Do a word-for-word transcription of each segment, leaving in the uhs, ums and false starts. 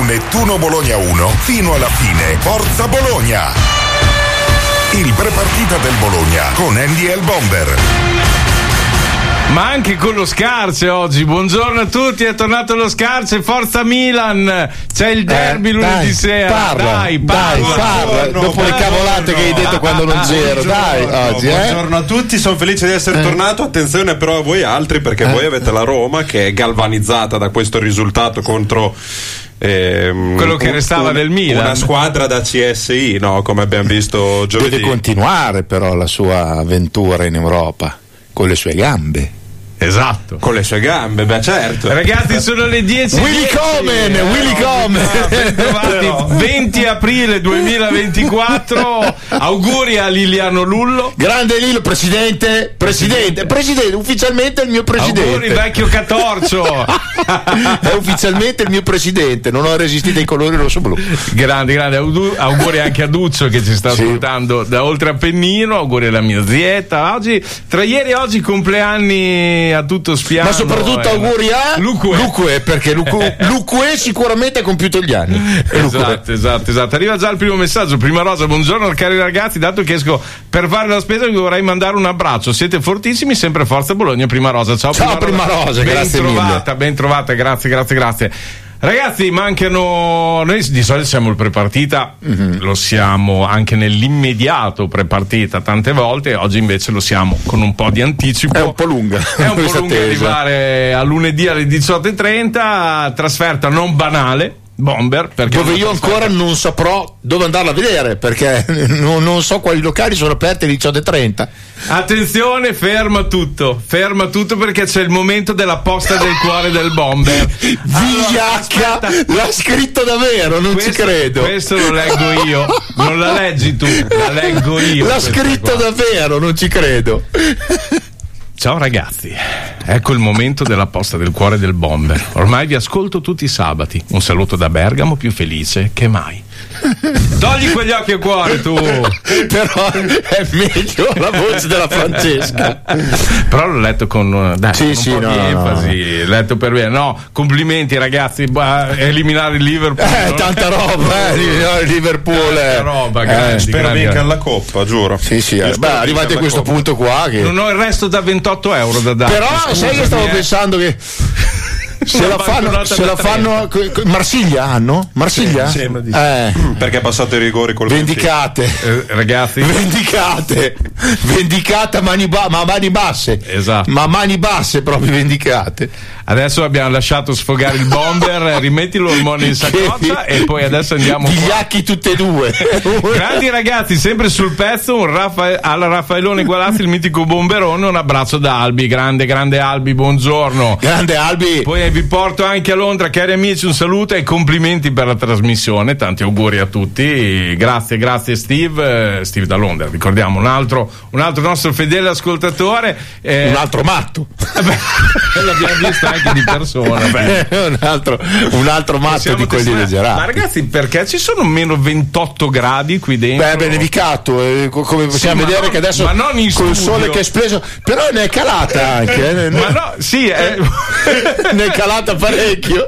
Nettuno Bologna uno fino alla fine. Forza Bologna! Il prepartita del Bologna con Andy El Bomber. Ma anche con lo Scarce oggi. Buongiorno a tutti, è tornato lo Scarce. Forza Milan, c'è il derby eh, lunedì dai, sera. Parla, dai, parla. dai, parla. No, dopo dai, le cavolate no, che hai detto no. quando non c'ero. Dai, oggi, eh? Buongiorno a tutti, sono felice di essere eh. tornato. Attenzione però a voi altri, perché eh. voi avete la Roma che è galvanizzata da questo risultato contro ehm, quello che un, restava un, del Milan, una squadra da C S I, no? Come abbiamo visto giovedì. Deve continuare però la sua avventura in Europa con le sue gambe. Esatto, con le sue gambe, beh certo. Ragazzi, sono le dieci. Willy Comen, eh, Willy Comen. Bentrovati, venti aprile duemilaventiquattro. Auguri a Liliano Lullo. Grande Lillo, presidente, presidente, presidente, ufficialmente il mio presidente. Auguri vecchio Catorcio. È ufficialmente il mio presidente, non ho resistito ai colori rosso-blu. Grande, grande, auguri anche a Duccio che ci sta sì. ascoltando da oltre Appennino. Auguri alla mia zietta. Oggi, tra ieri e oggi, compleanni a tutto spiano. Ma soprattutto eh, auguri a Luque, Luque perché Luque, Luque sicuramente ha compiuto gli anni. Esatto, esatto, esatto. Arriva già il primo messaggio. Prima Rosa, buongiorno cari ragazzi, dato che esco per fare la spesa vi vorrei mandare un abbraccio. Siete fortissimi, sempre Forza Bologna. Prima Rosa, ciao. Ciao Prima Rosa, Rosa ben grazie trovata, mille. Ben trovata, grazie, grazie, grazie. Ragazzi, mancano. Noi di solito siamo il prepartita, mm-hmm. lo siamo anche nell'immediato prepartita tante volte, oggi invece lo siamo con un po' di anticipo. È un po' lunga. È un po' lunga arrivare a lunedì alle diciotto e trenta, trasferta non banale. Bomber, perché dove io ancora non saprò dove andarla a vedere, perché non, non so quali locali sono aperti alle diciotto e trenta. Attenzione, ferma tutto, ferma tutto perché c'è il momento della posta del cuore del Bomber. Vigliacca, allora, l'ha scritto davvero, non questo, ci credo. Questo lo leggo io, non la leggi tu, la leggo io. L'ha scritto qua. Davvero, non ci credo. Ciao ragazzi, ecco il momento della posta del cuore del Bomber. Ormai vi ascolto tutti i sabati. Un saluto da Bergamo, più felice che mai. Togli quegli occhi al cuore tu. Però è meglio la voce della Francesca. Però l'ho letto con, dai, sì, con un sì, po' no, di enfasi, no. letto per bene. No, complimenti ragazzi, bah, eliminare il Liverpool. Eh, tanta roba, eh, eliminare il Liverpool. Tanta roba, grandi, eh, spero grandi, vinca la Coppa, giuro. Sì, sì, eh, beh, arrivati a questo Coppa. Punto qua che... Non ho il resto da ventotto euro da dare. Però scusami, sai che stavo eh. pensando che se la fanno, se la fanno Marsiglia hanno? Marsiglia? Sì, sì. Eh. Perché ha passato i rigori col vendicate eh, ragazzi vendicate vendicate a mani, ba- ma a mani basse, esatto, ma a mani basse proprio vendicate. Adesso abbiamo lasciato sfogare il Bomber, rimetti l'ormone in saccoccia e poi adesso andiamo vigliacchi tutte e due. Grandi ragazzi, sempre sul pezzo, un Raffa- alla Raffaellone Gualazzi, il mitico Bomberone, un abbraccio da Albi, grande grande Albi, buongiorno. Grande Albi. Poi vi porto anche a Londra, cari amici, un saluto e complimenti per la trasmissione, tanti auguri a tutti, grazie, grazie Steve, Steve da Londra, ricordiamo un altro, un altro nostro fedele ascoltatore, eh, un altro matto, beh, l'abbiamo visto anche di persona, beh. un altro un altro matto di quelli esagerati. Ma ragazzi, perché ci sono meno ventotto gradi qui dentro? Beh, beneficato, eh, come possiamo sì, vedere non, che adesso ma non in col studio. Sole che è esploso, però ne è calata anche, eh, ma no, sì, è... ne è calata parecchio.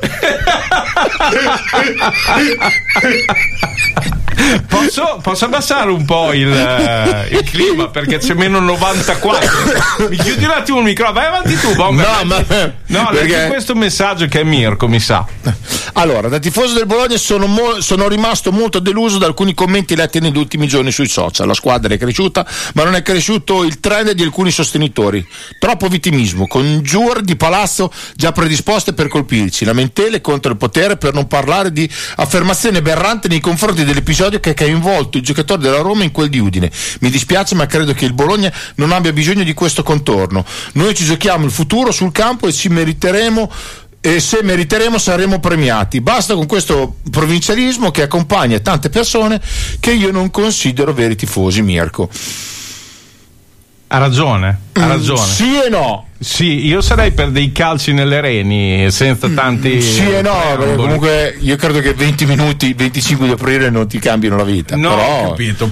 Posso, posso abbassare un po' il, uh, il clima perché c'è meno novantaquattro. Mi chiudi un attimo il microfono, vai avanti tu, Bomber. No, ma no, perché... leggi questo messaggio che è Mirko, mi sa. Allora, da tifoso del Bologna sono, mo- sono rimasto molto deluso da alcuni commenti letti negli ultimi giorni sui social. La squadra è cresciuta, ma non è cresciuto il trend di alcuni sostenitori. Troppo vittimismo, con giure di palazzo già predisposte per colpirci, lamentele contro il potere, per non parlare di affermazioni aberranti nei confronti dell'episodio che ha coinvolto il giocatore della Roma in quel di Udine. Mi dispiace, ma credo che il Bologna non abbia bisogno di questo contorno. Noi ci giochiamo il futuro sul campo e ci meriteremo, e se meriteremo saremo premiati. Basta con questo provincialismo che accompagna tante persone che io non considero veri tifosi. Mirko. Ha ragione, ha ragione. Mm, sì e no. Sì, io sarei per dei calci nelle reni senza tanti. Mm, sì e no, perché comunque io credo che venti minuti, venticinque di aprile non ti cambino la vita. No, però... ho capito,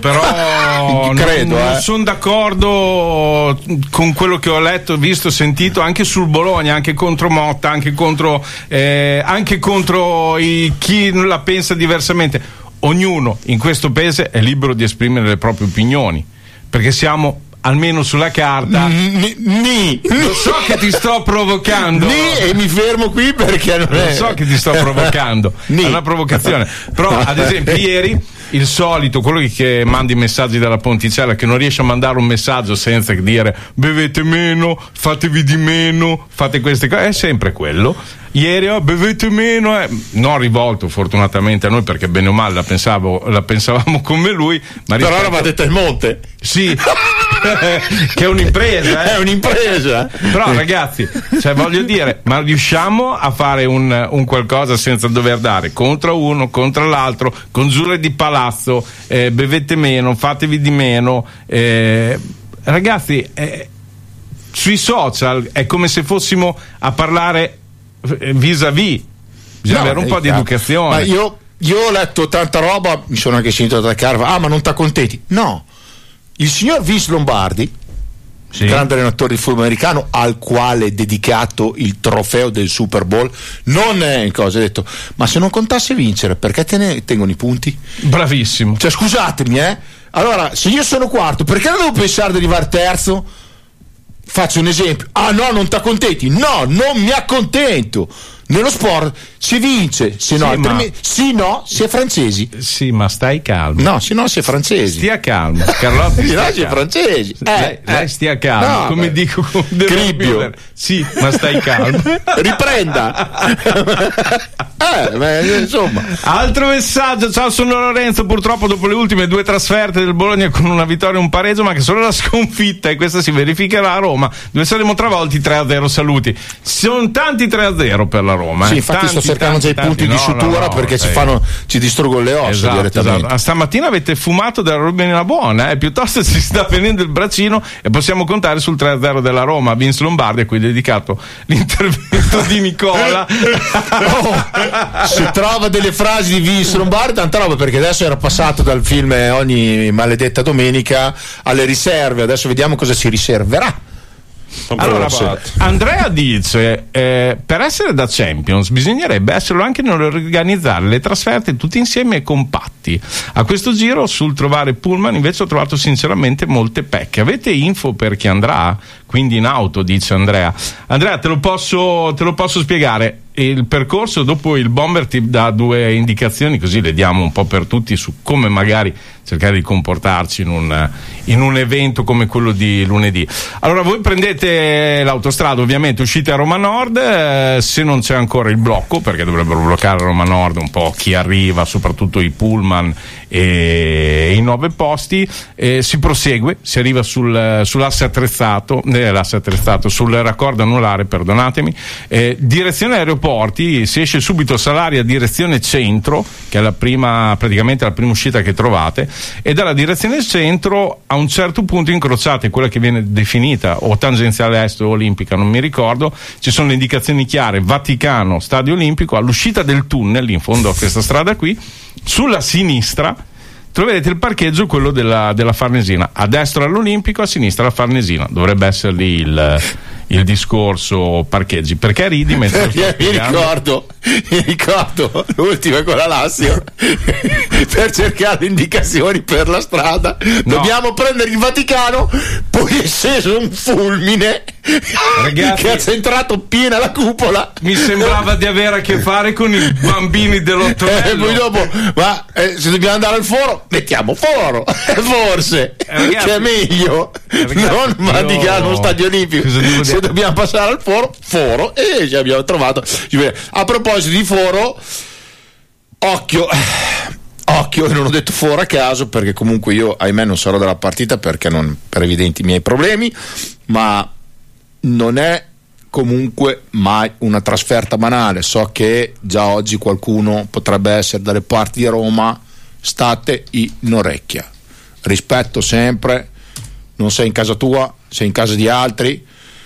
però credo, non, eh. non sono d'accordo con quello che ho letto, visto, sentito anche sul Bologna, anche contro Motta, anche contro, eh, anche contro i, chi la pensa diversamente. Ognuno in questo paese è libero di esprimere le proprie opinioni, perché siamo almeno sulla carta. Ni, ni. Lo so che ti sto provocando. Ni, e mi fermo qui perché non Lo è... so che ti sto provocando. Ni. È una provocazione. Però, ad esempio, ieri il solito, quello che manda i messaggi dalla Ponticella, che non riesce a mandare un messaggio senza dire bevete meno, fatevi di meno, fate queste cose, è sempre quello. Ieri oh, bevete meno, eh. non rivolto fortunatamente a noi, perché bene o male la, pensavo, la pensavamo come lui, ma però rispetto... l'aveva detto il Monte. Sì, che è un'impresa, eh? È un'impresa. Però ragazzi, cioè, voglio dire, ma riusciamo a fare un, un qualcosa senza dover dare contro uno, contro l'altro, congiure di palazzo, eh, bevete meno, fatevi di meno, eh, ragazzi, eh, sui social è come se fossimo a parlare vis-à-vis, bisogna no, avere un po' di educazione. Ma io, io ho letto tanta roba, mi sono anche sentito attaccare. Ah, ma non t'accontenti? No, il signor Vince Lombardi, sì, grande allenatore di football americano, al quale è dedicato il trofeo del Super Bowl, non è in cosa, ha detto, ma se non contasse vincere, perché te ne tengono i punti? Bravissimo. Cioè, scusatemi, eh, allora, se io sono quarto, perché non devo pensare di arrivare terzo? Faccio un esempio. Ah no, non ti accontenti? No, non mi accontento. Nello sport si vince, se no, sì, altrimenti, ma... sì, no, si è francesi. Sì, ma stai calmo. No, se no si è francesi. Stia calmo, Carlotta. Sì, no, si è francesi. Eh, lei, lei stia calmo, no, come beh. dico con Cribbio. Sì, ma stai calmo. Riprenda. eh, beh, insomma. Altro messaggio. Ciao, sono Lorenzo. Purtroppo dopo le ultime due trasferte del Bologna con una vittoria e un pareggio, ma che solo la sconfitta, e questa si verificherà a Roma, dove saremo travolti. Tre a zero, saluti. Sono tanti tre a zero per la Roma. Sì, eh. infatti tanti, sto cercando tanti, già i punti tanti. di No, sutura, no, no, perché sì. ci fanno, ci distruggono le ossa, esatto, direttamente. Esatto. Stamattina avete fumato della robina buona, eh? Piuttosto si sta venendo il braccino, e possiamo contare sul tre a zero della Roma. Vince Lombardi, a cui è dedicato l'intervento di Nicola. Oh, se trova delle frasi di Vince Lombardi, tanta roba, perché adesso era passato dal film Ogni maledetta domenica alle riserve, adesso vediamo cosa si riserverà. Allora, Andrea dice eh, per essere da Champions bisognerebbe esserlo anche nell'organizzare le trasferte tutti insieme e compatti. A questo giro sul trovare pullman invece ho trovato sinceramente molte pecche. Avete info per chi andrà? Quindi in auto, dice Andrea. Andrea, te lo posso, te lo posso spiegare. Il percorso, dopo il bomber ti dà due indicazioni, così le diamo un po' per tutti, su come magari cercare di comportarci in un, in un evento come quello di lunedì. Allora, voi prendete l'autostrada, ovviamente uscite a Roma Nord, eh, se non c'è ancora il blocco, perché dovrebbero bloccare Roma Nord un po' chi arriva, soprattutto i pullman e i nove posti, eh, si prosegue, si arriva sul, sull'asse attrezzato, eh, l'asse attrezzato, sul raccordo anulare, perdonatemi, eh, direzione aeroporti, si esce subito Salaria direzione centro, che è la prima, praticamente la prima uscita che trovate, e dalla direzione centro a un certo punto incrociate quella che viene definita o tangenziale est o olimpica, non mi ricordo, ci sono le indicazioni chiare: Vaticano, Stadio Olimpico. All'uscita del tunnel, in fondo a questa strada qui, sulla sinistra troverete il parcheggio, quello della, della Farnesina, a destra l'Olimpico, a sinistra la Farnesina. Dovrebbe essere lì il, il discorso parcheggi. Perché ridi? mi ricordo mi ricordo l'ultima con la Lazio per cercare le indicazioni per la strada, no, dobbiamo prendere il Vaticano, poi è sceso un fulmine, ragazzi, che ha centrato piena la cupola. Mi sembrava di avere a che fare con i bambini dell'ottovello. E poi dopo, ma eh, se dobbiamo andare al foro, mettiamo foro, forse, eh, ragazzi, che è meglio, ragazzi, non Vaticano, io... Stadio Olimpico. Se dobbiamo passare al foro, foro, e ci abbiamo trovato. A proposito di foro, occhio, occhio, non ho detto foro a caso, perché comunque io, ahimè, non sarò della partita perché non, per evidenti miei problemi, ma non è comunque mai una trasferta banale. So che già oggi qualcuno potrebbe essere dalle parti di Roma, state in orecchia, rispetto sempre, non sei in casa tua, sei in casa di altri,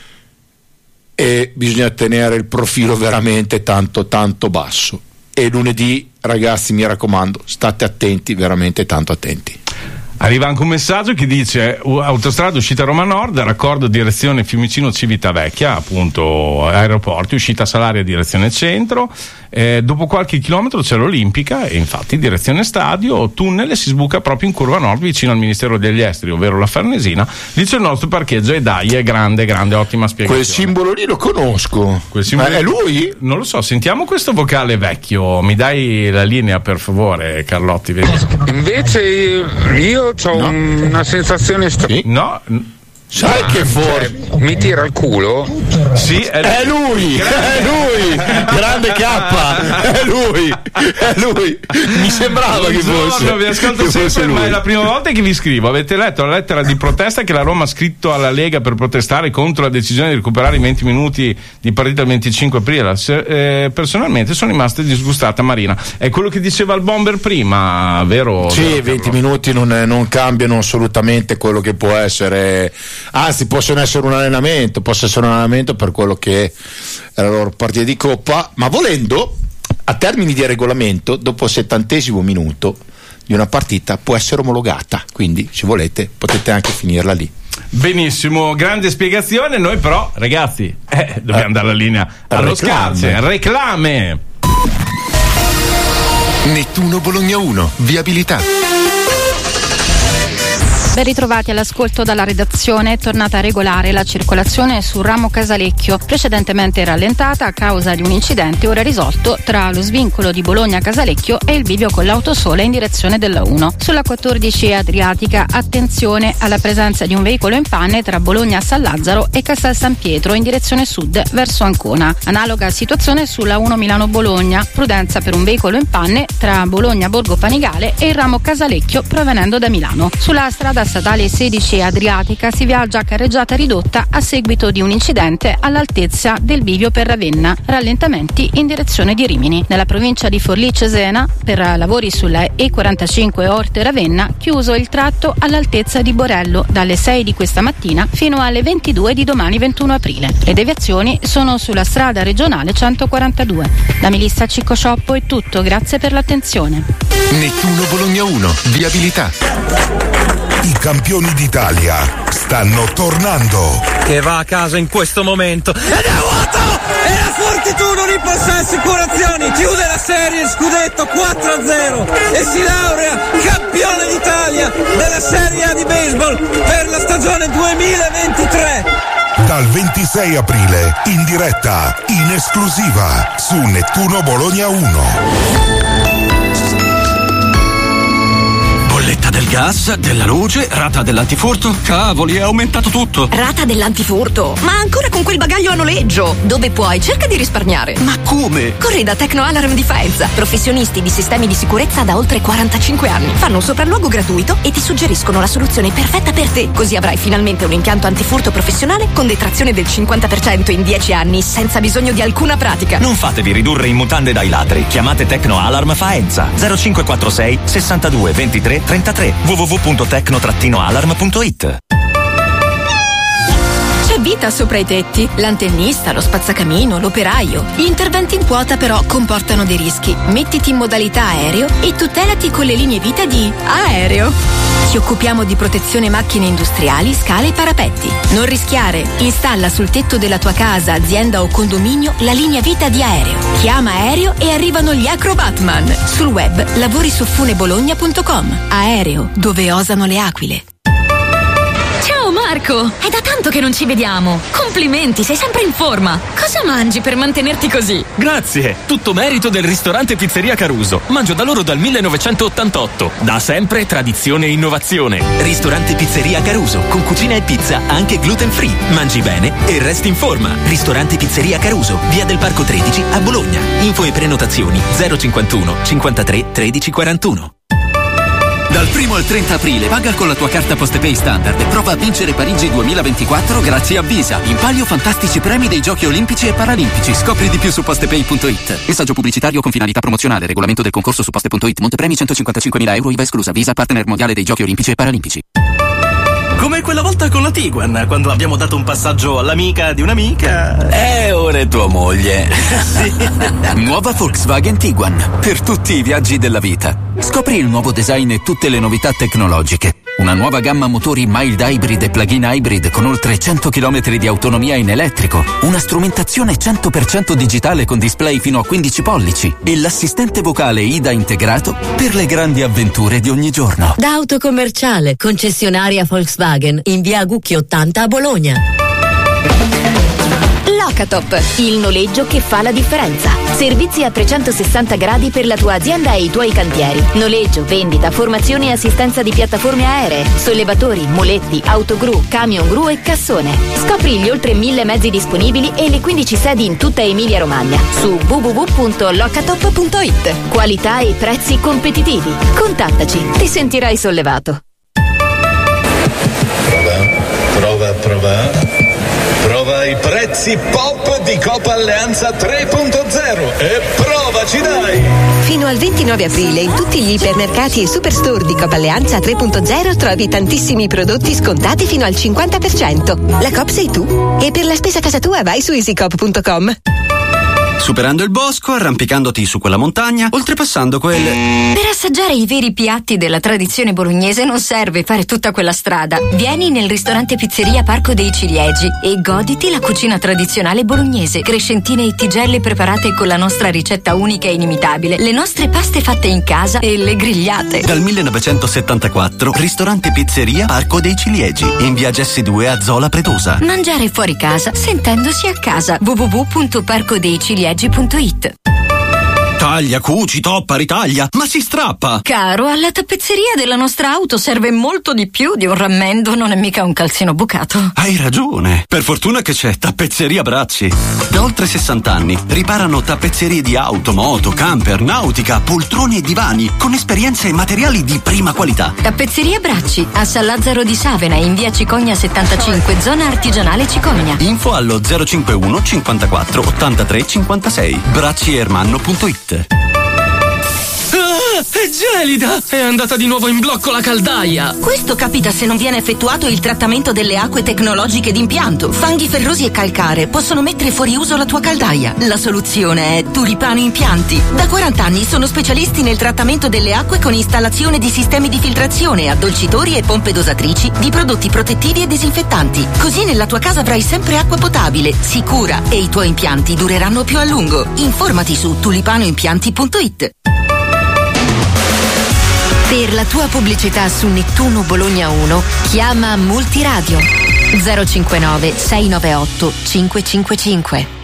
e bisogna tenere il profilo veramente tanto tanto basso. E lunedì, ragazzi, mi raccomando, state attenti, veramente tanto attenti. Arriva anche un messaggio che dice: autostrada uscita Roma Nord, raccordo direzione Fiumicino Civitavecchia, appunto aeroporti, uscita Salaria direzione centro, eh, dopo qualche chilometro c'è l'Olimpica e infatti direzione stadio, tunnel e si sbuca proprio in curva nord vicino al Ministero degli Esteri, ovvero la Farnesina, lì c'è il nostro parcheggio e dai, è grande, grande, ottima spiegazione. Quel simbolo lì lo conosco. Quel simbolo Ma è lui? Non lo so, sentiamo questo vocale vecchio, mi dai la linea per favore, Carlotti? Vedi? Invece io ho No. una sensazione stra- Sì. No, Sai che forse cioè, mi tira il culo. sì, è, è lui, è lui, grande K, è lui, è lui. Mi sembrava che fosse. Giorno, vi ascolto che sempre, fosse ma lui. è la prima volta che vi scrivo. Avete letto la lettera di protesta che la Roma ha scritto alla Lega per protestare contro la decisione di recuperare i venti minuti di partita il venticinque aprile? Se, eh, personalmente sono rimasta disgustata, Marina. È quello che diceva il Bomber prima, vero? Sì, vero, venti Carlo? minuti non, non cambiano assolutamente quello che può essere, anzi possono essere un allenamento, possa essere un allenamento per quello che è la loro partita di Coppa, ma volendo, a termini di regolamento, dopo il settantesimo minuto di una partita può essere omologata, quindi se volete potete anche finirla lì. Benissimo, grande spiegazione. Noi però, ragazzi, eh, dobbiamo Eh, dare la linea allo reclame. scherzo. Reclame. Nettuno Bologna uno, viabilità. Ben ritrovati all'ascolto dalla redazione. È tornata regolare la circolazione sul ramo Casalecchio, precedentemente rallentata a causa di un incidente ora risolto tra lo svincolo di Bologna-Casalecchio e il bivio con l'autosole in direzione della uno. Sulla quattordici Adriatica, attenzione alla presenza di un veicolo in panne tra Bologna-San Lazzaro e Castel San Pietro in direzione sud verso Ancona. Analoga situazione sulla uno Milano-Bologna, prudenza per un veicolo in panne tra Bologna-Borgo Panigale e il ramo Casalecchio provenendo da Milano. Sulla strada statale sedici Adriatica si viaggia a carreggiata ridotta a seguito di un incidente all'altezza del bivio per Ravenna, rallentamenti in direzione di Rimini. Nella provincia di Forlì-Cesena, per lavori sulla E quarantacinque Orte-Ravenna, chiuso il tratto all'altezza di Borello dalle sei di questa mattina fino alle ventidue di domani ventuno aprile. Le deviazioni sono sulla strada regionale centoquarantadue. Da Melissa Ciccoscioppo è tutto, grazie per l'attenzione. Nettuno Bologna uno, viabilità. I campioni d'Italia stanno tornando. Che va a casa in questo momento ed è vuoto! E la Fortitudo Ripolsa Assicurazioni chiude la serie scudetto quattro a zero e si laurea campione d'Italia della Serie A di baseball per la stagione duemilaventitré. Dal ventisei aprile in diretta, in esclusiva su Nettuno Bologna uno. Bolletta del gas, della luce, rata dell'antifurto. Cavoli, è aumentato tutto. Rata dell'antifurto? Ma ancora con quel bagaglio a noleggio? Dove puoi? Cerca di risparmiare. Ma come? Corri da Tecno Alarm di Faenza. Professionisti di sistemi di sicurezza da oltre quarantacinque anni. Fanno un sopralluogo gratuito e ti suggeriscono la soluzione perfetta per te. Così avrai finalmente un impianto antifurto professionale con detrazione del cinquanta per cento in dieci anni senza bisogno di alcuna pratica. Non fatevi ridurre in mutande dai ladri. Chiamate Tecno Alarm Faenza zero cinque quattro sei sessantadue ventitré trentatré w w w punto tecno alarm punto it. C'è vita sopra i tetti, l'antennista, lo spazzacamino, l'operaio. Gli interventi in quota però comportano dei rischi. Mettiti in modalità aereo e tutelati con le linee vita di Aereo. Ci occupiamo di protezione macchine industriali, scale e parapetti. Non rischiare. Installa sul tetto della tua casa, azienda o condominio la linea vita di Aereo. Chiama Aereo e arrivano gli Acrobatman. Sul web lavori su funebologna punto com. Aereo, dove osano le aquile. Ciao Marco, è da tanto che non ci vediamo. Complimenti, sei sempre in forma. Cosa mangi per mantenerti così? Grazie, tutto merito del ristorante Pizzeria Caruso. Mangio da loro dal millenovecentottantotto. Da sempre tradizione e innovazione. Ristorante Pizzeria Caruso, con cucina e pizza anche gluten free. Mangi bene e resti in forma. Ristorante Pizzeria Caruso, via del Parco tredici a Bologna. Info e prenotazioni zero cinquantuno cinquantatré tredici quarantuno. Dal primo al trenta aprile paga con la tua carta PostePay standard e prova a vincere Parigi duemilaventiquattro grazie a Visa. In palio fantastici premi dei Giochi Olimpici e Paralimpici. Scopri di più su postepay punto it. Messaggio pubblicitario con finalità promozionale. Regolamento del concorso su poste punto it. Montepremi centocinquantacinquemila euro I V A esclusa. Visa partner mondiale dei Giochi Olimpici e Paralimpici. Come quella volta con la Tiguan, quando abbiamo dato un passaggio all'amica di un'amica. Eh, ora è tua moglie. Sì. Nuova Volkswagen Tiguan, per tutti i viaggi della vita. Scopri il nuovo design e tutte le novità tecnologiche. Una nuova gamma motori mild hybrid e plug-in hybrid con oltre cento chilometri di autonomia in elettrico. Una strumentazione cento per cento digitale con display fino a quindici pollici. E l'assistente vocale I D A integrato per le grandi avventure di ogni giorno. Da Autocommerciale, concessionaria Volkswagen, in via Agucchi ottanta a Bologna. Locatop, il noleggio che fa la differenza. Servizi a trecentosessanta gradi per la tua azienda e i tuoi cantieri. Noleggio, vendita, formazione e assistenza di piattaforme aeree, sollevatori, muletti, autogru, camion gru e cassone. Scopri gli oltre mille mezzi disponibili e le quindici sedi in tutta Emilia Romagna su w w w punto locatop punto i t. Qualità e prezzi competitivi. Contattaci, ti sentirai sollevato. Prova, prova, prova. Prova i prezzi pop di Copa Alleanza tre punto zero e provaci, dai! Fino al ventinove aprile in tutti gli ipermercati e superstore di Coop Alleanza tre punto zero trovi tantissimi prodotti scontati fino al cinquanta per cento. La Coop sei tu. E per la spesa a casa tua vai su easycoop punto com. Superando il bosco, arrampicandoti su quella montagna, oltrepassando quel... Per assaggiare i veri piatti della tradizione bolognese non serve fare tutta quella strada. Vieni nel ristorante Pizzeria Parco dei Ciliegi e goditi la cucina tradizionale bolognese. Crescentine e tigelle preparate con la nostra ricetta unica e inimitabile, le nostre paste fatte in casa e le grigliate. Dal millenovecentosettantaquattro, ristorante Pizzeria Parco dei Ciliegi, in via Gessi due a Zola Pretosa. Mangiare fuori casa sentendosi a casa. w w w punto parco dei ciliegi punto i t. Taglia, cuci, toppa, ritaglia, ma si strappa! Caro, alla tappezzeria della nostra auto serve molto di più di un rammendo, non è mica un calzino bucato. Hai ragione, per fortuna che c'è Tappezzeria Bracci. Da oltre sessanta anni riparano tappezzerie di auto, moto, camper, nautica, poltroni e divani, con esperienze e materiali di prima qualità. Tappezzeria Bracci, a San Lazzaro di Savena, in via Cicogna settantacinque, zona artigianale Cicogna. Info allo zero cinquantuno cinquantaquattro ottantatré cinquantasei, bracci ermanno punto i t. Ah, è gelida! È andata di nuovo in blocco la caldaia! Questo capita se non viene effettuato il trattamento delle acque tecnologiche d'impianto. Fanghi ferrosi e calcare possono mettere fuori uso la tua caldaia. La soluzione è Tulipano Impianti. Da quaranta anni sono specialisti nel trattamento delle acque con installazione di sistemi di filtrazione, addolcitori e pompe dosatrici di prodotti protettivi e disinfettanti. Così nella tua casa avrai sempre acqua potabile, sicura e i tuoi impianti dureranno più a lungo. Informati su tulipano impianti punto i t. Per la tua pubblicità su Nettuno Bologna uno, chiama Multiradio zero cinquantanove sei nove otto cinque cinque cinque.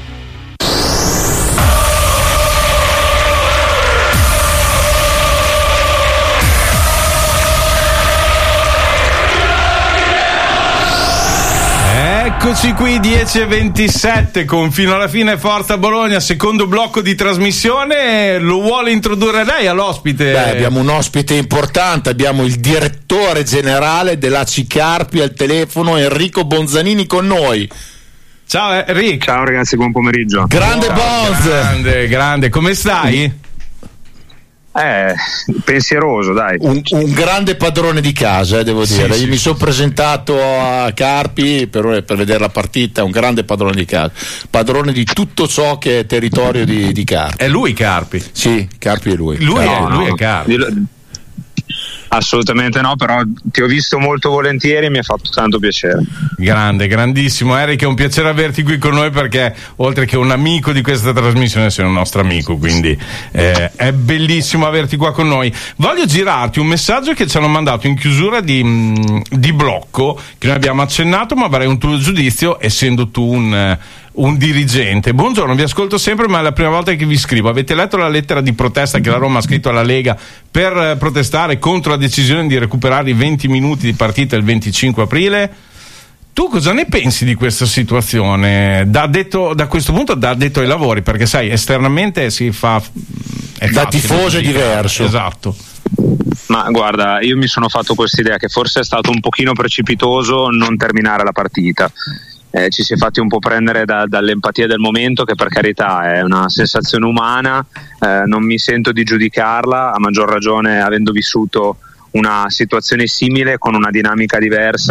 Eccoci qui, dieci e ventisette, con fino alla fine Forza Bologna, secondo blocco di trasmissione. Lo vuole introdurre lei all'ospite? Beh, abbiamo un ospite importante, abbiamo il direttore generale della Cicarpi al telefono, Enrico Bonzanini, con noi. Ciao Enrico. Ciao ragazzi, buon pomeriggio. Grande Ciao, Bonz. Grande, grande, come stai? Eh, pensieroso, dai. Un, un grande padrone di casa, eh, devo Sì, dire. sì, Io mi sì. sono presentato a Carpi per, per vedere la partita, un grande padrone di casa, padrone di tutto ciò che è territorio di, di Carpi. È lui Carpi? Sì, Carpi è lui. Lui, Carpi. è, No, lui no. è Carpi. Assolutamente no, però ti ho visto molto volentieri e mi ha fatto tanto piacere. Grande, grandissimo Eric, è un piacere averti qui con noi, perché oltre che un amico di questa trasmissione sei un nostro amico, quindi eh, è bellissimo averti qua con noi. Voglio girarti un messaggio che ci hanno mandato in chiusura di, mh, di blocco, che noi abbiamo accennato, ma avrei un tuo giudizio, essendo tu un, un dirigente. Buongiorno, vi ascolto sempre, ma è la prima volta che vi scrivo. Avete letto la lettera di protesta che la Roma ha scritto alla Lega per eh, protestare contro la decisione di recuperare i venti minuti di partita il venticinque aprile? Tu cosa ne pensi di questa situazione? Da, detto, da questo punto da detto ai lavori, perché sai, esternamente si fa... È da facile, tifoso è diverso. Esatto. Ma guarda, io mi sono fatto questa idea che forse è stato un pochino precipitoso non terminare la partita. Eh, ci si è fatti un po' prendere da, dall'empatia del momento, che per carità è una sensazione umana, eh, non mi sento di giudicarla, a maggior ragione avendo vissuto una situazione simile con una dinamica diversa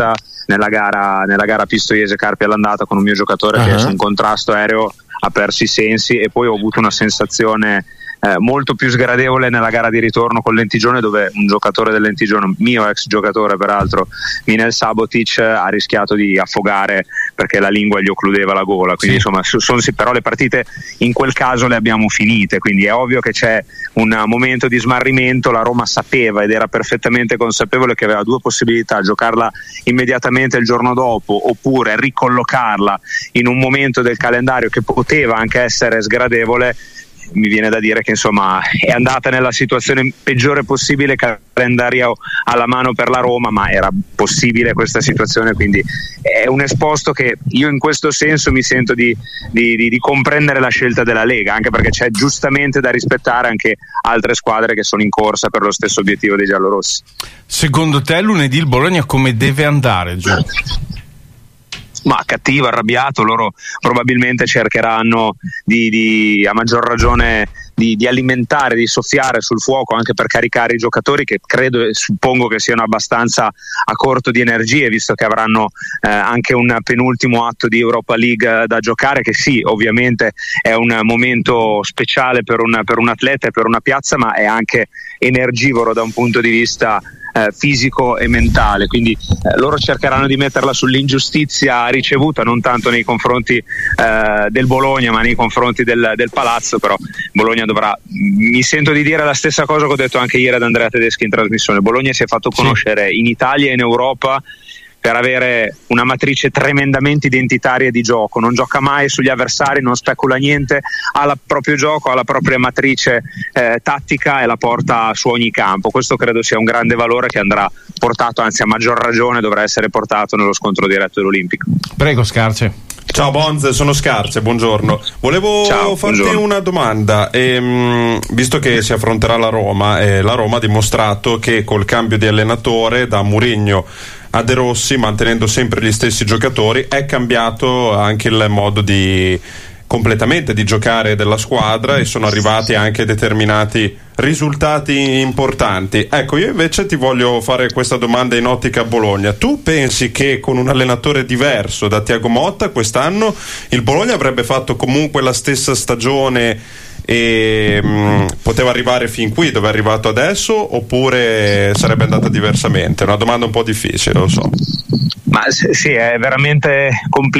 nella gara, nella gara Pistoiese Carpi all'andata con un mio giocatore uh-huh. che su un contrasto aereo ha perso i sensi, e poi ho avuto una sensazione Eh, molto più sgradevole nella gara di ritorno con Lentigione, dove un giocatore del Lentigione, mio ex giocatore peraltro, Minel Sabotic, ha rischiato di affogare perché la lingua gli occludeva la gola, quindi sì. insomma sono, però le partite in quel caso le abbiamo finite, quindi è ovvio che c'è un momento di smarrimento. La Roma sapeva ed era perfettamente consapevole che aveva due possibilità: giocarla immediatamente il giorno dopo oppure ricollocarla in un momento del calendario che poteva anche essere sgradevole. Mi viene da dire che insomma è andata nella situazione peggiore possibile, calendario alla mano per la Roma, ma era possibile questa situazione, quindi è un esposto che io in questo senso mi sento di, di, di, di comprendere la scelta della Lega, anche perché c'è giustamente da rispettare anche altre squadre che sono in corsa per lo stesso obiettivo dei giallorossi. Secondo te lunedì il Bologna come deve andare, Gio? Ma cattivo, arrabbiato, loro probabilmente cercheranno di, di a maggior ragione di, di alimentare, di soffiare sul fuoco anche per caricare i giocatori, che credo e suppongo che siano abbastanza a corto di energie, visto che avranno eh, anche un penultimo atto di Europa League da giocare, che sì, ovviamente è un momento speciale per un, per un atleta e per una piazza, ma è anche energivoro da un punto di vista Eh, fisico e mentale, quindi eh, loro cercheranno di metterla sull'ingiustizia ricevuta, non tanto nei confronti eh, del Bologna ma nei confronti del, del Palazzo. Però Bologna dovrà, mi sento di dire la stessa cosa che ho detto anche ieri ad Andrea Tedeschi in trasmissione, Bologna si è fatto conoscere sì. in Italia e in Europa per avere una matrice tremendamente identitaria di gioco, non gioca mai sugli avversari, non specula niente, ha il proprio gioco, ha la propria matrice eh, tattica e la porta su ogni campo. Questo credo sia un grande valore che andrà portato, anzi a maggior ragione dovrà essere portato nello scontro diretto dell'Olimpico. Prego Scarce. Ciao Bonz, sono Scarce, buongiorno. Volevo Ciao, farti buongiorno. una domanda, ehm, visto che si affronterà la Roma, eh, la Roma ha dimostrato che col cambio di allenatore da Mourinho a De Rossi, mantenendo sempre gli stessi giocatori, è cambiato anche il modo di completamente di giocare della squadra e sono arrivati anche determinati risultati importanti. Ecco, io invece ti voglio fare questa domanda in ottica Bologna. Tu pensi che con un allenatore diverso da Thiago Motta quest'anno il Bologna avrebbe fatto comunque la stessa stagione e mh, poteva arrivare fin qui dove è arrivato adesso, oppure sarebbe andata diversamente? È una domanda un po' difficile, lo so. Ma sì, è veramente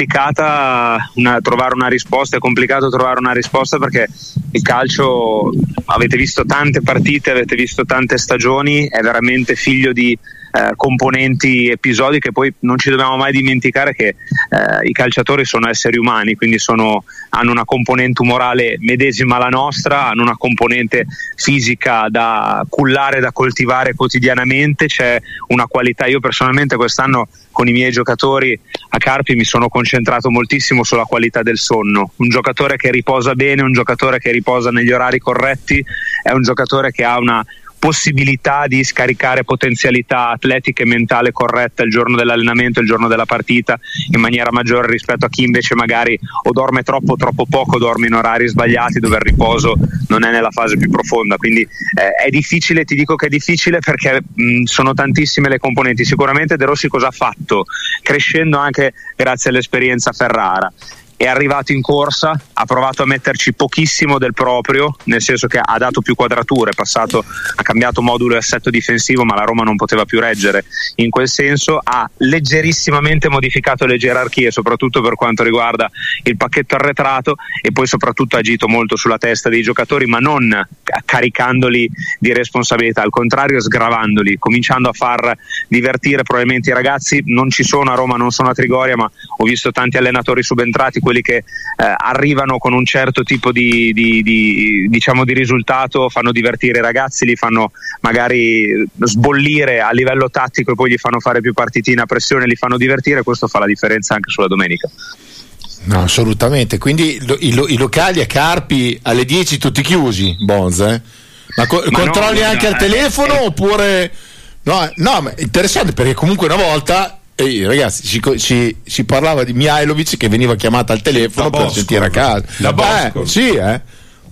complicata una, trovare una risposta, è complicato trovare una risposta perché il calcio, avete visto tante partite, avete visto tante stagioni, è veramente figlio di eh, componenti episodiche. Poi non ci dobbiamo mai dimenticare che eh, i calciatori sono esseri umani, quindi sono, hanno una componente umorale medesima alla nostra, hanno una componente fisica da cullare, da coltivare quotidianamente, c'è una qualità. Io personalmente quest'anno con i miei giocatori a Carpi mi sono concentrato moltissimo sulla qualità del sonno. Un giocatore che riposa bene, un giocatore che riposa negli orari corretti, è un giocatore che ha una possibilità di scaricare potenzialità atletica e mentale corretta il giorno dell'allenamento, il giorno della partita, in maniera maggiore rispetto a chi invece magari o dorme troppo o troppo poco, dorme in orari sbagliati dove il riposo non è nella fase più profonda. Quindi eh, è difficile, ti dico che è difficile perché mh, sono tantissime le componenti. Sicuramente De Rossi cosa ha fatto? Crescendo anche grazie all'esperienza Ferrara, è arrivato in corsa, ha provato a metterci pochissimo del proprio, nel senso che ha dato più quadrature, è passato, ha cambiato modulo e assetto difensivo, ma la Roma non poteva più reggere in quel senso, ha leggerissimamente modificato le gerarchie, soprattutto per quanto riguarda il pacchetto arretrato, e poi soprattutto ha agito molto sulla testa dei giocatori, ma non caricandoli di responsabilità, al contrario sgravandoli, cominciando a far divertire probabilmente i ragazzi. Non ci sono a Roma, non sono a Trigoria, ma ho visto tanti allenatori subentrati, quelli che eh, arrivano con un certo tipo di, di, di, diciamo di risultato, fanno divertire i ragazzi, li fanno magari sbollire a livello tattico e poi gli fanno fare più partitine a pressione, li fanno divertire. Questo fa la differenza anche sulla domenica. No, assolutamente. Quindi lo, i, lo, i locali a Carpi alle dieci tutti chiusi, Bonz, eh? Ma, co- ma controlli no, anche no, al telefono eh, oppure no? No, ma è interessante perché comunque una volta Ehi, ragazzi, si, si, si parlava di Mihajlovic che veniva chiamata al telefono da per Bosco, sentire a casa. Da Bosco. Eh, sì, eh.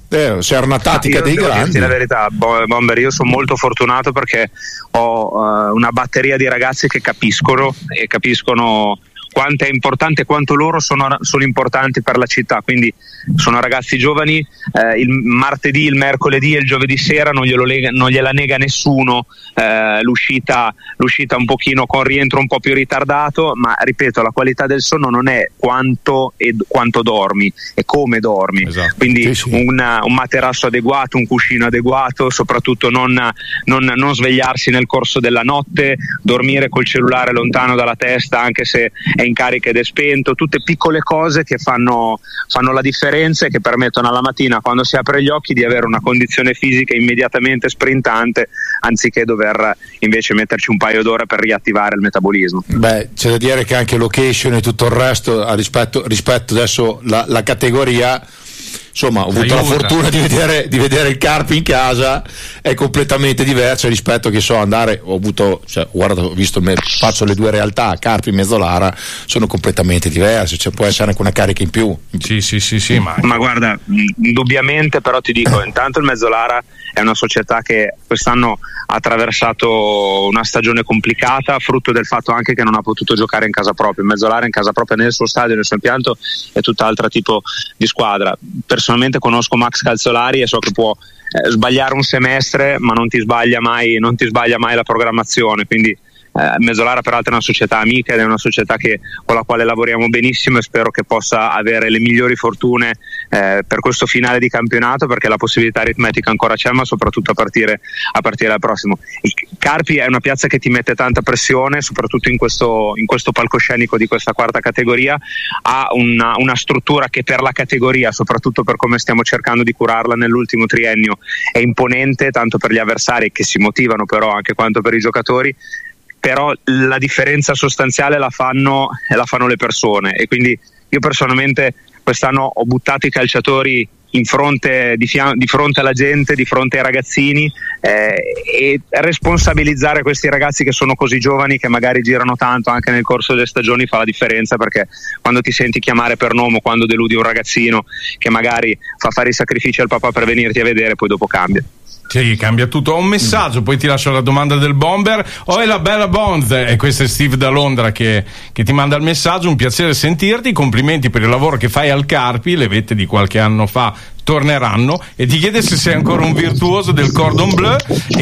Eh, c'era una tattica io dei devo grandi. dirti la verità, Bomber, io sono molto fortunato perché ho uh, una batteria di ragazzi che capiscono e capiscono quanto è importante, quanto loro sono, sono importanti per la città, quindi sono ragazzi giovani, eh, il martedì, il mercoledì e il giovedì sera non, glielo lega, non gliela nega nessuno, eh, l'uscita, l'uscita un pochino con rientro un po' più ritardato, ma ripeto, la qualità del sonno non è quanto, e, quanto dormi, è come dormi, esatto. Quindi sì, sì. Una, un materasso adeguato, un cuscino adeguato, soprattutto non, non, non svegliarsi nel corso della notte, dormire col cellulare lontano dalla testa anche se è in carica ed è spento, tutte piccole cose che fanno, fanno la differenza e che permettono alla mattina, quando si apre gli occhi, di avere una condizione fisica immediatamente sprintante, anziché dover invece metterci un paio d'ore per riattivare il metabolismo. Beh, c'è da dire che anche location e tutto il resto, a rispetto, rispetto adesso la, la categoria, insomma, ho avuto Aiuta. la fortuna di vedere, di vedere il Carpi in casa, è completamente diverso rispetto che so andare, ho avuto, cioè, guarda, ho visto, faccio le due realtà, Carpi e Mezzolara, sono completamente diverse, cioè può essere anche una carica in più. Sì, sì, sì, sì, ma... ma guarda, indubbiamente, però ti dico, intanto il Mezzolara è una società che quest'anno ha attraversato una stagione complicata, frutto del fatto anche che non ha potuto giocare in casa propria. Il Mezzolara in casa propria, nel suo stadio, nel suo impianto, è tutt'altro tipo di squadra. Personalmente conosco Max Calzolari e so che può eh, sbagliare un semestre, ma non ti sbaglia mai, non ti sbaglia mai la programmazione, quindi Eh, Mezzolara peraltro è una società amica ed è una società che, con la quale lavoriamo benissimo, e spero che possa avere le migliori fortune eh, per questo finale di campionato, perché la possibilità aritmetica ancora c'è, ma soprattutto a partire, a partire dal prossimo. Il Carpi è una piazza che ti mette tanta pressione, soprattutto in questo, in questo palcoscenico di questa quarta categoria. Ha una, una struttura che per la categoria, soprattutto per come stiamo cercando di curarla nell'ultimo triennio, è imponente, tanto per gli avversari che si motivano però anche quanto per i giocatori. Però la differenza sostanziale la fanno, la fanno le persone, e quindi io personalmente quest'anno ho buttato i calciatori in fronte, di, fian- di fronte alla gente, di fronte ai ragazzini, eh, e responsabilizzare questi ragazzi che sono così giovani, che magari girano tanto anche nel corso delle stagioni, fa la differenza, perché quando ti senti chiamare per nome, quando deludi un ragazzino che magari fa fare i sacrifici al papà per venirti a vedere, poi dopo cambia. Sì, cambia tutto. Ho un messaggio, poi ti lascio la domanda del Bomber. Oh, è la bella Bonz, e questo è Steve da Londra che, che ti manda il messaggio. Un piacere sentirti, complimenti per il lavoro che fai al Carpi, le vette di qualche anno fa torneranno, e ti chiede se sei ancora un virtuoso del cordon bleu,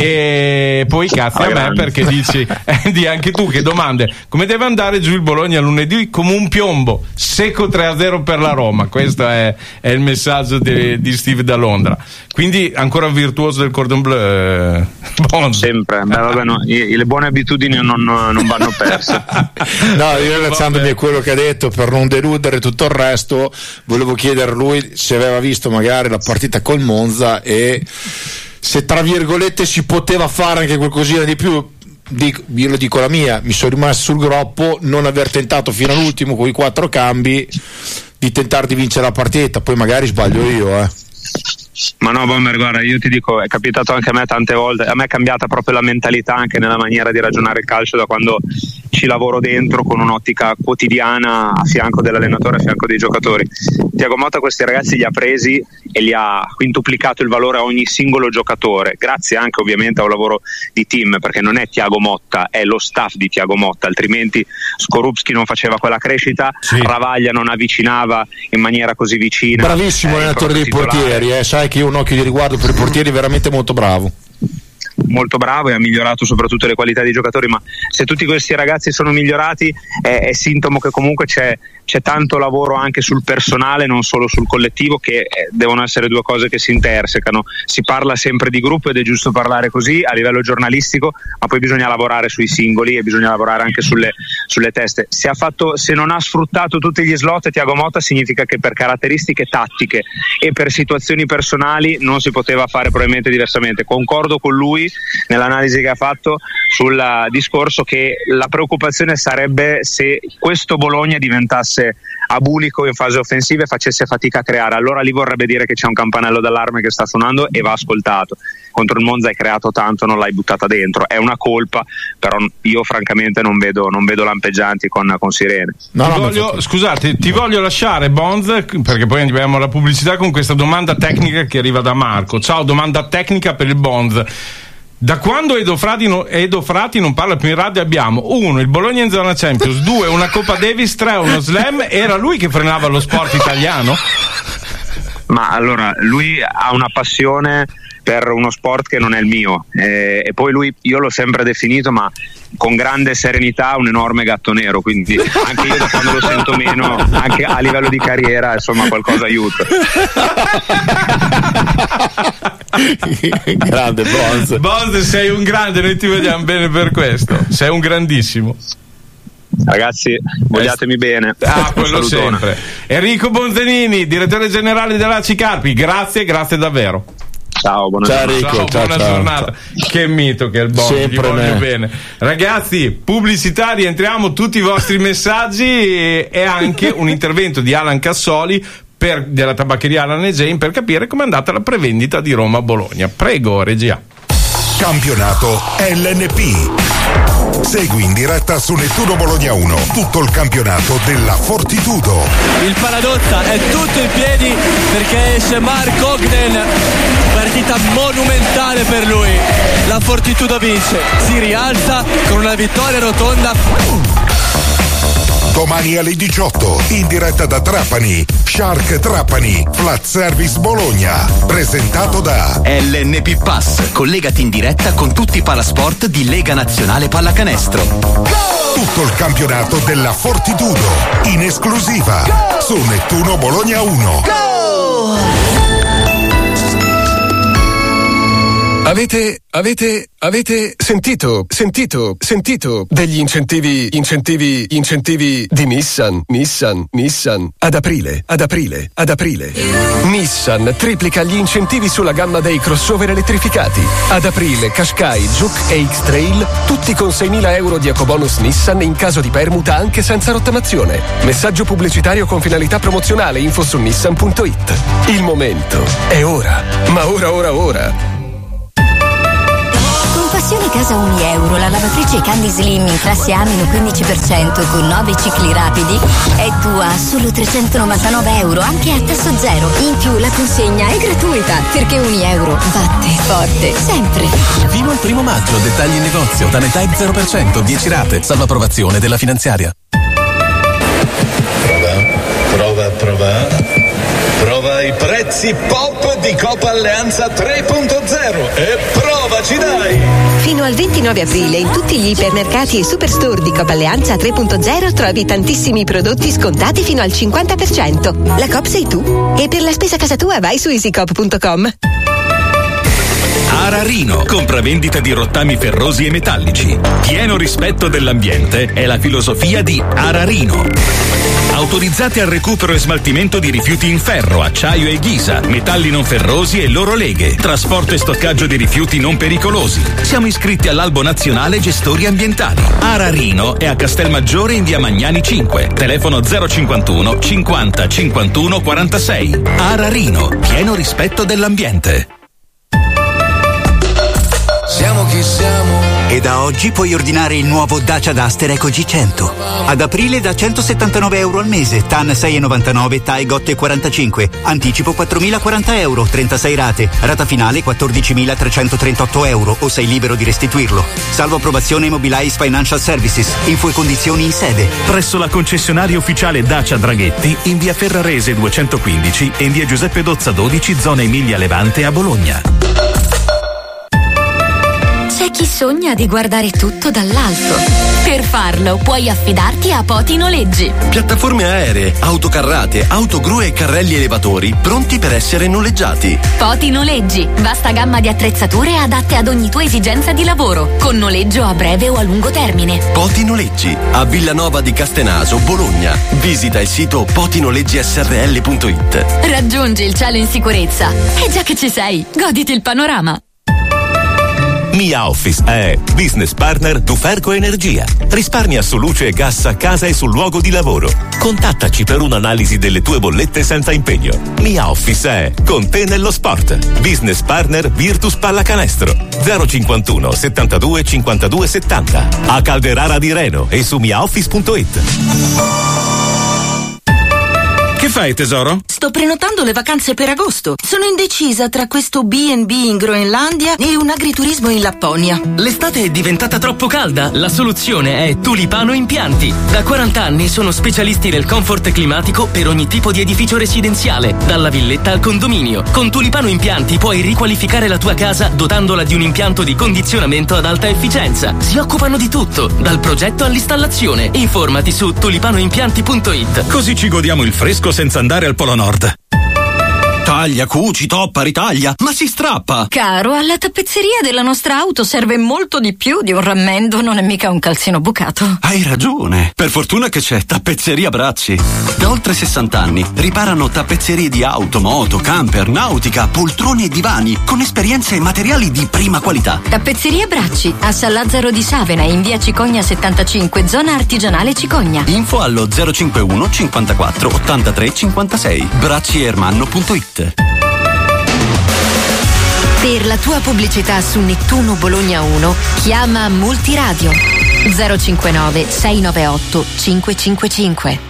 e poi cazzi a me perché dici eh, di anche tu che domande, come deve andare giù il Bologna lunedì? Come un piombo secco, tre a zero per la Roma. Questo è, è il messaggio de, di Steve da Londra. Quindi ancora virtuoso del cordon bleu, bon. Sempre. Beh, vabbè, no, le buone abitudini non, non vanno perse. No, io ringraziandomi a quello che ha detto, per non deludere tutto il resto, volevo chiedere a lui se aveva visto magari la partita col Monza e se tra virgolette si poteva fare anche qualcosina di più. Dico, io lo dico la mia, mi sono rimasto sul groppo non aver tentato fino all'ultimo con i quattro cambi di tentare di vincere la partita, poi magari sbaglio io, eh. Ma no, Bomber, guarda, io ti dico, è capitato anche a me tante volte. A me è cambiata proprio la mentalità anche nella maniera di ragionare il calcio da quando ci lavoro dentro, con un'ottica quotidiana a fianco dell'allenatore, a fianco dei giocatori. Thiago Motta questi ragazzi li ha presi e li ha quintuplicato il valore a ogni singolo giocatore, grazie anche ovviamente a un lavoro di team, perché non è Thiago Motta, è lo staff di Thiago Motta, altrimenti Skorupski non faceva quella crescita, sì. Ravaglia non avvicinava in maniera così vicina. Bravissimo eh, allenatore dei portieri, eh, sai che io ho un occhio di riguardo per i portieri, veramente molto bravo. Molto bravo, e ha migliorato soprattutto le qualità dei giocatori, ma se tutti questi ragazzi sono migliorati è, è sintomo che comunque c'è, c'è tanto lavoro anche sul personale, non solo sul collettivo, che eh, devono essere due cose che si intersecano. Si parla sempre di gruppo ed è giusto parlare così a livello giornalistico, ma poi bisogna lavorare sui singoli e bisogna lavorare anche sulle, sulle teste. Se, ha fatto, se non ha sfruttato tutti gli slot Thiago Motta, significa che per caratteristiche tattiche e per situazioni personali non si poteva fare probabilmente diversamente. Concordo con lui lui nell'analisi che ha fatto sul discorso che la preoccupazione sarebbe se questo Bologna diventasse abulico in fase offensiva e facesse fatica a creare. Allora lì vorrebbe dire che c'è un campanello d'allarme che sta suonando e va ascoltato. Contro il Monza hai creato tanto, non l'hai buttata dentro, è una colpa, però io francamente non vedo, non vedo lampeggianti con, con sirene. No, ti voglio, scusate, ti voglio lasciare, Bonz, perché poi andiamo alla pubblicità con questa domanda tecnica che arriva da Marco. Ciao, domanda tecnica per il Bonz. Da quando Edo Frati, no, Edo Frati non parla più in radio abbiamo uno, il Bologna in zona Champions, due, una Coppa Davis, tre, uno slam. Era lui che frenava lo sport italiano? Ma allora, lui ha una passione per uno sport che non è il mio, eh, e poi lui, io l'ho sempre definito, ma con grande serenità, un enorme gatto nero, quindi anche io da quando lo sento meno, anche a livello di carriera, insomma qualcosa aiuta. Grande Bonz. Bonz, sei un grande, noi ti vediamo bene per questo, sei un grandissimo. Ragazzi, vogliatemi bene. Ah, quello sempre. Enrico Bonzanini, direttore generale dell'A C I Carpi, grazie, grazie davvero. Ciao, buona ciao, giornata. Rico, ciao, ciao, buona ciao, giornata. Ciao. Che mito che è il Bonz, Sempre ti voglio me. bene. Ragazzi, pubblicità, rientriamo tutti i vostri messaggi e, e anche un intervento di Alan Cassoli per, della tabaccheria Alan e Jane per capire com'è andata la prevendita di Roma-Bologna. Prego, regia. Campionato L N P. Segui in diretta su Nettuno Bologna uno tutto il campionato della Fortitudo. Il Paradotta è tutto in piedi perché esce Mark Ogden, partita monumentale per lui. La Fortitudo vince, si rialza con una vittoria rotonda. Domani alle diciotto, in diretta da Trapani, Shark Trapani, Flat Service Bologna, presentato da L N P Pass, collegati in diretta con tutti i palasport di Lega Nazionale Pallacanestro. tutto il campionato della Fortitudo, in esclusiva su Nettuno Bologna uno. Avete, avete, avete sentito, sentito, sentito degli incentivi, incentivi, incentivi di Nissan, Nissan, Nissan. Ad aprile, ad aprile, ad aprile. Nissan triplica gli incentivi sulla gamma dei crossover elettrificati. Ad aprile Qashqai, Juke e X-Trail, tutti con seimila euro di ecobonus Nissan in caso di permuta anche senza rottamazione. Messaggio pubblicitario con finalità promozionale, info su nissan punto it. Il momento è ora, ma ora, ora, ora. Passione Casa un euro, la lavatrice Candy Slim in classe A meno quindici per cento con nove cicli rapidi è tua a solo trecentonovantanove euro anche a tasso zero. In più la consegna è gratuita perché un euro batte forte sempre. Fino al primo maggio, dettagli in negozio, da Netai zero per cento, dieci rate, salvo approvazione della finanziaria. Prova, prova, prova. Prova i prezzi pop di Coop Alleanza tre punto zero e provaci dai! Fino al ventinove aprile in tutti gli ipermercati e superstore di Coop Alleanza tre punto zero trovi tantissimi prodotti scontati fino al cinquanta per cento. La Coop sei tu. E per la spesa casa tua vai su easycoop punto com. Ararino, compravendita di rottami ferrosi e metallici. Pieno rispetto dell'ambiente è la filosofia di Ararino. Autorizzati al recupero e smaltimento di rifiuti in ferro, acciaio e ghisa, metalli non ferrosi e loro leghe, trasporto e stoccaggio di rifiuti non pericolosi. Siamo iscritti all'Albo Nazionale Gestori Ambientali. Ararino è a Castelmaggiore in via Magnani cinque, telefono zero cinquantuno cinquanta cinquantuno quarantasei. Ararino, pieno rispetto dell'ambiente. Siamo chi siamo. E da oggi puoi ordinare il nuovo Dacia Duster Eco G cento. Ad aprile da centosettantanove euro al mese, T A N sei virgola novantanove, T A E otto virgola quarantacinque, anticipo quattromilaquaranta euro, trentasei rate, rata finale quattordicimilatrecentotrentotto euro o sei libero di restituirlo. Salvo approvazione Mobilize Financial Services, info e condizioni in sede. Presso la concessionaria ufficiale Dacia Draghetti in via Ferrarese duecentoquindici e in via Giuseppe Dozza dodici, zona Emilia Levante a Bologna. C'è chi sogna di guardare tutto dall'alto. Per farlo puoi affidarti a Poti Noleggi. Piattaforme aeree, autocarrate, autogru e carrelli elevatori pronti per essere noleggiati. Poti Noleggi, vasta gamma di attrezzature adatte ad ogni tua esigenza di lavoro, con noleggio a breve o a lungo termine. Poti Noleggi, a Villanova di Castenaso, Bologna. Visita il sito potinoleggi s r l punto it. Raggiungi il cielo in sicurezza. E già che ci sei, goditi il panorama. Mia Office è business partner Duferco Energia. Risparmia su luce e gas a casa e sul luogo di lavoro. Contattaci per un'analisi delle tue bollette senza impegno. Mia Office è con te nello sport. Business partner Virtus Pallacanestro zero cinquantuno settantadue cinquantadue settanta a Calderara di Reno e su mia office punto it. Che fai, tesoro? Sto prenotando le vacanze per agosto. Sono indecisa tra questo B and B in Groenlandia e un agriturismo in Lapponia. L'estate è diventata troppo calda. La soluzione è Tulipano Impianti. Da quaranta anni sono specialisti del comfort climatico per ogni tipo di edificio residenziale, dalla villetta al condominio. Con Tulipano Impianti puoi riqualificare la tua casa dotandola di un impianto di condizionamento ad alta efficienza. Si occupano di tutto, dal progetto all'installazione. Informati su tulipanoimpianti punto it. Così ci godiamo il fresco senza andare al Polo Nord. Taglia, cuci, toppa, ritaglia, ma si strappa! Caro, alla tappezzeria della nostra auto serve molto di più di un rammendo, non è mica un calzino bucato. Hai ragione. Per fortuna che c'è Tappezzeria Bracci. Da oltre sessanta anni riparano tappezzerie di auto, moto, camper, nautica, poltrone e divani con esperienze e materiali di prima qualità. Tappezzeria Bracci, a San Lazzaro di Savena, in via Cicogna settantacinque, zona artigianale Cicogna. Info allo zero cinquantuno cinquantaquattro ottantatré cinquantasei. bracci ermanno punto it. Per la tua pubblicità su Nettuno Bologna uno, chiama Multiradio zero cinquantanove sei novantotto cinquecentocinquantacinque.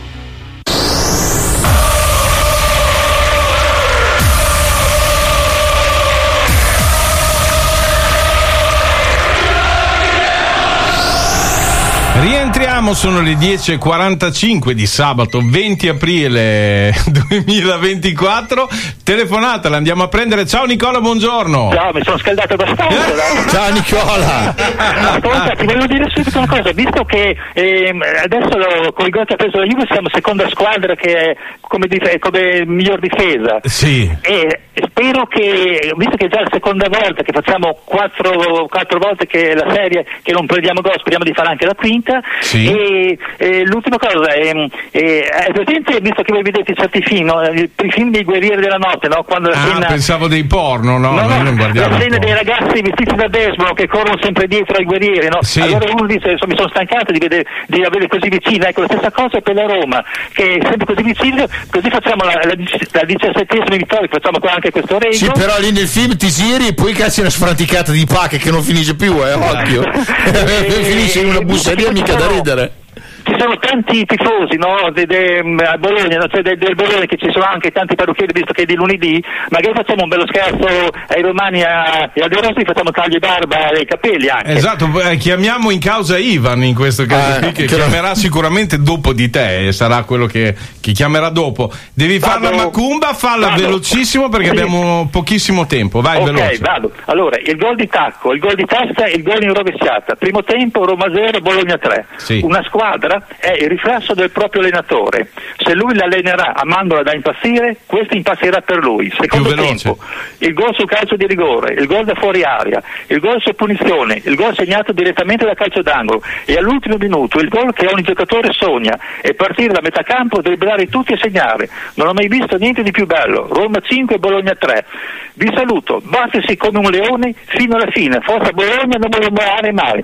Rientriamo, sono le dieci e quarantacinque di sabato venti aprile duemilaventiquattro. Telefonata, la andiamo a prendere. Ciao Nicola, buongiorno. Ciao, mi sono scaldato abbastanza. Ciao Nicola. Ascolta, ti volevo dire subito una cosa, visto che ehm, adesso lo, con il gol che ha preso la Juve siamo seconda squadra che è come, dif- come miglior difesa. Sì. E spero che, visto che è già la seconda volta che facciamo quattro, quattro volte che la serie che non prendiamo gol, speriamo di fare anche la quinta. Sì. E, e l'ultima cosa è, è, è presente, visto che voi vedete certi film, no? I film dei guerrieri della notte, no? Quando la Ah, scena... pensavo dei porno, no? No, Noi no, non guardiamo. la scena porno. dei ragazzi vestiti da baseball che corrono sempre dietro ai guerrieri, no? Sì. Allora uno dice, insomma, mi sono stancato di, vedere, di avere così vicino. Ecco, la stessa cosa per la Roma, che è sempre così vicino, così facciamo la, la, la diciassettesima vittoria, facciamo qua anche questo regno. Sì, però lì nel film ti giri e poi cazzi una sfraticata di pacche che non finisce più, eh, occhio. Finisce in una busseria mica da ridere. Ci sono tanti tifosi, no? De, de, a Bologna, no? Cioè del, del Bologna, che ci sono anche tanti parrucchieri, visto che è di lunedì, magari facciamo un bello scherzo ai romani a, e a De Rossi, facciamo tagli barba e i capelli anche. Esatto, eh, chiamiamo in causa Ivan in questo caso Ah, qui, che che chiamerà sicuramente dopo di te e sarà quello che, che chiamerà dopo. Devi fare la Vado. macumba, falla Vado. velocissimo perché Sì. abbiamo pochissimo tempo, vai Ok, veloce. vado. Allora, il gol di tacco, il gol di testa e il gol in rovesciata. Primo tempo Roma zero, Bologna tre. Sì. Una squadra è il riflesso del proprio allenatore. Se lui l'allenerà amandola da impazzire, questo impazzirà per lui. Secondo Più veloce. tempo, il gol sul calcio di rigore, il gol da fuori aria, il gol su punizione, il gol segnato direttamente da calcio d'angolo e all'ultimo minuto il gol che ogni giocatore sogna è partire da metà campo, dribblare tutti e segnare. Non ho mai visto niente di più bello. Roma cinque, Bologna tre. Vi saluto, battersi come un leone fino alla fine. Forza Bologna, non voglio morire mai.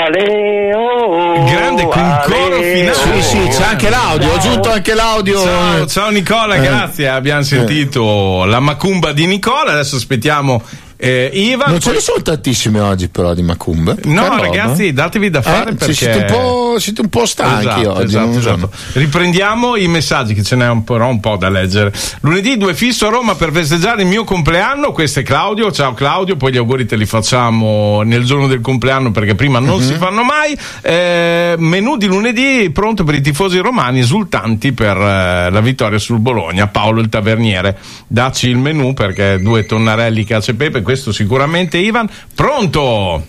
Ale, oh, oh, Grande concoro ale, finale. oh, Sì, sì, c'è anche l'audio, ho aggiunto anche l'audio. Ciao, ciao Nicola, Eh. grazie. Abbiamo sentito la macumba di Nicola. Adesso aspettiamo eh, Ivan. Non ce poi- ne sono tantissime oggi però di macumbe. No, Che roba. ragazzi, datevi da fare Eh, perché siete un po', siete un po' stanchi Esatto, oggi. esatto, non so. esatto. Riprendiamo i messaggi, che ce n'è un po', un po' da leggere. Lunedì due fisso a Roma per festeggiare il mio compleanno. Questo è Claudio. Ciao Claudio, poi gli auguri te li facciamo nel giorno del compleanno perché prima non Mhm. si fanno mai. Eh, menù di lunedì pronto per i tifosi romani esultanti per eh, la vittoria sul Bologna. Paolo il taverniere, dacci il menù perché due tonnarelli cacio e pepe, questo sicuramente. Ivan, pronto?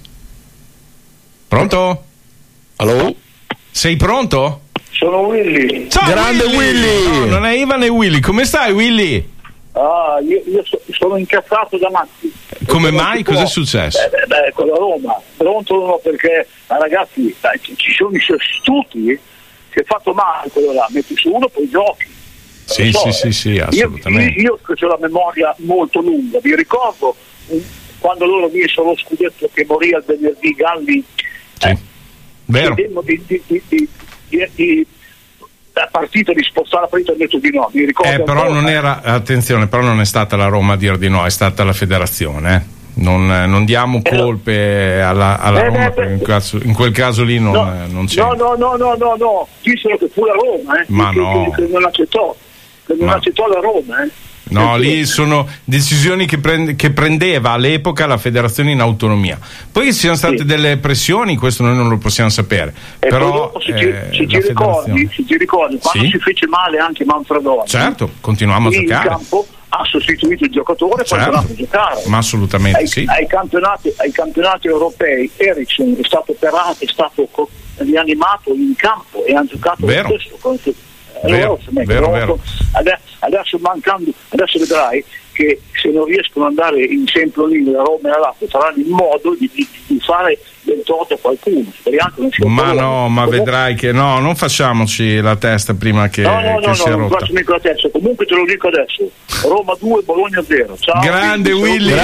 Pronto? Allo? Sei pronto? Sono Willy. Ciao Grande Willy! No, non è Ivan, è Willy. Come stai, Willy? Ah, io, io so- sono incazzato da matti. Come Perché non mai? si Cos'è può. successo? Eh, beh, beh, con la Roma. Pronto no, perché ah, ragazzi, dai, ci ci sono i sostituti. Si è fatto male quello là, metti su uno poi giochi. Sì, Non so, sì, eh. sì, sì, Io, assolutamente. io, io che ho la memoria molto lunga, vi ricordo un, quando loro vinsero lo scudetto che morì al venerdì Galli, sì. eh, Vero. Di, di, di, di, di, di, di, la partita di spostare la partita, ha detto di no, mi ricordo eh, però ancora. non era, attenzione, però non è stata la Roma a dire di no, è stata la federazione, eh. non, non diamo colpe alla, alla eh, Roma, beh, perché in, caso, in quel caso lì non, no, non c'è. no no no no no no dissero che fu la Roma, eh, Ma che, no. che, che non accettò che non Ma- accettò la Roma, eh. No, Perché- lì sono decisioni che, prende, che prendeva all'epoca la federazione in autonomia. Poi ci siano state Sì. delle pressioni, questo noi non lo possiamo sapere. E però poi dopo, se, eh, ti, se ti la ricordi, federazione- se ti ricordi quando Sì. si fece male anche Manfredoni, Certo, continuiamo a lì in giocare. campo ha sostituito il giocatore e poi Certo. tornato a giocare. Ma assolutamente ai, sì. ai, campionati, ai campionati europei Ericsson è stato operato, è stato co- rianimato in campo e ha giocato Vero. lo stesso. Con- Vero, allora, vero, dopo, vero. Adesso, adesso mancando, adesso vedrai che se non riescono ad andare in Champions League la Roma e la Lazio faranno in modo di, di, di fare del torto a qualcuno. Speriamo che non sia Ma Bologna. no, ma Comunque- vedrai che no, non facciamoci la testa prima che, No, no, che no, sia no, non rotta. faccio mica la terza. Comunque te lo dico adesso. Roma due, Bologna zero. Ciao. Grande Willy,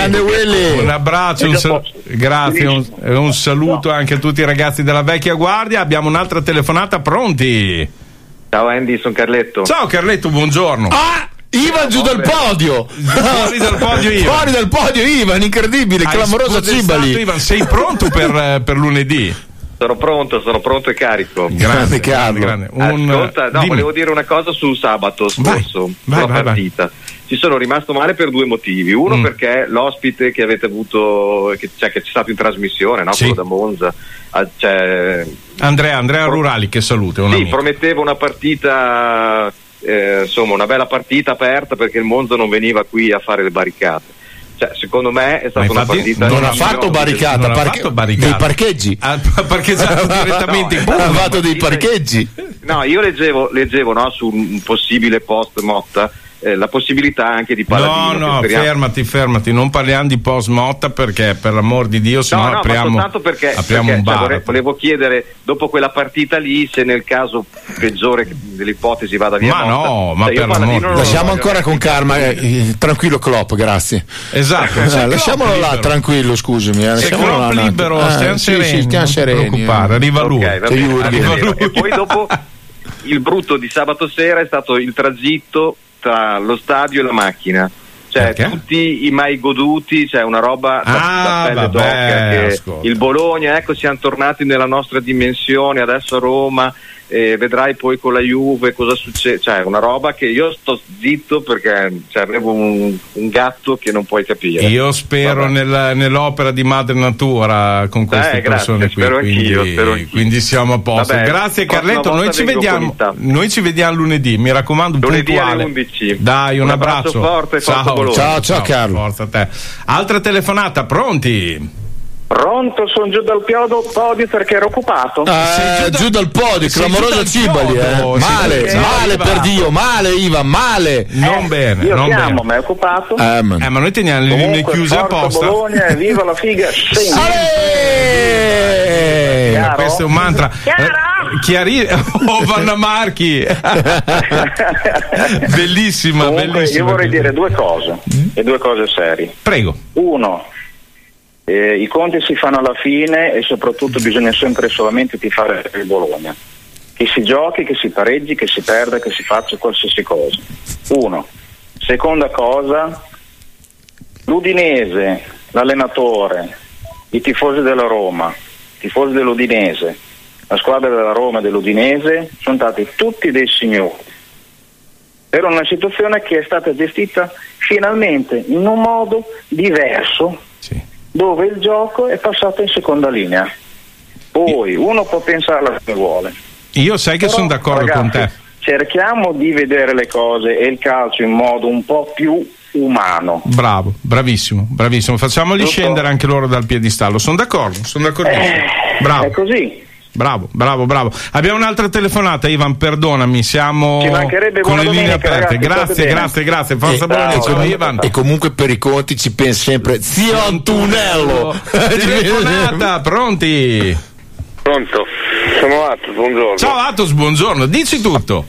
un abbraccio, un sal- grazie, un, e un saluto anche a tutti i ragazzi della vecchia guardia. Abbiamo un'altra telefonata, pronti? Ciao Andy, sono Carletto. Ciao Carletto, buongiorno. Ah! Ivan giù dal podio! Fuori dal podio Ivan. Fuori dal podio Ivan, incredibile, Hai clamorosa spodestato, Cibali. Ivan, sei pronto per, per lunedì? Sono pronto, sono pronto e carico. Grande, grande, grande. Un, Ascolta, no, dimmi. volevo dire una cosa su sabato scorso, vai, sulla vai, partita. Ci sono rimasto male per due motivi. Uno Mm. perché l'ospite che avete avuto, che, cioè che c'è stato in trasmissione, no? Sì. Quello da Monza, ah, cioè, Andrea, Andrea Rurali, che saluto, è un sì, amico. prometteva una partita, eh, insomma, una bella partita aperta perché il Monza non veniva qui a fare le barricate. Cioè, secondo me è stata Ma una infatti partita. Non ha di fatto milioni. barricata, non ha parche- fatto barricata. dei parcheggi. Ha parcheggiato direttamente in Ha pubblico. fatto dei parcheggi. No, io leggevo, leggevo no, su un possibile post Motta eh, la possibilità anche di Paladino. No, che no, speriamo- fermati, fermati, non parliamo di post Motta perché per l'amor di Dio, se no, No, no, apriamo, ma soltanto perché, apriamo perché, un cioè, bar. vorrei- volevo chiedere dopo quella partita lì se nel caso peggiore dell'ipotesi vada via Ma Motta. no, ma Cioè, io per Paladino l'amor- non lo Lasciamo voglio. ancora con calma, eh, tranquillo Klopp, grazie. Esatto, Eh, c'è Klopp lasciamolo là, libero. tranquillo, scusami. Eh, C'è lasciamolo Klopp là, libero, eh, stiamo sì, sereni, sì, stiamo non ti sereni. preoccupare, eh. arriva lui. Ok, va Che bene, Jurgen. arriva lui. E poi dopo il brutto di sabato sera è stato il tragitto tra lo stadio e la macchina. Cioè, Perché? tutti i mai goduti, cioè una roba da, Ah, da pelle vabbè, d'oca, che ascolta. il Bologna, ecco, siamo tornati nella nostra dimensione, adesso a Roma, e vedrai poi con la Juve cosa succede, cioè una roba che io sto zitto perché cioè, avevo un, un gatto che non puoi capire. Io spero Vabbè. nella- nell'opera di Madre Natura con queste Eh, grazie, persone qui, spero anch'io, quindi, spero anch'io. quindi siamo a posto. Vabbè, Grazie prossima Carletto, noi volta ci, vengo vediamo, con il noi ci vediamo lunedì, mi raccomando, Lunedì alle puntuale. undici. Dai, un, Un abbraccio forte, forza ciao, Bologna. Ciao, ciao, Carlo. Forza a te. Altra telefonata, pronti? Pronto, sono giù dal piodo, podio perché ero occupato. Eh, giù dal podio, sei clamorosa giù dal Cibali, eh. chiodo, sei Male, giù dal male chiodo. per Dio, male Ivan, male. Non bene, Io non chiamo, bene. ma è occupato. Eh, man. Eh, ma noi teniamo le linee Comunque, chiuse forza apposta. Bologna e viva la figa sempre. Ale! Chiaro? Questo è un mantra. Chiaro? Eh, Chiari- oh, Vanna Marchi. Bellissima, Comunque, bellissima. io vorrei dire due cose, e due cose serie. Prego. Uno, eh, i conti si fanno alla fine e soprattutto bisogna sempre solamente tifare per il Bologna. Che si giochi, che si pareggi, che si perda, che si faccia qualsiasi cosa. Uno. Seconda cosa, l'Udinese, l'allenatore, i tifosi della Roma, i tifosi dell'Udinese, la squadra della Roma e dell'Udinese sono stati tutti dei signori. Era una situazione che è stata gestita finalmente in un modo diverso, Sì. dove il gioco è passato in seconda linea. Poi uno può pensarla come vuole. Io sai che Però, sono d'accordo ragazzi, con te. cerchiamo di vedere le cose e il calcio in modo un po' più umano. Bravo, bravissimo, bravissimo. Facciamoli Giusto? scendere anche loro dal piedistallo. Sono d'accordo, sono d'accordissimo. Eh, Bravo. È così. Bravo, bravo, bravo. Abbiamo un'altra telefonata, Ivan, perdonami, siamo Ci mancherebbe, con buona le linee domenica, aperte. ragazzi, Grazie, state grazie, bene. grazie. Forza E- Bologna, e, ciao, comunque, Ivan. e comunque per i conti ci pensa sempre zio Antonello. Telefonata, pronti? Pronto, sono Atos, buongiorno. Ciao Atos, buongiorno, dici tutto. Piutto-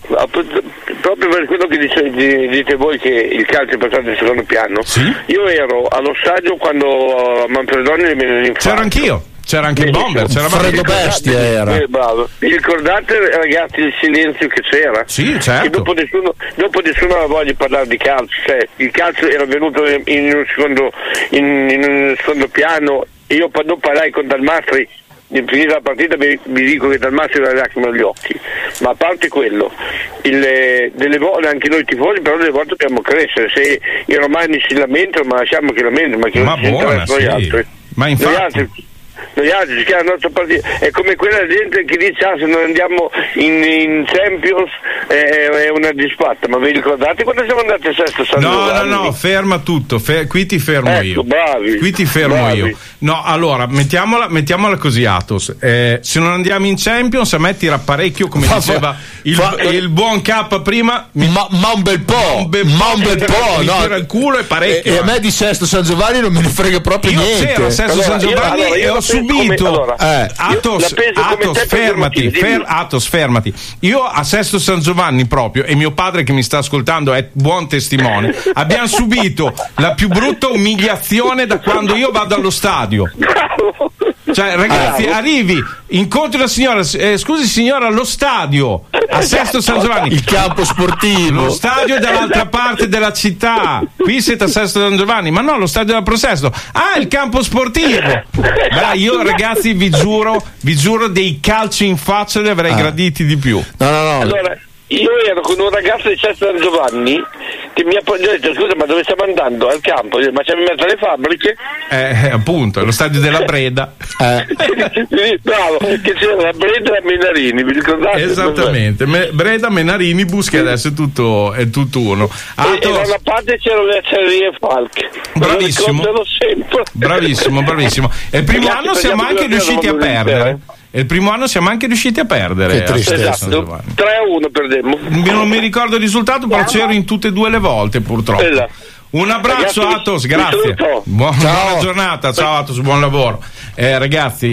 proprio per quello che dice, dite voi che il calcio è passato in secondo piano, sì? Io ero allo stadio quando Manfredoni mi venne l'infarto. C'ero anch'io. C'era anche il Bomber, c'era Freddo Bestia era. Eh, bravo. Vi ricordate, ragazzi, il silenzio che c'era? Sì, certo. E dopo nessuno, dopo nessuno aveva voglia di parlare di calcio, cioè il calcio era venuto in, in, un, secondo, in, in un secondo piano. E io quando parlai con Dalmastri, finita la partita, vi, vi dico che Dalmastri aveva le lacrime agli occhi. Ma a parte quello, il, delle volte anche noi tifosi, però delle volte dobbiamo crescere. Se i romani si lamentano, ma lasciamo che lamentano, ma che ma non buona, noi sì. altri. Ma infatti. Noi altri, Noi altri giochiamo la nostra partita, è come quella gente che dice ah, se non andiamo in, in Champions eh, è una disfatta, ma vi ricordate quando siamo andati a sesto San No, Giovanni? no, no, ferma tutto, fe- qui ti fermo ecco, io. Bravi, qui ti fermo bravi. io. No, allora, mettiamola, mettiamola così, Atos. Eh, se non andiamo in Champions, a me tira parecchio, come Fa- diceva il, fa- il buon K prima. Mi, ma, ma un bel po', ma un bel ma po', un bel po', mi no. tira il culo e parecchio. E, e a me di Sesto San Giovanni non me ne frega proprio io niente. c'ero a Sesto allora, San Giovanni io, allora, io e ho subito. Come, allora, eh, Atos, Atos, fermati, fer, Atos, fermati. Io a Sesto San Giovanni proprio, e mio padre che mi sta ascoltando è buon testimone, abbiamo subito la più brutta umiliazione da quando io vado allo stadio. Cioè, ragazzi, ah, arrivi, incontri una signora, eh, scusi signora, allo stadio a Sesto San Giovanni, il campo sportivo, lo stadio è dall'altra parte della città, qui siete a Sesto San Giovanni, ma no, lo stadio della Prosesto, ah, il campo sportivo. Beh, io ragazzi vi giuro, vi giuro dei calci in faccia li avrei ah. graditi di più. No, no, no. Allora, io ero con un ragazzo di Sesto San Giovanni che mi ha detto scusa ma dove stiamo andando? Al campo, ma siamo in mezzo alle fabbriche? Eh, appunto, è lo stadio della Breda. Eh. Bravo, che c'era la Breda e Menarini, vi ricordate? Esattamente, Me- Breda, Menarini, Buschi, adesso è tutto, è tutto uno. E, e da una parte c'erano le acciaierie Falk. Bravissimo, bravissimo, bravissimo. E il primo anno siamo anche riusciti a perdere. E il primo anno siamo anche riusciti a perdere. Che tristezza. Esatto. tre a uno perdemmo. Non mi ricordo il risultato, però c'ero in tutte e due le volte, purtroppo. Esatto. Un abbraccio, ragazzi, Atos, grazie. Buon, buona giornata, ciao Atos, buon lavoro. Eh, ragazzi,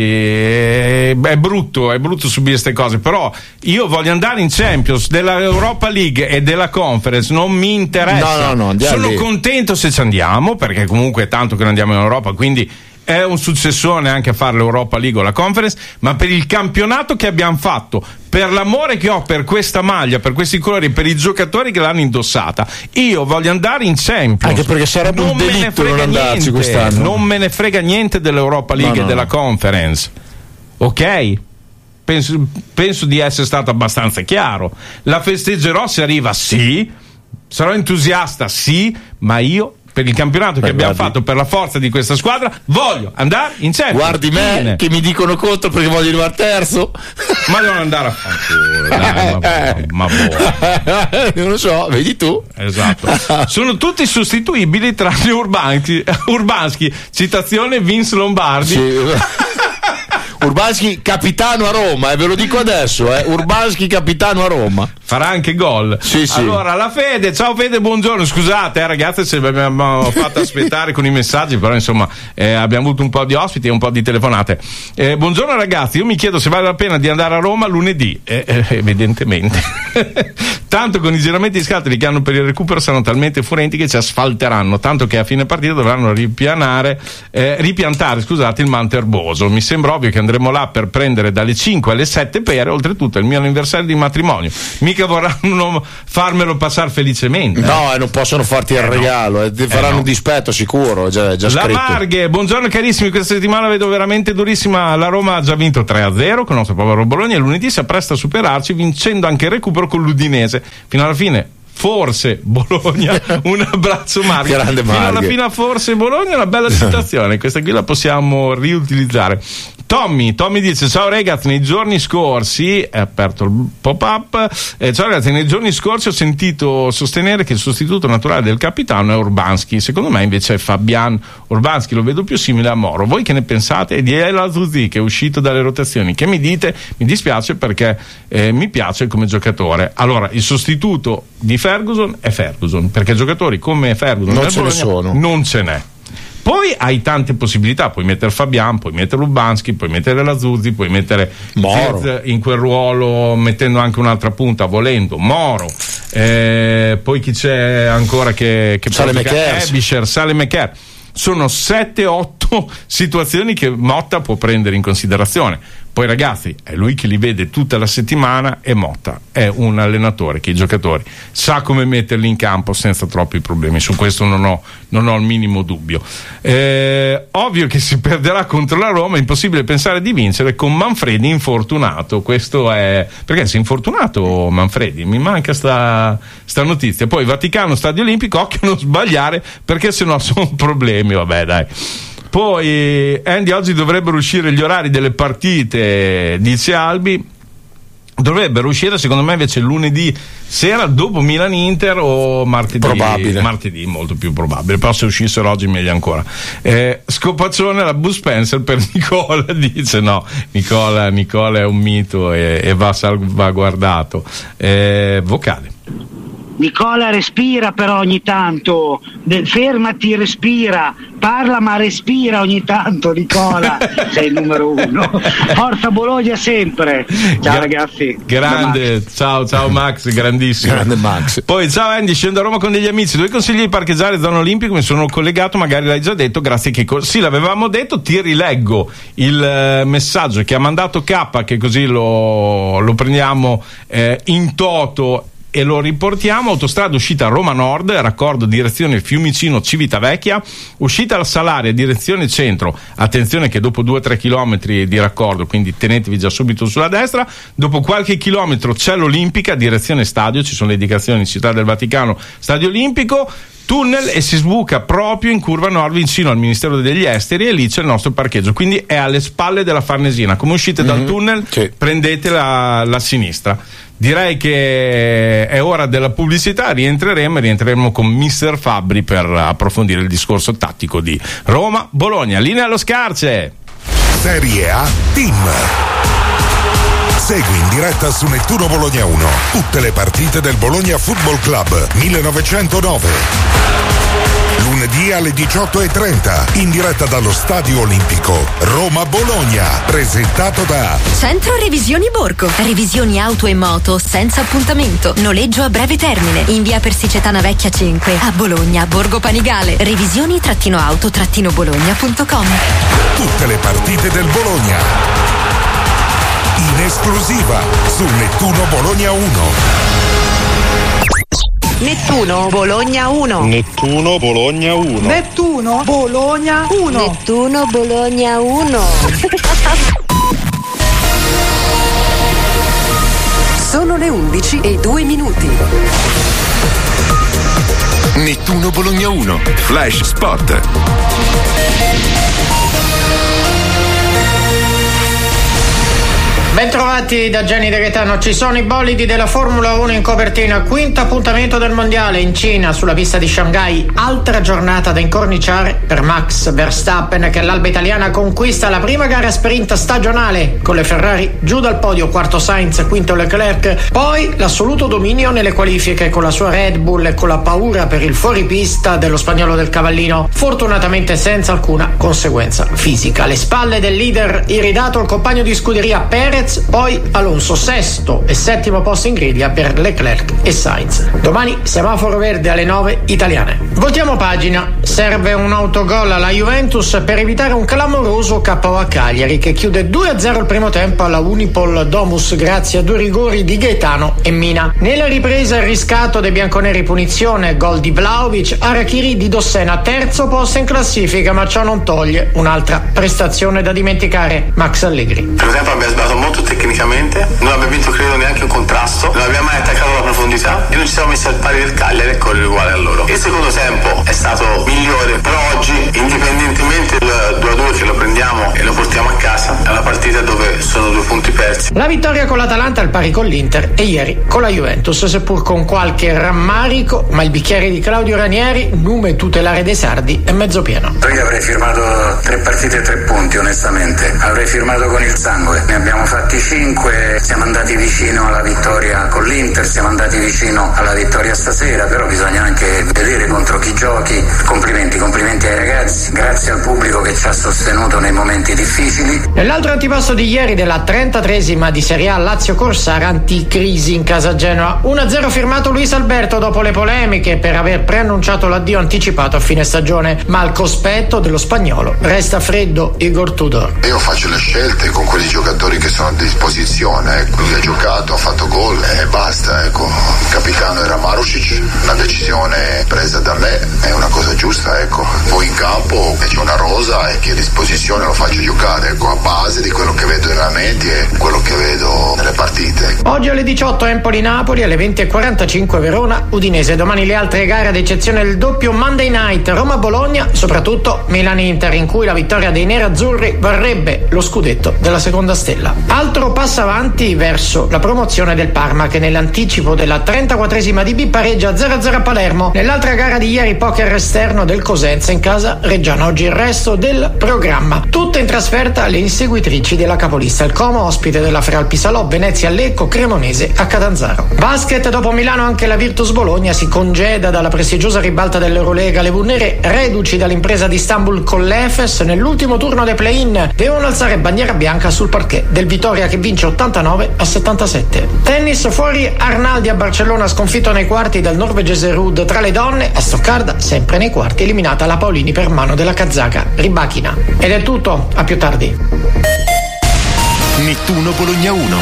eh, è brutto, è brutto subire queste cose, però io voglio andare in Champions, della Europa League e della Conference, non mi interessa. No, no, no, sono lì. contento se ci andiamo, perché comunque è tanto che non andiamo in Europa, quindi è un successone anche a fare l'Europa League o la Conference, ma per il campionato che abbiamo fatto, per l'amore che ho per questa maglia, per questi colori, per i giocatori che l'hanno indossata, io voglio andare in Champions. Anche perché sarebbe non un delitto non andarci niente, quest'anno. non me ne frega niente dell'Europa League no, no. e della Conference, ok? Penso, penso di essere stato abbastanza chiaro. La festeggerò se arriva, sì, sarò entusiasta, sì, ma io per il campionato Beh, che abbiamo guardi. fatto, per la forza di questa squadra, voglio andare in Champions. Guardi me Fine. che mi dicono contro perché voglio arrivare terzo. Ma devono andare a fanculo, dai, ma, ma, ma boh. Non lo so, vedi tu. Esatto. Sono tutti sostituibili tranne Urbanski, Urbanski, citazione Vince Lombardi. Sì. Urbanski capitano a Roma, e eh, ve lo dico adesso, eh. Urbanski capitano a Roma. Farà anche gol. Sì, sì. Allora, la Fede, ciao Fede, buongiorno. Scusate, eh, ragazzi, se vi abbiamo fatto aspettare con i messaggi, però insomma eh, abbiamo avuto un po' di ospiti e un po' di telefonate. Eh, buongiorno ragazzi, io mi chiedo se vale la pena di andare a Roma lunedì. Eh, eh, evidentemente. Tanto con i giramenti di scatoli che hanno per il recupero saranno talmente furenti che ci asfalteranno, tanto che a fine partita dovranno ripianare, eh, ripiantare scusate, il manto erboso. Mi sembra ovvio che andremo là per prendere dalle cinque alle sette pere, oltretutto è il mio anniversario di matrimonio. Mica vorranno farmelo passare felicemente. No, e eh, non possono farti il eh regalo, eh, ti faranno eh no. un dispetto sicuro, è già, è già La scritto. Marghe, buongiorno carissimi, questa settimana vedo veramente durissima. La Roma ha già vinto tre a zero con il nostro povero Bologna e lunedì si appresta a superarci vincendo anche il recupero con l'Udinese. Fino alla fine forse Bologna, un abbraccio Marghe. Grande Fino alla Marghe. fine forse Bologna, una bella citazione, questa qui la possiamo riutilizzare. Tommy, Tommy dice ciao ragazzi, nei giorni scorsi è aperto il pop-up, eh, ciao ragazzi, nei giorni scorsi ho sentito sostenere che il sostituto naturale del capitano è Urbanski, secondo me invece è Fabian Urbanski, lo vedo più simile a Moro. Voi che ne pensate? E di El Azuzi che è uscito dalle rotazioni, che mi dite? Mi dispiace perché eh, mi piace come giocatore. Allora, il sostituto di Ferguson è Ferguson, perché giocatori come Ferguson non ce ne sono, non ce n'è. Poi hai tante possibilità, puoi mettere Fabian, puoi mettere Lubanski, puoi mettere Lazuzzi, puoi mettere Moro Zirz in quel ruolo, mettendo anche un'altra punta volendo, Moro, eh, poi chi c'è ancora che, che Salemaker, Ebischer, Salemaker. Sono sette otto situazioni che Motta può prendere in considerazione. Poi ragazzi, è lui che li vede tutta la settimana e Motta è un allenatore che i giocatori sa come metterli in campo senza troppi problemi. Su questo non ho, non ho il minimo dubbio. Eh, ovvio che si perderà contro la Roma, è impossibile pensare di vincere con Manfredi infortunato. Questo è perché si è infortunato Manfredi, mi manca sta, sta notizia. Poi Vaticano, Stadio Olimpico, occhio a non sbagliare perché sennò sono problemi, vabbè dai. Poi Andy, oggi dovrebbero uscire gli orari delle partite, dice Albi. Dovrebbero uscire secondo me invece lunedì sera dopo Milan-Inter o martedì. Probabile. Martedì, molto più probabile, però se uscissero oggi meglio ancora. Eh, Scopaccione, la Bus Spencer per Nicola, dice no, Nicola, Nicola è un mito e, e va salvaguardato. Eh, vocale. Nicola, respira però ogni tanto, De- fermati, respira, parla ma respira ogni tanto, Nicola. Sei il numero uno. Forza Bologna sempre. Ciao Gra- ragazzi. Grande, ciao ciao Max, grandissimo. Grande Max. Poi ciao Andy, scendo a Roma con degli amici, dove consigli di parcheggiare zona olimpico? Mi sono collegato, magari l'hai già detto, grazie Chico. Sì, l'avevamo detto, ti rileggo il eh, messaggio che ha mandato K, che così lo, lo prendiamo eh, in toto e lo riportiamo. Autostrada uscita a Roma Nord, raccordo direzione Fiumicino Civitavecchia, uscita al Salaria direzione centro, attenzione che dopo due o tre chilometri di raccordo, quindi tenetevi già subito sulla destra, dopo qualche chilometro c'è l'Olimpica direzione stadio, ci sono le indicazioni Città del Vaticano, Stadio Olimpico, tunnel e si sbuca proprio in curva nord vicino al Ministero degli Esteri e lì c'è il nostro parcheggio, quindi è alle spalle della Farnesina. Come uscite mm-hmm. dal tunnel sì. prendete la, la sinistra. Direi che è ora della pubblicità, rientreremo e rientreremo con mister Fabbri per approfondire il discorso tattico di Roma-Bologna. Linea allo Scarce. Serie A Team. Segui in diretta su Nettuno Bologna uno tutte le partite del Bologna Football Club millenovecentonove. Lunedì alle diciotto e trenta, in diretta dallo Stadio Olimpico, Roma-Bologna, presentato da Centro Revisioni Borgo. Revisioni auto e moto senza appuntamento. Noleggio a breve termine. In via Persicetana Vecchia cinque, a Bologna, Borgo Panigale. Revisioni-auto-bologna punto com. Tutte le partite del Bologna. In esclusiva su Nettuno Bologna uno. Nettuno Bologna uno. Nettuno Bologna uno. Nettuno Bologna uno. Nettuno Bologna uno. Sono le undici e due minuti. Nettuno Bologna uno. Flash Spot. Bentrovati da Gianni De Gaetano. Ci sono i bolidi della Formula uno in copertina, quinto appuntamento del mondiale in Cina sulla pista di Shanghai, altra giornata da incorniciare per Max Verstappen che all'alba italiana conquista la prima gara sprint stagionale con le Ferrari giù dal podio, quarto Sainz, quinto Leclerc, poi l'assoluto dominio nelle qualifiche con la sua Red Bull e con la paura per il fuoripista dello spagnolo del Cavallino, fortunatamente senza alcuna conseguenza fisica. Alle spalle del leader iridato il compagno di scuderia Perez, poi Alonso sesto e settimo posto in griglia per Leclerc e Sainz. Domani semaforo verde alle nove italiane. Voltiamo pagina. Serve un autogol alla Juventus per evitare un clamoroso K O a Cagliari che chiude due a zero il primo tempo alla Unipol Domus grazie a due rigori di Gaetano e Mina. Nella ripresa il riscatto dei bianconeri, punizione, gol di Vlahovic, Arachiri di Dossena, terzo posto in classifica, ma ciò non toglie un'altra prestazione da dimenticare. Max Allegri. Per esempio abbiamo sbagliato molto tecnicamente, non abbiamo vinto credo neanche un contrasto, non abbiamo mai attaccato la profondità e non ci siamo messi al pari del Cagliari e correre uguale a loro. Il secondo tempo è stato migliore, però oggi indipendentemente dal due a due che lo prendiamo e lo portiamo a casa, è una partita dove sono due punti persi La vittoria con l'Atalanta al pari con l'Inter e ieri con la Juventus, seppur con qualche rammarico, ma il bicchiere di Claudio Ranieri, nume tutelare dei sardi, è mezzo pieno. Io avrei firmato tre partite e tre punti, onestamente. Avrei firmato con il sangue. Ne abbiamo fatti cinque, siamo andati vicino alla vittoria con l'Inter, siamo andati vicino alla vittoria stasera, però bisogna anche vedere contro chi giochi. Complimenti, complimenti ai ragazzi, grazie al pubblico che ci ha sostenuto nei momenti difficili. Nell'altro antipasto di ieri della trentatreesima di Serie A Lazio Corsara, anticrisi in casa Genoa, uno a zero firmato Luis Alberto dopo le polemiche per aver preannunciato l'addio anticipato a fine stagione, ma al cospetto dello spagnolo resta freddo Igor Tudor. Io faccio le scelte con quei giocatori che sono a disposizione, ecco. Lui ha giocato, ha fatto gol e basta, ecco. Il capitano era Marušić, una decisione presa da me, è una cosa giusta, ecco. Poi in campo c'è una rosa e chi è a disposizione lo faccio giocare, ecco, a base di quello che vedo nei allenamenti e quello che vedo nelle partite. Oggi alle diciotto Empoli-Napoli, alle venti e quarantacinque Verona-Udinese. Domani le altre gare, ad eccezione del doppio Monday Night Roma-Bologna, soprattutto Milan-Inter, in cui la vittoria dei nerazzurri varrebbe lo scudetto della seconda stella. Altro passo avanti verso la promozione del Parma, che nell'anticipo della trentaquattresima D B pareggia zero a zero a Palermo. Nell'altra gara di ieri, poker esterno del Cosenza in casa Reggiana. Oggi il resto del programma. Tutte in trasferta le inseguitrici della capolista. Il Como ospite della Freal Pisalò, Venezia a Lecco, Cremonese a Catanzaro. Basket, dopo Milano anche la Virtus Bologna si congeda dalla prestigiosa ribalta dell'Eurolega. Le Vurnere, reduci dall'impresa di Istanbul con l'Efes, nell'ultimo turno dei play-in devono alzare bandiera bianca sul parquet del Vitoria, che vince ottantanove a settantasette. Tennis, fuori Arnaldi a Barcellona, sconfitto nei quarti dal norvegese Ruud. Tra le donne, a Stoccarda, sempre nei quarti, eliminata la Paolini per mano della kazaka Rybakina. Ed è tutto, a più tardi. Nettuno Bologna uno.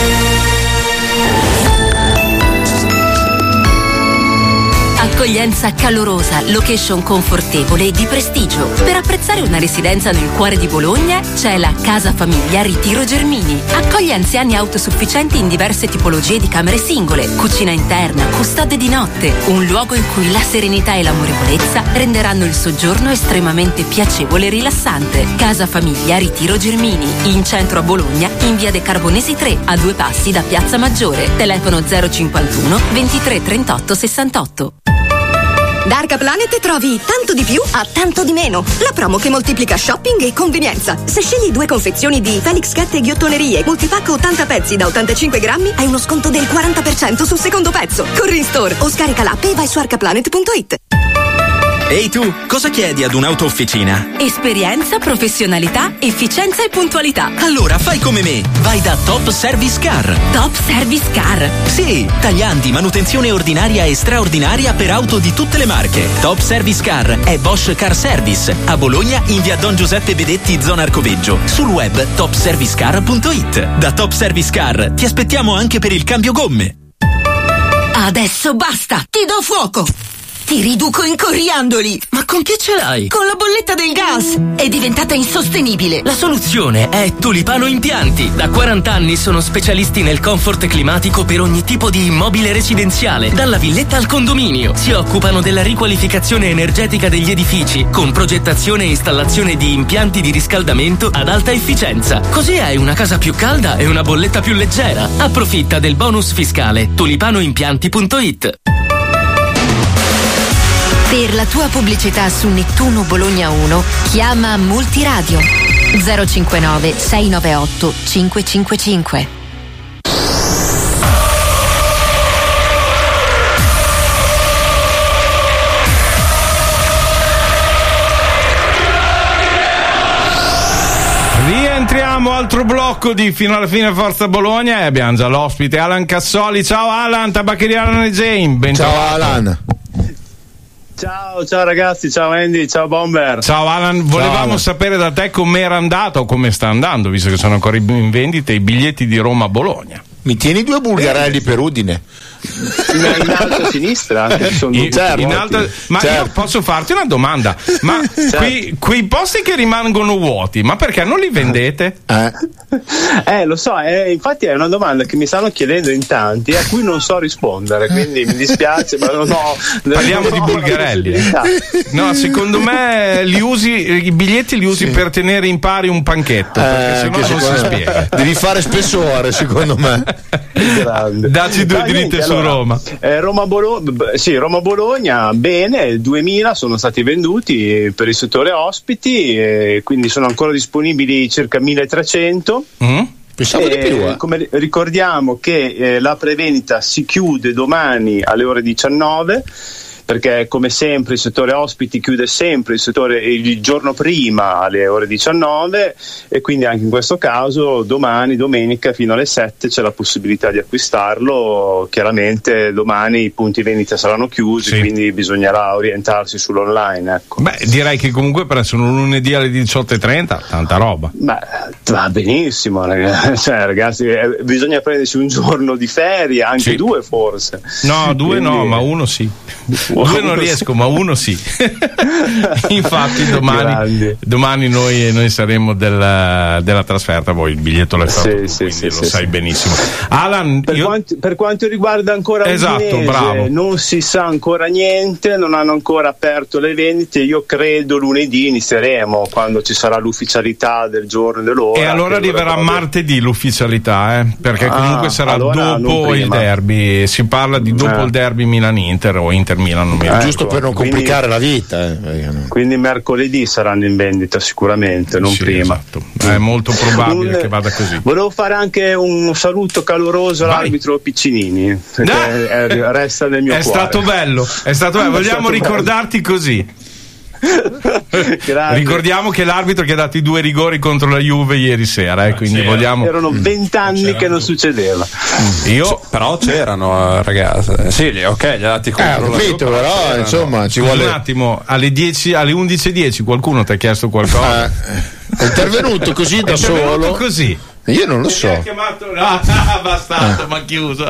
Accoglienza calorosa, location confortevole e di prestigio. Per apprezzare una residenza nel cuore di Bologna c'è la Casa Famiglia Ritiro Germini. Accoglie anziani autosufficienti in diverse tipologie di camere singole, cucina interna, custode di notte, un luogo in cui la serenità e l'amorevolezza renderanno il soggiorno estremamente piacevole e rilassante. Casa Famiglia Ritiro Germini, in centro a Bologna, in via De Carbonesi tre, a due passi da Piazza Maggiore. Telefono zero cinquantuno ventitré trentotto sessantotto. Da Arca Planet trovi tanto di più a tanto di meno. La promo che moltiplica shopping e convenienza. Se scegli due confezioni di Felix Cat e ghiottonerie multipack ottanta pezzi da ottantacinque grammi, hai uno sconto del quaranta per cento sul secondo pezzo. Corri in store o scarica l'app e vai su arcaplanet punto it. Ehi tu, cosa chiedi ad un'auto officina? Esperienza, professionalità, efficienza e puntualità. Allora fai come me, vai da Top Service Car. Top Service Car? Sì, tagliandi, manutenzione ordinaria e straordinaria per auto di tutte le marche. Top Service Car è Bosch Car Service, a Bologna in via Don Giuseppe Bedetti, zona Arcoveggio. Sul web top service car punto it. Da Top Service Car ti aspettiamo anche per il cambio gomme. Adesso basta, ti do fuoco! Ti riduco in coriandoli! Ma con che ce l'hai? Con la bolletta del gas! È diventata insostenibile! La soluzione è Tulipano Impianti. Da quaranta anni sono specialisti nel comfort climatico per ogni tipo di immobile residenziale, dalla villetta al condominio. Si occupano della riqualificazione energetica degli edifici, con progettazione e installazione di impianti di riscaldamento ad alta efficienza. Così hai una casa più calda e una bolletta più leggera. Approfitta del bonus fiscale. tulipano impianti punto it. Per la tua pubblicità su Nettuno Bologna uno, chiama Multiradio zero cinquantanove sei nove otto cinque cinque cinque. Rientriamo, altro blocco di Fino alla fine Forza Bologna, e abbiamo già l'ospite Alan Cassoli. Ciao Alan, tabaccheria Alan e Jane. Ben ciao trovato. Alan. Ciao, ciao ragazzi, ciao Andy, ciao Bomber. Ciao Alan, volevamo ciao, Alan. sapere da te com'era andato o come sta andando, visto che sono ancora in vendita i biglietti di Roma-Bologna. Mi tieni due bulgarelli per Udine? in, in alto a sinistra. In, certo, in alto, ma certo. Io posso farti una domanda? Ma certo. quei, quei posti che rimangono vuoti, ma perché non li vendete? Eh, eh lo so, eh, infatti è una domanda che mi stanno chiedendo in tanti a cui non so rispondere, quindi mi dispiace, ma non ho. Parliamo non di Bulgarelli. Eh. No, secondo me li usi, i biglietti li usi sì. per tenere in pari un panchetto, eh, perché sennò non si spiega. Devi fare spessore, secondo me. Grande. Dacci due dritte su allora, Roma. Eh, Roma Bologna, sì, Roma Bologna, bene, duemila sono stati venduti per il settore ospiti, e quindi sono ancora disponibili circa milletrecento. Mm. Pensavo di più, eh. Come ricordiamo che eh, la prevendita si chiude domani alle ore diciannove, perché come sempre il settore ospiti chiude sempre il settore il giorno prima alle ore diciannove, e quindi anche in questo caso domani, domenica fino alle sette c'è la possibilità di acquistarlo. Chiaramente domani i punti vendita saranno chiusi, sì. quindi bisognerà orientarsi sull'online, ecco. Beh, direi che comunque per essere un lunedì alle diciotto e trenta tanta roba. Beh, va benissimo, ragazzi, cioè, ragazzi eh, bisogna prendersi un giorno di ferie, anche sì. due forse. No, due quindi... no, ma uno sì. Due non riesco, ma uno sì. Infatti domani, domani noi, noi saremo della, della trasferta, voi il biglietto l'hai fatto, sì, sì, sì, lo sì, sai sì. benissimo. Alan, per, io... quanto, per quanto riguarda ancora esatto, Udinese, bravo. non si sa ancora niente, non hanno ancora aperto le vendite. Io credo lunedì inizieremo, quando ci sarà l'ufficialità del giorno e dell'ora. E allora arriverà martedì l'ufficialità, eh? Perché comunque ah, sarà allora dopo il derby. Si parla di dopo eh. il derby Milan-Inter o Inter-Milan, non mi eh, giusto per non complicare quindi, la vita. Eh. Quindi mercoledì saranno in vendita sicuramente, non sì, prima. Esatto. È molto probabile un, che vada così. Volevo fare anche un saluto caloroso Vai. all'arbitro Piccinini, perché no. è, è, resta nel mio è cuore. Stato bello, è stato bello. Vogliamo ricordarti bello. così. Ricordiamo che l'arbitro che ha dato i due rigori contro la Juve ieri sera, eh, quindi c'era. vogliamo. Erano vent'anni che non succedeva. Io però c'erano ragazzi. Sì, ok, gli ha dati contro eh, la capito, Juve, però c'erano. Insomma, ci vuole un attimo, alle dieci, alle undici e dieci qualcuno ti ha chiesto qualcosa? Eh, è intervenuto così da è solo. Così. Io non lo so. Mi ha chiamato, no, bastardo, ma chiuso.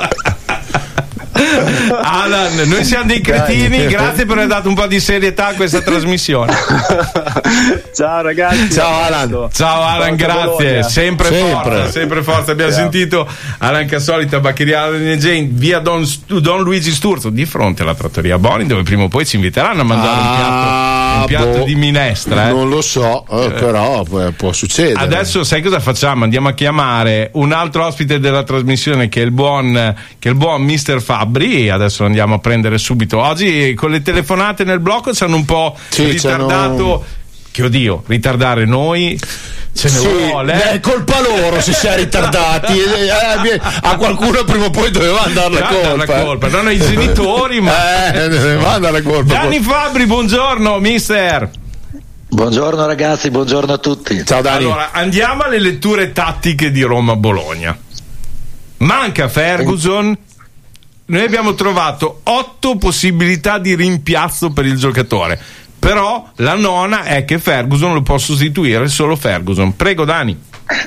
Alan, noi siamo dei cretini, grazie per aver dato un po' di serietà a questa trasmissione. Ciao ragazzi. Ciao Alan. Ciao Alan, grazie. Sempre, sempre forza, sempre forza. Abbiamo Ciao. sentito Alan Cassoli, tabaccheria Jane, via Don, Don Luigi Sturzo, di fronte alla trattoria Boni, dove prima o poi ci inviteranno a mangiare ah, un piatto, un piatto boh, di minestra. Eh. Non lo so, eh, però può, può succedere. Adesso sai cosa facciamo? Andiamo a chiamare un altro ospite della trasmissione che è il buon, che è il buon mister Fabbri. Adesso andiamo a prendere subito. Oggi con le telefonate nel blocco ci hanno un po' sì, ritardato. Che oddio, ritardare noi ce ne sì, vuole. È colpa loro se si è ritardati. A qualcuno prima o poi doveva andare la colpa. La colpa. Non ai genitori, ma eh, doveva andare la colpa. Dani Fabbri, buongiorno, mister. Buongiorno ragazzi, buongiorno a tutti. Ciao Dani. Allora, andiamo alle letture tattiche di Roma-Bologna. Manca Ferguson. Noi abbiamo trovato otto possibilità di rimpiazzo per il giocatore, però la nona è che Ferguson lo può sostituire solo Ferguson. Prego Dani.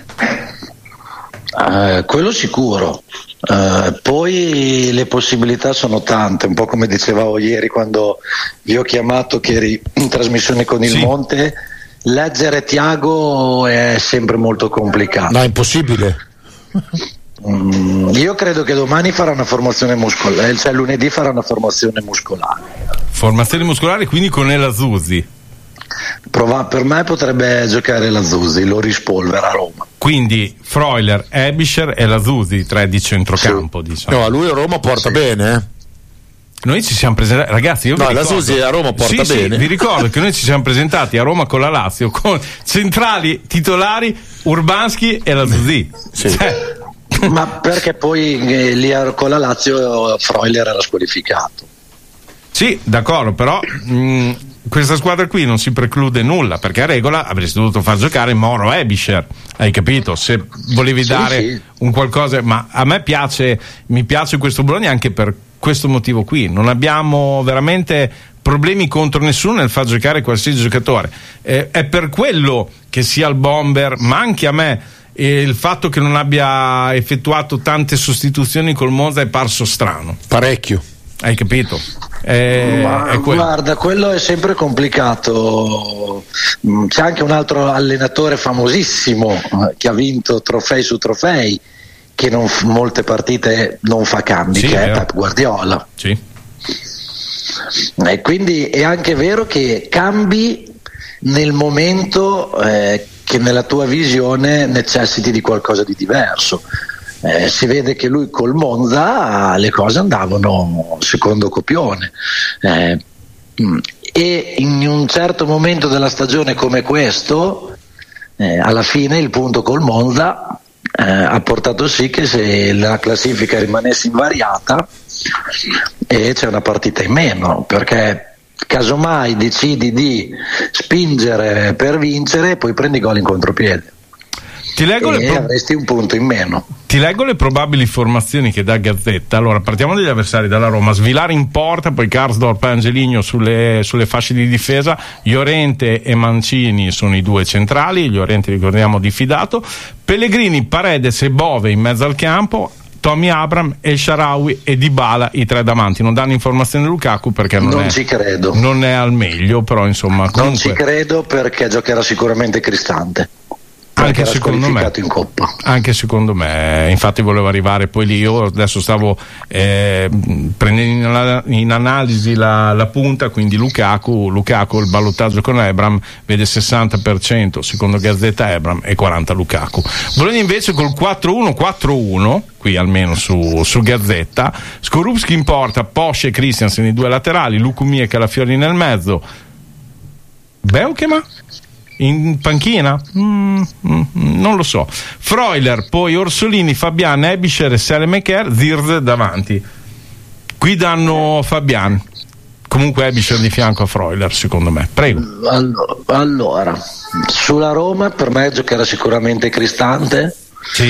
Uh, quello sicuro. Uh, poi le possibilità sono tante, un po' come dicevamo ieri quando vi ho chiamato che eri in trasmissione con il sì. Monte. Leggere Thiago è sempre molto complicato. No, è impossibile. Mm, io credo che domani farà una formazione muscolare, cioè lunedì farà una formazione muscolare. Formazione muscolare, quindi con El Azzurri. Prova, per me potrebbe giocare l'Azzurri, lo rispolvera a Roma. Quindi Freuler, Ebischer e l'Azzurri, tre di centrocampo, sì. diciamo. No, a lui a Roma porta sì. bene, eh? Noi ci siamo presentati, ragazzi. Io no, vi la ricordo, Susi a Roma porta sì, bene. Sì, vi ricordo che noi ci siamo presentati a Roma con la Lazio con centrali titolari Urbanski e la Susi. Sì. Cioè, ma perché poi eh, lì con la Lazio Freuler era squalificato. Sì, d'accordo, però mh, questa squadra qui non si preclude nulla, perché a regola avresti dovuto far giocare Moro Ebischer, hai capito? Se volevi sì, dare sì. un qualcosa, ma a me piace, mi piace questo Bologna anche per questo motivo qui. Non abbiamo veramente problemi contro nessuno nel far giocare qualsiasi giocatore. Eh, è per quello che sia il Bomber, ma anche a me e il fatto che non abbia effettuato tante sostituzioni col Monza è parso strano. Parecchio. Hai capito? È, Ma, è quello. Guarda, quello è sempre complicato. C'è anche un altro allenatore famosissimo che ha vinto trofei su trofei, che non, molte partite non fa cambi, Sì, che è vero. Pep Guardiola. Sì. E quindi è anche vero che cambi nel momento eh, che nella tua visione necessiti di qualcosa di diverso. Eh, si vede che lui col Monza le cose andavano secondo copione, eh, mh, e in un certo momento della stagione come questo, eh, alla fine il punto col Monza eh, ha portato sì che se la classifica rimanesse invariata e c'è una partita in meno, perché casomai decidi di spingere per vincere, poi prendi gol in contropiede. Ti leggo e le pro- avresti un punto in meno. Ti leggo le probabili formazioni che dà Gazzetta. Allora, partiamo dagli avversari della Roma. Svilare in porta, poi Karsdorp e Angelino sulle, sulle fasce di difesa. Llorente e Mancini sono i due centrali. Llorente, ricordiamo, diffidato. Pellegrini, Paredes e Bove in mezzo al campo. Tommy Abraham, El Shaarawy e Dybala i tre davanti. Non danno informazioni a Lukaku perché non, Non è, ci credo. non è al meglio, però insomma comunque... Non ci credo, perché giocherà sicuramente Cristante. Anche era secondo me, squalificato in Coppa. anche secondo me, infatti volevo arrivare poi lì. Io adesso stavo eh, prendendo in, in analisi la, la punta, quindi Lukaku, Lukaku il ballottaggio con Ebram vede sessanta per cento secondo Gazzetta Ebram e quaranta Lukaku. Bologna invece col quattro uno quattro uno, qui almeno su, su Gazzetta, Skorupski in porta, Posch e Christiansen i due laterali, Lukumi e Calafiori nel mezzo, Beukema in panchina? Mm, mm, non lo so. Freuler, poi Orsolini, Fabian, Ebischer e Selemeker, Zirze davanti. Qui danno Fabian. Comunque Ebischer di fianco a Freuler, secondo me. Prego. Allora, allora, sulla Roma per me giocherà sicuramente Cristante. Sì.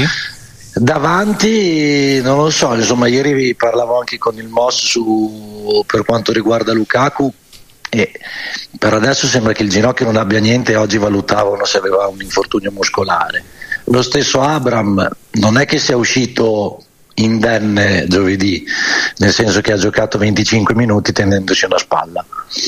Davanti non lo so, insomma ieri parlavo anche con il Moss su, per quanto riguarda Lukaku, e per adesso sembra che il ginocchio non abbia niente, e oggi valutavano se aveva un infortunio muscolare. Lo stesso Abraham non è che sia uscito indenne giovedì, nel senso che ha giocato venticinque minuti tendendosi una spalla,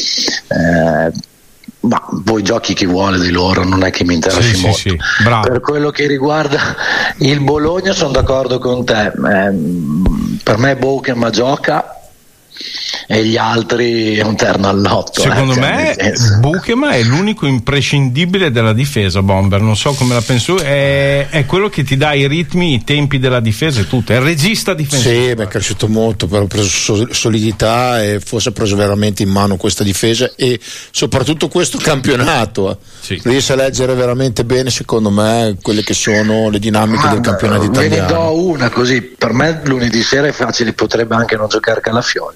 eh, ma poi giochi chi vuole di loro, non è che mi interessi Sì, molto. sì, sì. Bravo. Per quello che riguarda il Bologna sono d'accordo con te, eh, per me Boukema gioca e gli altri è un terno al lotto. Secondo eh, me nel senso. Boukema è l'unico imprescindibile della difesa, Bomber, non so come la penso, è, è quello che ti dà i ritmi, i tempi della difesa e tutto, è il regista difensivo. Sì, beh, è cresciuto molto, però ha preso sol- solidità e forse ha preso veramente in mano questa difesa e soprattutto questo campionato. Sì. Riesce a leggere veramente bene, secondo me, quelle che sono le dinamiche Ah, del campionato ve ne italiano. do una così, per me lunedì sera è facile, potrebbe anche non giocare Calafiori.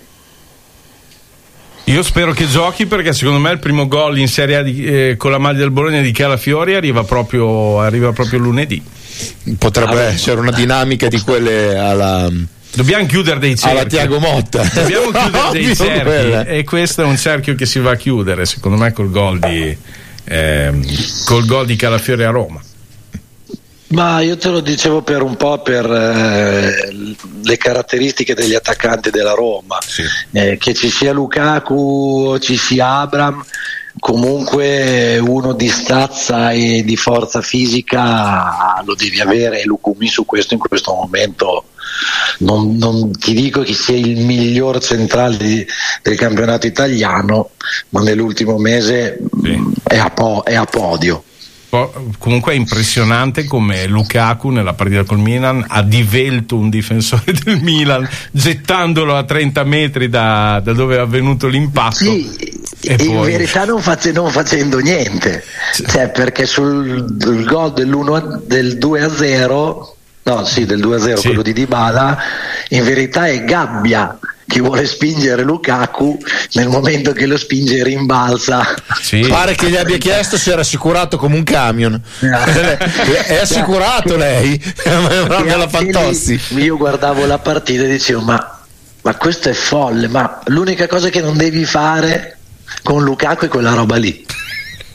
Io spero che giochi, perché secondo me il primo gol in Serie A di, eh, con la maglia del Bologna di Calafiori arriva proprio, arriva proprio lunedì. Potrebbe Ah, essere una dinamica di quelle alla, Dobbiamo chiudere dei cerchi. alla Tiago Motta. Dobbiamo chiudere dei Ovvio, cerchi quella. e questo è un cerchio che si va a chiudere, secondo me, col gol di ehm, col gol di Calafiori a Roma. Ma io te lo dicevo per un po' per eh, le caratteristiche degli attaccanti della Roma, Sì. eh, che ci sia Lukaku o ci sia Abraham, comunque uno di stazza e di forza fisica lo devi avere, e Lukumi su questo in questo momento non, non ti dico che sia il miglior centrale di, del campionato italiano, ma nell'ultimo mese Sì. mh, è, a po- è a podio. Comunque è impressionante come Lukaku nella partita col Milan ha divelto un difensore del Milan, gettandolo a trenta metri da, da dove è avvenuto l'impatto. Sì, e in poi... verità non, face- non facendo niente, cioè, perché sul sul gol dell'uno a- del due a zero, no sì del due a zero, Sì. quello di Dybala, in verità è Gabbia che vuole spingere Lukaku, nel momento che lo spinge rimbalza. Sì. Pare che gli abbia chiesto se era assicurato come un camion. È assicurato lei? Proprio la Fantozzi. Io guardavo la partita e dicevo ma, ma questo è folle, ma l'unica cosa che non devi fare con Lukaku è quella roba lì.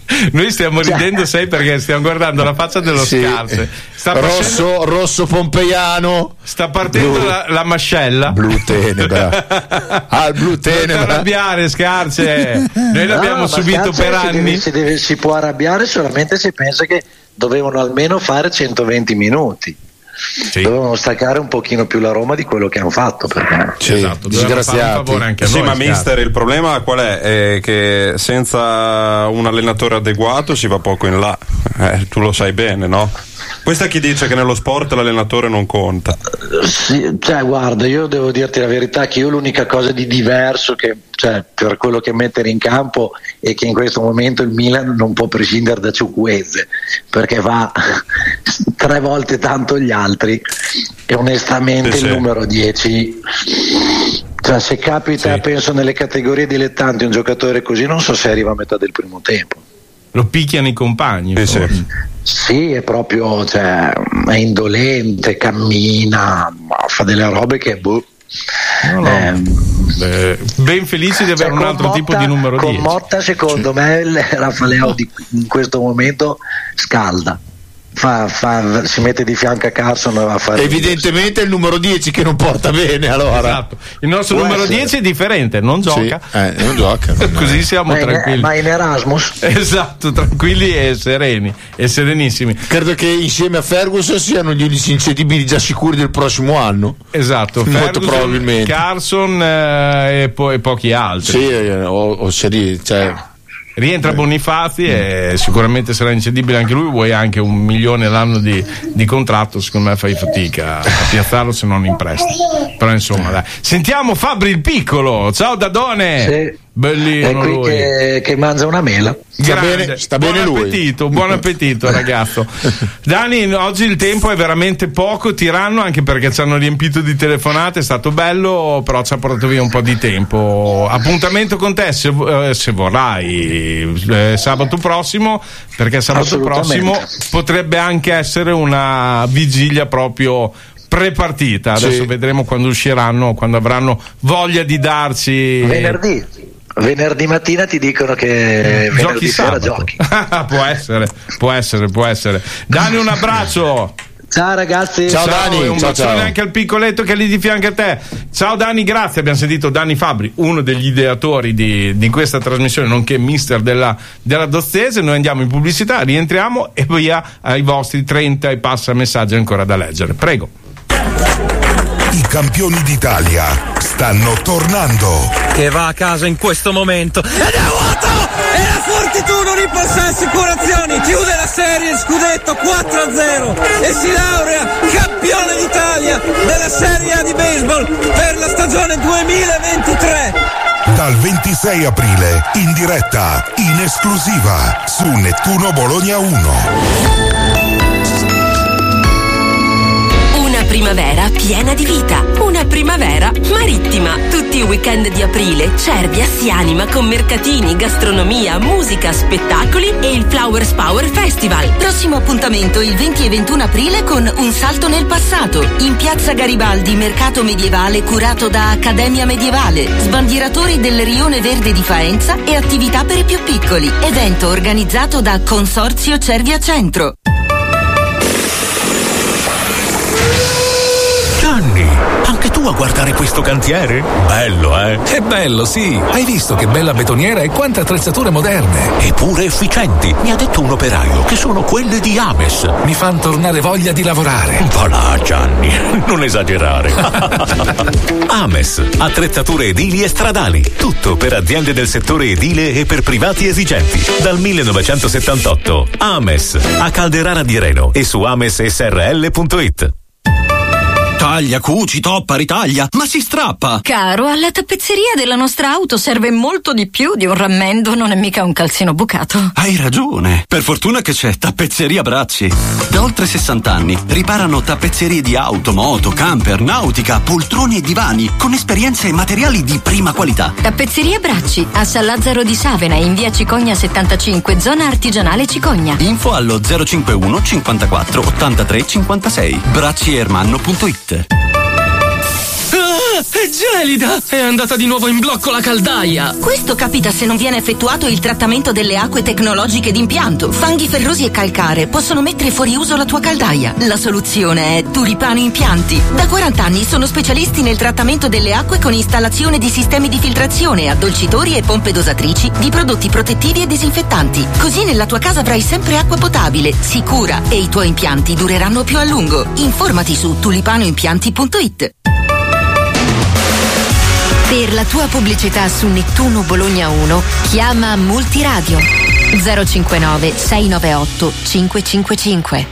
Noi stiamo ridendo, sai perché stiamo guardando la faccia dello Sì. Scarse. Sta rosso, facendo- rosso pompeiano. Sta partendo Blu. la, la mascella. Blu tenebra. Ah, il blu Non ti tenebra. arrabbiare, Scarse. Noi l'abbiamo No, ma subito Scarse per si anni. deve- si, deve- si può arrabbiare solamente se pensa che dovevano almeno fare centoventi minuti. Dovevano staccare un pochino più la Roma di quello che hanno fatto, perché Esatto, dovevano fare un favore anche a sì, noi, ma Scarse. mister, il problema qual è? È che senza un allenatore adeguato si va poco in là. Eh, tu lo sai bene, no? Questo è chi dice che nello sport l'allenatore non conta. Sì, cioè, guarda, io devo dirti la verità che io l'unica cosa di diverso che, cioè, per quello che mettere in campo è che in questo momento il Milan non può prescindere da Ciukwueze, perché va tre volte tanto gli altri e onestamente Sì, sì. il numero dieci, cioè, se capita penso nelle categorie dilettanti un giocatore così, non so se arriva a metà del primo tempo. Lo picchiano i compagni. forse. Sì, è proprio, cioè, è indolente, cammina, fa delle robe che boh. No, no. Ehm, Beh, ben felici di avere cioè, un con altro tipo Motta- di numero con dieci. Motta secondo me il Raffaello di, in questo momento scalda, fa, fa- si mette di fianco a Carson e va a fare Evidentemente è il numero dieci che non porta bene, allora. Esatto. Il nostro Può numero essere. dieci è differente, non gioca. Sì, eh, non gioca. Così siamo ma, in, tranquilli. ma in Erasmus Esatto, tranquilli e sereni e serenissimi. Credo che insieme a Ferguson siano gli unici incedibili già sicuri del prossimo anno. Esatto, Molto Ferguson, probabilmente. Carson eh, e, po- e pochi altri. Sì, eh, o, o serie, cioè, Rientra Bonifazi e sicuramente sarà incedibile anche lui. Vuoi anche un milione l'anno di, di contratto, secondo me fai fatica a piazzarlo se non in prestito. Però insomma, dai. Sentiamo Fabri il piccolo. Ciao Dadone. Sì. Bellino è qui lui. che, che mangia una mela. sta Grande. bene, sta buon bene lui. appetito, buon appetito ragazzo. Dani, oggi il tempo è veramente poco, tiranno, anche perché ci hanno riempito di telefonate, è stato bello, però ci ha portato via un po' di tempo. Appuntamento con te se, eh, se vorrai eh, sabato prossimo, perché sabato prossimo potrebbe anche essere una vigilia proprio prepartita. Adesso Sì. vedremo quando usciranno, quando avranno voglia di darci Venerdì. Venerdì mattina ti dicono che venerdì giochi sera sabato. giochi. può essere, può essere, può essere. Dani, un abbraccio. Ciao ragazzi. Ciao, Dani. E un Ciao, bacione ciao. anche al piccoletto che è lì di fianco a te. Ciao Dani, grazie. Abbiamo sentito Dani Fabri, uno degli ideatori di, di questa trasmissione, nonché mister della, della Dozzese. Noi andiamo in pubblicità, rientriamo e poi ha ai vostri trenta e passa messaggi ancora da leggere. Prego. I campioni d'Italia stanno tornando. Che va a casa in questo momento. Ed è vuoto! E la Fortitudo di Posse Assicurazioni chiude la serie scudetto quattro a zero e si laurea campione d'Italia della Serie A di baseball per la stagione duemilaventitré. Dal ventisei aprile in diretta, in esclusiva su Nettuno Bologna uno. Una primavera piena di vita, una primavera marittima. Tutti i weekend di aprile Cervia si anima con mercatini, gastronomia, musica, spettacoli e il Flowers Power Festival. Prossimo appuntamento il venti e ventuno aprile con Un salto nel passato. In piazza Garibaldi, mercato medievale curato da Accademia Medievale, sbandieratori del Rione Verde di Faenza e attività per i più piccoli. Evento organizzato da Consorzio Cervia Centro. Gianni, anche tu a guardare questo cantiere? Bello, eh? È bello, sì. Hai visto che bella betoniera e quante attrezzature moderne. Eppure efficienti. Mi ha detto un operaio che sono quelle di Ames. Mi fanno tornare voglia di lavorare. Va là, Gianni, non esagerare. Ames, attrezzature edili e stradali. Tutto per aziende del settore edile e per privati esigenti. Dal millenovecentosettantotto. Ames, a Calderara di Reno e su ames s r l punto it. Taglia, cuci, toppa, ritaglia, ma si strappa! Caro, alla tappezzeria della nostra auto serve molto di più di un rammendo, non è mica un calzino bucato. Hai ragione. Per fortuna che c'è Tappezzeria Bracci. Da oltre sessanta anni riparano tappezzerie di auto, moto, camper, nautica, poltroni e divani con esperienze e materiali di prima qualità. Tappezzeria Bracci, a San Lazzaro di Savena, in via Cicogna settantacinque, zona artigianale Cicogna. Info allo zero cinquantuno cinquantaquattro ottantatré cinquantasei. bracci ermanno punto it. Ah, è gelida! È andata di nuovo in blocco la caldaia! Questo capita se non viene effettuato il trattamento delle acque tecnologiche d'impianto. Fanghi ferrosi e calcare possono mettere fuori uso la tua caldaia. La soluzione è Tulipano Impianti. Da quaranta anni sono specialisti nel trattamento delle acque con installazione di sistemi di filtrazione, addolcitori e pompe dosatrici di prodotti protettivi e disinfettanti. Così nella tua casa avrai sempre acqua potabile, sicura e i tuoi impianti dureranno più a lungo. Informati su tulipanoimpianti punto it. Per la tua pubblicità su Nettuno Bologna uno, chiama Multiradio zero cinquantanove sei novantotto cinquecentocinquantacinque.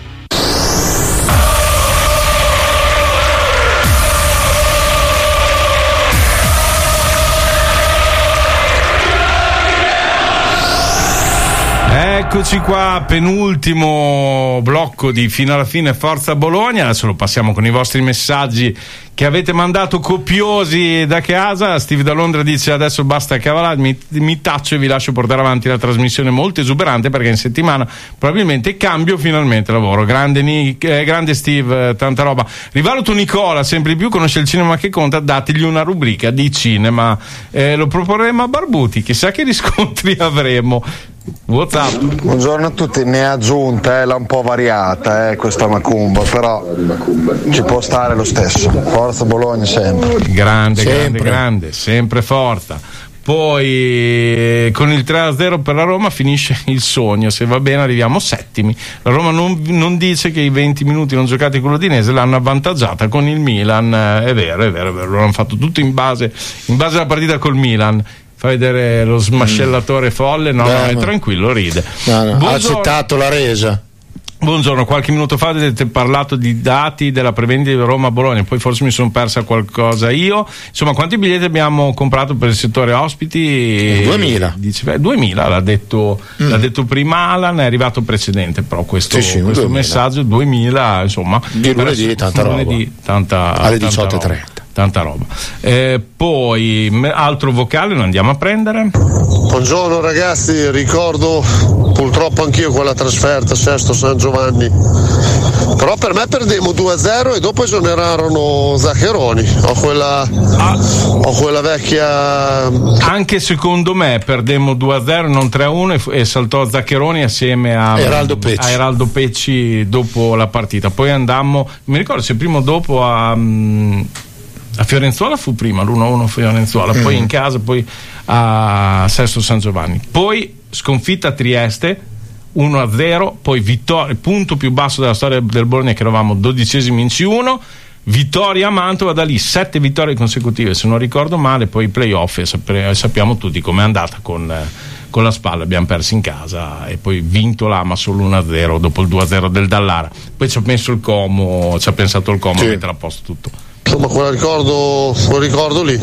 Eccoci qua, penultimo blocco di Fino alla fine Forza Bologna. Adesso lo passiamo con i vostri messaggi che avete mandato copiosi da casa. Steve da Londra dice: adesso basta cavalare, mi, mi taccio e vi lascio portare avanti la trasmissione molto esuberante, perché in settimana probabilmente cambio finalmente lavoro. Grande, Nick, eh, grande Steve, eh, tanta roba. Rivaluto Nicola, sempre di più, conosce il cinema che conta, dategli una rubrica di cinema. Eh, lo proporremo a Barbuti, chissà che riscontri avremo. WhatsApp. Buongiorno a tutti, ne è aggiunta, eh, l'ha un po' variata eh, questa macumba, però ci può stare lo stesso. Forza Bologna sempre. Grande, sempre. grande, grande, sempre forza. Poi con il tre a zero per la Roma finisce il sogno, se va bene arriviamo settimi. La Roma non, non dice che i venti minuti non giocati con l'Udinese l'hanno avvantaggiata con il Milan, è vero, è vero, è vero, lo hanno fatto tutto in base, in base alla partita col Milan. Fa vedere lo smascellatore folle, no, no, no, è tranquillo, ride. No, no, ha accettato la resa. Buongiorno, qualche minuto fa avete parlato di dati della prevendita di Roma-Bologna, poi forse mi sono persa qualcosa io. Insomma, quanti biglietti abbiamo comprato per il settore ospiti? duemila. Dice, beh, duemila l'ha detto, mm. l'ha detto prima Alan, è arrivato precedente però questo, sì, sì, questo messaggio, duemila insomma. Di lunedì tanta lunedì, roba. Tanta, alle tanta diciotto e roba. trenta. Tanta roba. Eh, poi altro vocale lo andiamo a prendere. Buongiorno ragazzi, ricordo purtroppo anch'io quella trasferta Sesto San Giovanni, però per me perdemmo due a zero e dopo esonerarono Zaccheroni. Ho quella, ah. ho quella vecchia. Anche secondo me perdemmo due a zero, non tre a uno, e, e saltò Zaccheroni assieme a Eraldo Pecci. a Eraldo Pecci dopo la partita. Poi andammo, mi ricordo se prima o dopo a. A Fiorenzuola fu prima, l'uno a uno Fiorenzuola, mm. poi in casa, poi a Sesto San Giovanni. Poi sconfitta a Trieste, uno a zero, poi vittoria, il punto più basso della storia del Bologna, che eravamo dodicesimi in C uno, vittoria a Mantova, da lì sette vittorie consecutive, se non ricordo male, poi i playoff, e sap- sappiamo tutti com'è andata con, con la Spalla, abbiamo perso in casa e poi vinto là, ma solo uno a zero dopo il due a zero del Dallara. Poi ci ha messo il Como, ci ha pensato il Como, sì. a mettere a posto tutto. Insomma, quel ricordo, quel ricordo lì.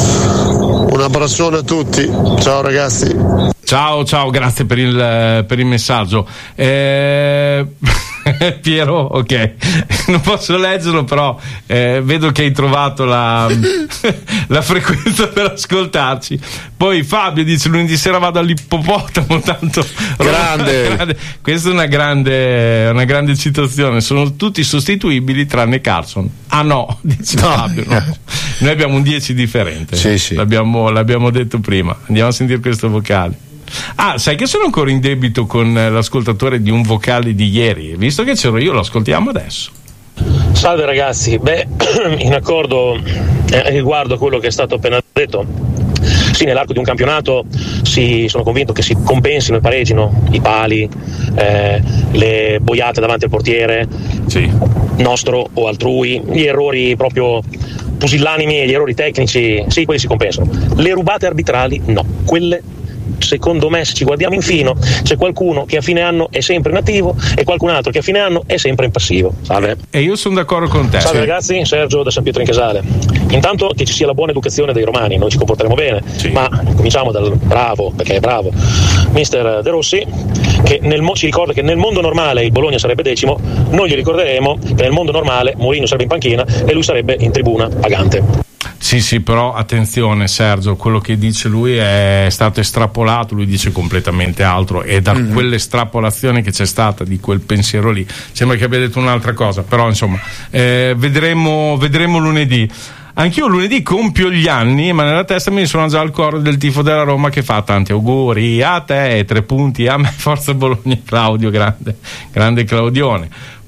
Un abbraccione a tutti, ciao ragazzi. Ciao, ciao, grazie per il, per il messaggio. Eh... Piero, ok, non posso leggerlo, però eh, vedo che hai trovato la, la frequenza per ascoltarci. Poi Fabio dice: lunedì sera vado all'ippopotamo, tanto grande. grande. Questa è una grande, una grande citazione. Sono tutti sostituibili tranne Carlson. Ah no, dice no. Fabio, no. Noi abbiamo un dieci differente, sì, sì. L'abbiamo, l'abbiamo detto prima. Andiamo a sentire questo vocale. Ah, sai che sono ancora in debito con l'ascoltatore di un vocale di ieri, visto che c'ero io, lo ascoltiamo adesso. Salve ragazzi, beh, in accordo eh, riguardo a quello che è stato appena detto, sì, nell'arco di un campionato si, sono convinto che si compensino e pareggino i pali, eh, le boiate davanti al portiere, sì. nostro o altrui, gli errori proprio pusillanimi e gli errori tecnici, sì, quelli si compensano. Le rubate arbitrali no, quelle secondo me, se ci guardiamo in fino, c'è qualcuno che a fine anno è sempre in attivo e qualcun altro che a fine anno è sempre in passivo. Salve. E io sono d'accordo con te. Salve sì. ragazzi, Sergio da San Pietro in Casale. Intanto che ci sia la buona educazione dei romani, noi ci comporteremo bene, sì. ma cominciamo dal bravo, perché è bravo, mister De Rossi, che nel mo- ci ricorda che nel mondo normale il Bologna sarebbe decimo, noi gli ricorderemo che nel mondo normale Mourinho sarebbe in panchina e lui sarebbe in tribuna pagante. Sì, sì, però attenzione Sergio, quello che dice lui è stato estrapolato, lui dice completamente altro, e da mm-hmm. quell'estrapolazione che c'è stata di quel pensiero lì sembra che abbia detto un'altra cosa, però insomma eh, vedremo, vedremo lunedì. Anch'io lunedì compio gli anni, ma nella testa mi suona già il coro del tifo della Roma che fa tanti auguri a te e tre punti a me, forza Bologna. Claudio, grande, grande Claudione.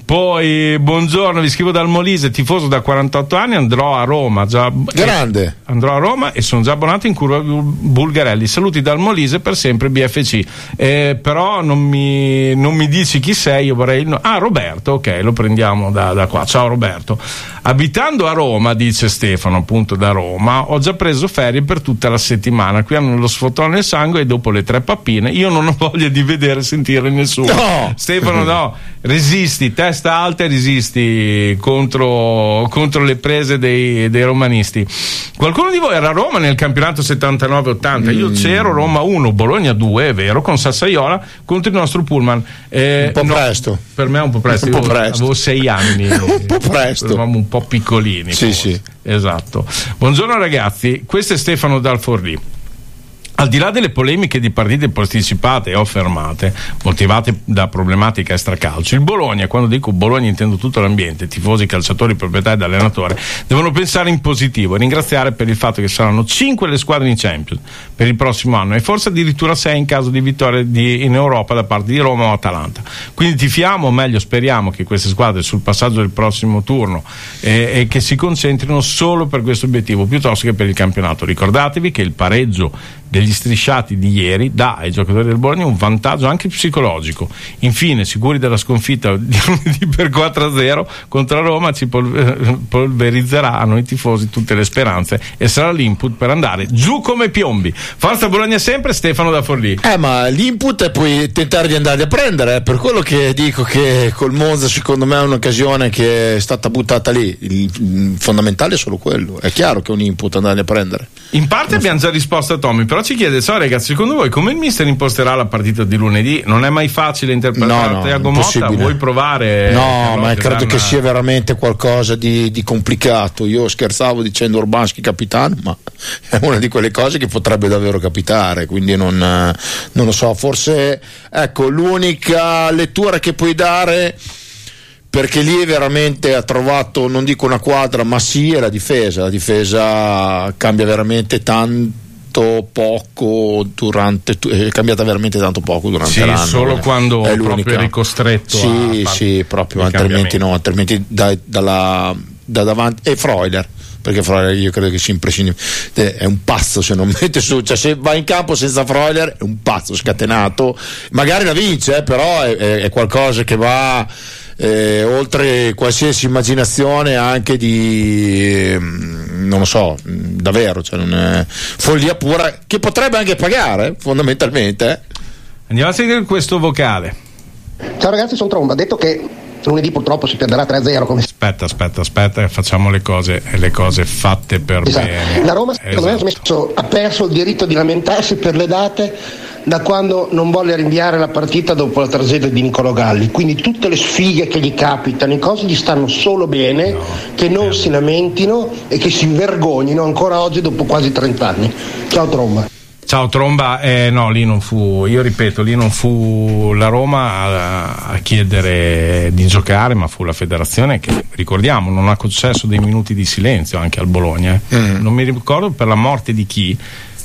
Poi buongiorno, vi scrivo dal Molise, tifoso da quarantotto anni, andrò a Roma già, grande eh, andrò a Roma e sono già abbonato in curva Bulgarelli. Saluti dal Molise, per sempre B F C. Eh, però non mi, non mi dici chi sei, io vorrei no. Ah, Roberto, ok, lo prendiamo da, da qua. Ciao Roberto. Abitando a Roma, dice Stefano, appunto da Roma, ho già preso ferie per tutta la settimana. Qui hanno lo sfottone nel sangue e dopo le tre pappine io non ho voglia di vedere e sentire nessuno. No! Stefano, no, resisti, testa alta e resisti contro, contro le prese dei, dei romanisti. Qualcuno di voi era a Roma nel campionato settantanove ottanta? Mm. Io c'ero, Roma uno, Bologna due, è vero, con Sassaiola contro il nostro Pullman. Eh, un po' no, presto. Per me è un po' presto. Un po' Io presto. Avevo sei anni. Un po' presto. Eravamo un po' piccolini. Sì, forse. sì. Esatto. Buongiorno ragazzi, questo è Stefano dal Forlì. Al di là delle polemiche di partite posticipate o fermate, motivate da problematiche extracalcio, il Bologna, quando dico Bologna intendo tutto l'ambiente, tifosi, calciatori, proprietari ed allenatore, devono pensare in positivo e ringraziare per il fatto che saranno cinque le squadre in Champions per il prossimo anno e forse addirittura sei in caso di vittoria di, in Europa da parte di Roma o Atalanta. Quindi tifiamo, o meglio speriamo che queste squadre sul passaggio del prossimo turno eh, e che si concentrino solo per questo obiettivo piuttosto che per il campionato. Ricordatevi che il pareggio degli strisciati di ieri dà ai giocatori del Bologna un vantaggio anche psicologico. Infine, sicuri della sconfitta di lunedì per quattro a zero contro Roma, ci polverizzerà a noi tifosi tutte le speranze e sarà l'input per andare giù come piombi. Forza Bologna sempre, Stefano da Forlì. Eh, ma l'input è poi tentare di andare a prendere, eh, per quello che dico che col Monza secondo me è un'occasione che è stata buttata lì. Il, il fondamentale è solo quello. È chiaro che è un input andare a prendere. In parte abbiamo già risposto a Tommy, però ci chiede: ciao ragazzi, secondo voi come il mister imposterà la partita di lunedì? Non è mai facile interpretare no, no, Tiago Motta, vuoi provare? No, ma credo Verna... che sia veramente qualcosa di, di complicato. Io scherzavo dicendo Urbanski capitano, ma è una di quelle cose che potrebbe davvero capitare, quindi non, non lo so, forse ecco l'unica lettura che puoi dare, perché lì veramente ha trovato, non dico una quadra, ma sì, è la difesa. La difesa cambia veramente tanto poco durante, è cambiata veramente tanto poco durante sì, l'anno. Solo eh. quando è proprio eri costretto sì, a sì, proprio, altrimenti no, altrimenti da, dalla, da davanti e Freuler, perché Freuler io credo che sia imprescindibile, è un pazzo se non mette su, cioè se va in campo senza Freuler è un pazzo scatenato, magari la vince eh, però è, è, è qualcosa che va Eh, oltre qualsiasi immaginazione anche di eh, non lo so, davvero, cioè non è follia pura che potrebbe anche pagare fondamentalmente eh. Andiamo a seguire questo vocale. Ciao ragazzi, sono Tromba. Ha detto che lunedì purtroppo si perderà tre a zero come... aspetta aspetta aspetta facciamo le cose le cose fatte per esatto. bene. La Roma secondo esatto. me ha, messo, ha perso il diritto di lamentarsi per le date da quando non volle rinviare la partita dopo la tragedia di Niccolò Galli, quindi tutte le sfighe che gli capitano, i cose gli stanno solo bene, no, che non eh. si lamentino e che si vergognino ancora oggi dopo quasi trenta anni. Ciao Tromba. Ciao Tromba, eh, no, lì non fu, io ripeto, lì non fu la Roma a, a chiedere di giocare, ma fu la federazione che, ricordiamo, non ha concesso dei minuti di silenzio anche al Bologna. Eh. Mm. Non mi ricordo per la morte di chi,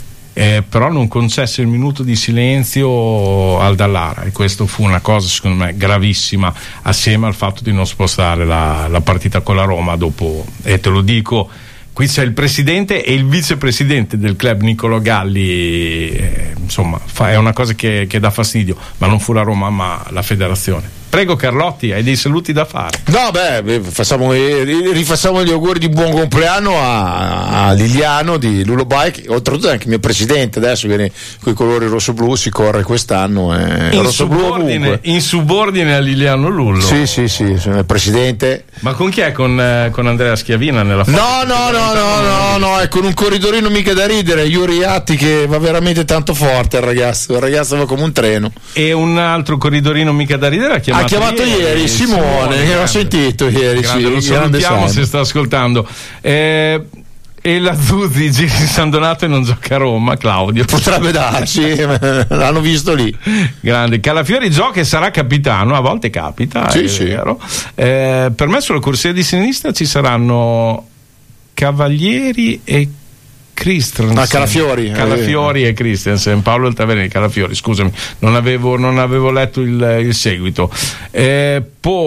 eh, però non concesse il minuto di silenzio al Dallara, e questo fu una cosa secondo me gravissima, assieme al fatto di non spostare la, la partita con la Roma dopo, e te lo dico. Qui c'è il presidente e il vicepresidente del club, Niccolò Galli, eh, insomma fa, è una cosa che, che dà fastidio, ma non fu la Roma ma la federazione. Prego Carlotti, hai dei saluti da fare? No, beh, facciamo, rifacciamo gli auguri di buon compleanno a, a Liliano di Lulo Bike, oltretutto anche il mio presidente adesso viene con i colori rosso-blu, si corre quest'anno. Eh, in, rosso-blu subordine, in subordine a Liliano Lullo. Sì, sì, sì, sono il presidente. Ma con chi è? Con, eh, con Andrea Schiavina nella foto? No, no, no, no, no, no, è con un corridorino mica da ridere, Yuri Atti, che va veramente tanto forte il ragazzo, il ragazzo va come un treno. E un altro corridorino mica da ridere ha chiamato Ha chiamato ieri, ieri Simone, Simone che l'ho sentito ieri. Grande, sì, lo salutiamo se sta ascoltando. Eh, e la Zuzzi giri in San Donato e non gioca a Roma, Claudio. Potrebbe darsi, l'hanno visto lì. Grande. Calafiori gioca e sarà capitano, a volte capita, sì, è sì. vero. Eh, per me sulla corsia di sinistra ci saranno Cavalieri e Christensen. Ah, Calafiori. Calafiori e Christensen, Paolo il Tavernieri, Calafiori, scusami, non avevo, non avevo letto il, il seguito. Eh,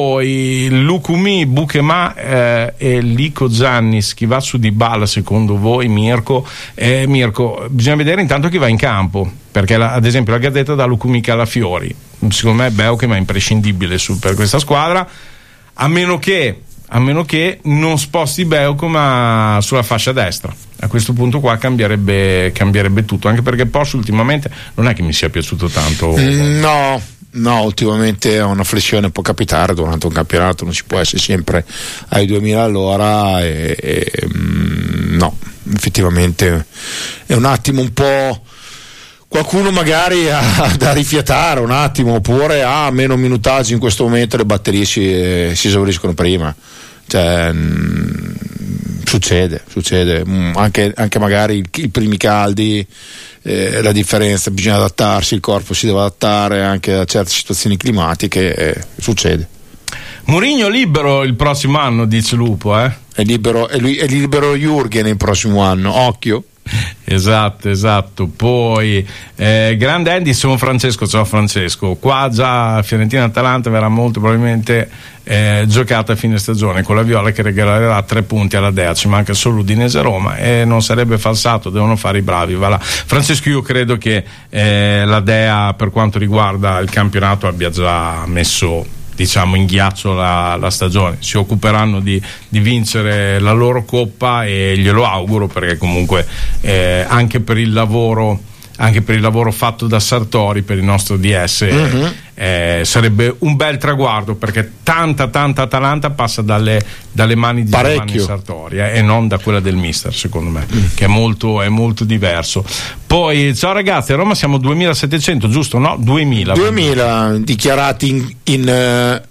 poi Lukumi, Bukema eh, e Lico Giannis, chi va su Dybala secondo voi, Mirko? Eh, Mirko, bisogna vedere intanto chi va in campo, perché la, ad esempio la Gazzetta dà Lukumi, Calafiori, secondo me Beukema è imprescindibile su, per questa squadra, a meno che a meno che non sposti Beukema sulla fascia destra. A questo punto qua cambierebbe, cambierebbe tutto, anche perché Porsche ultimamente non è che mi sia piaciuto tanto. Mm, no, no, ultimamente una flessione può capitare durante un campionato, non si può essere sempre ai duemila all'ora e, e mm, no, effettivamente è un attimo un po'. Qualcuno magari ha da rifiatare un attimo, oppure ha meno minutaggi in questo momento, le batterie si, si esauriscono prima, cioè mh, succede, succede mh, anche, anche magari i, i primi caldi, eh, la differenza, bisogna adattarsi, il corpo si deve adattare anche a certe situazioni climatiche, eh, succede. Mourinho libero il prossimo anno, dice Lupo, eh? È libero, è, lui, è libero Jürgen il prossimo anno, occhio. Esatto, esatto. Poi eh, grande Andy, sono Francesco, ciao Francesco. Qua già Fiorentina-Atalanta verrà molto probabilmente eh, giocata a fine stagione con la Viola che regalerà tre punti alla Dea, ci manca solo Udinese-Roma e non sarebbe falsato, devono fare i bravi. Va là. Francesco, io credo che eh, la Dea per quanto riguarda il campionato abbia già messo, diciamo, in ghiaccio la, la stagione, si occuperanno di, di vincere la loro coppa e glielo auguro, perché comunque eh, anche per il lavoro anche per il lavoro fatto da Sartori per il nostro D S mm-hmm. eh, sarebbe un bel traguardo, perché tanta tanta Atalanta passa dalle, dalle mani di Giovanni Sartori eh, e non da quella del mister, secondo me, mm. che è molto, è molto diverso. Poi ciao ragazzi, a Roma siamo duemilasettecento, giusto? No? duemila duemila dichiarati in, in uh,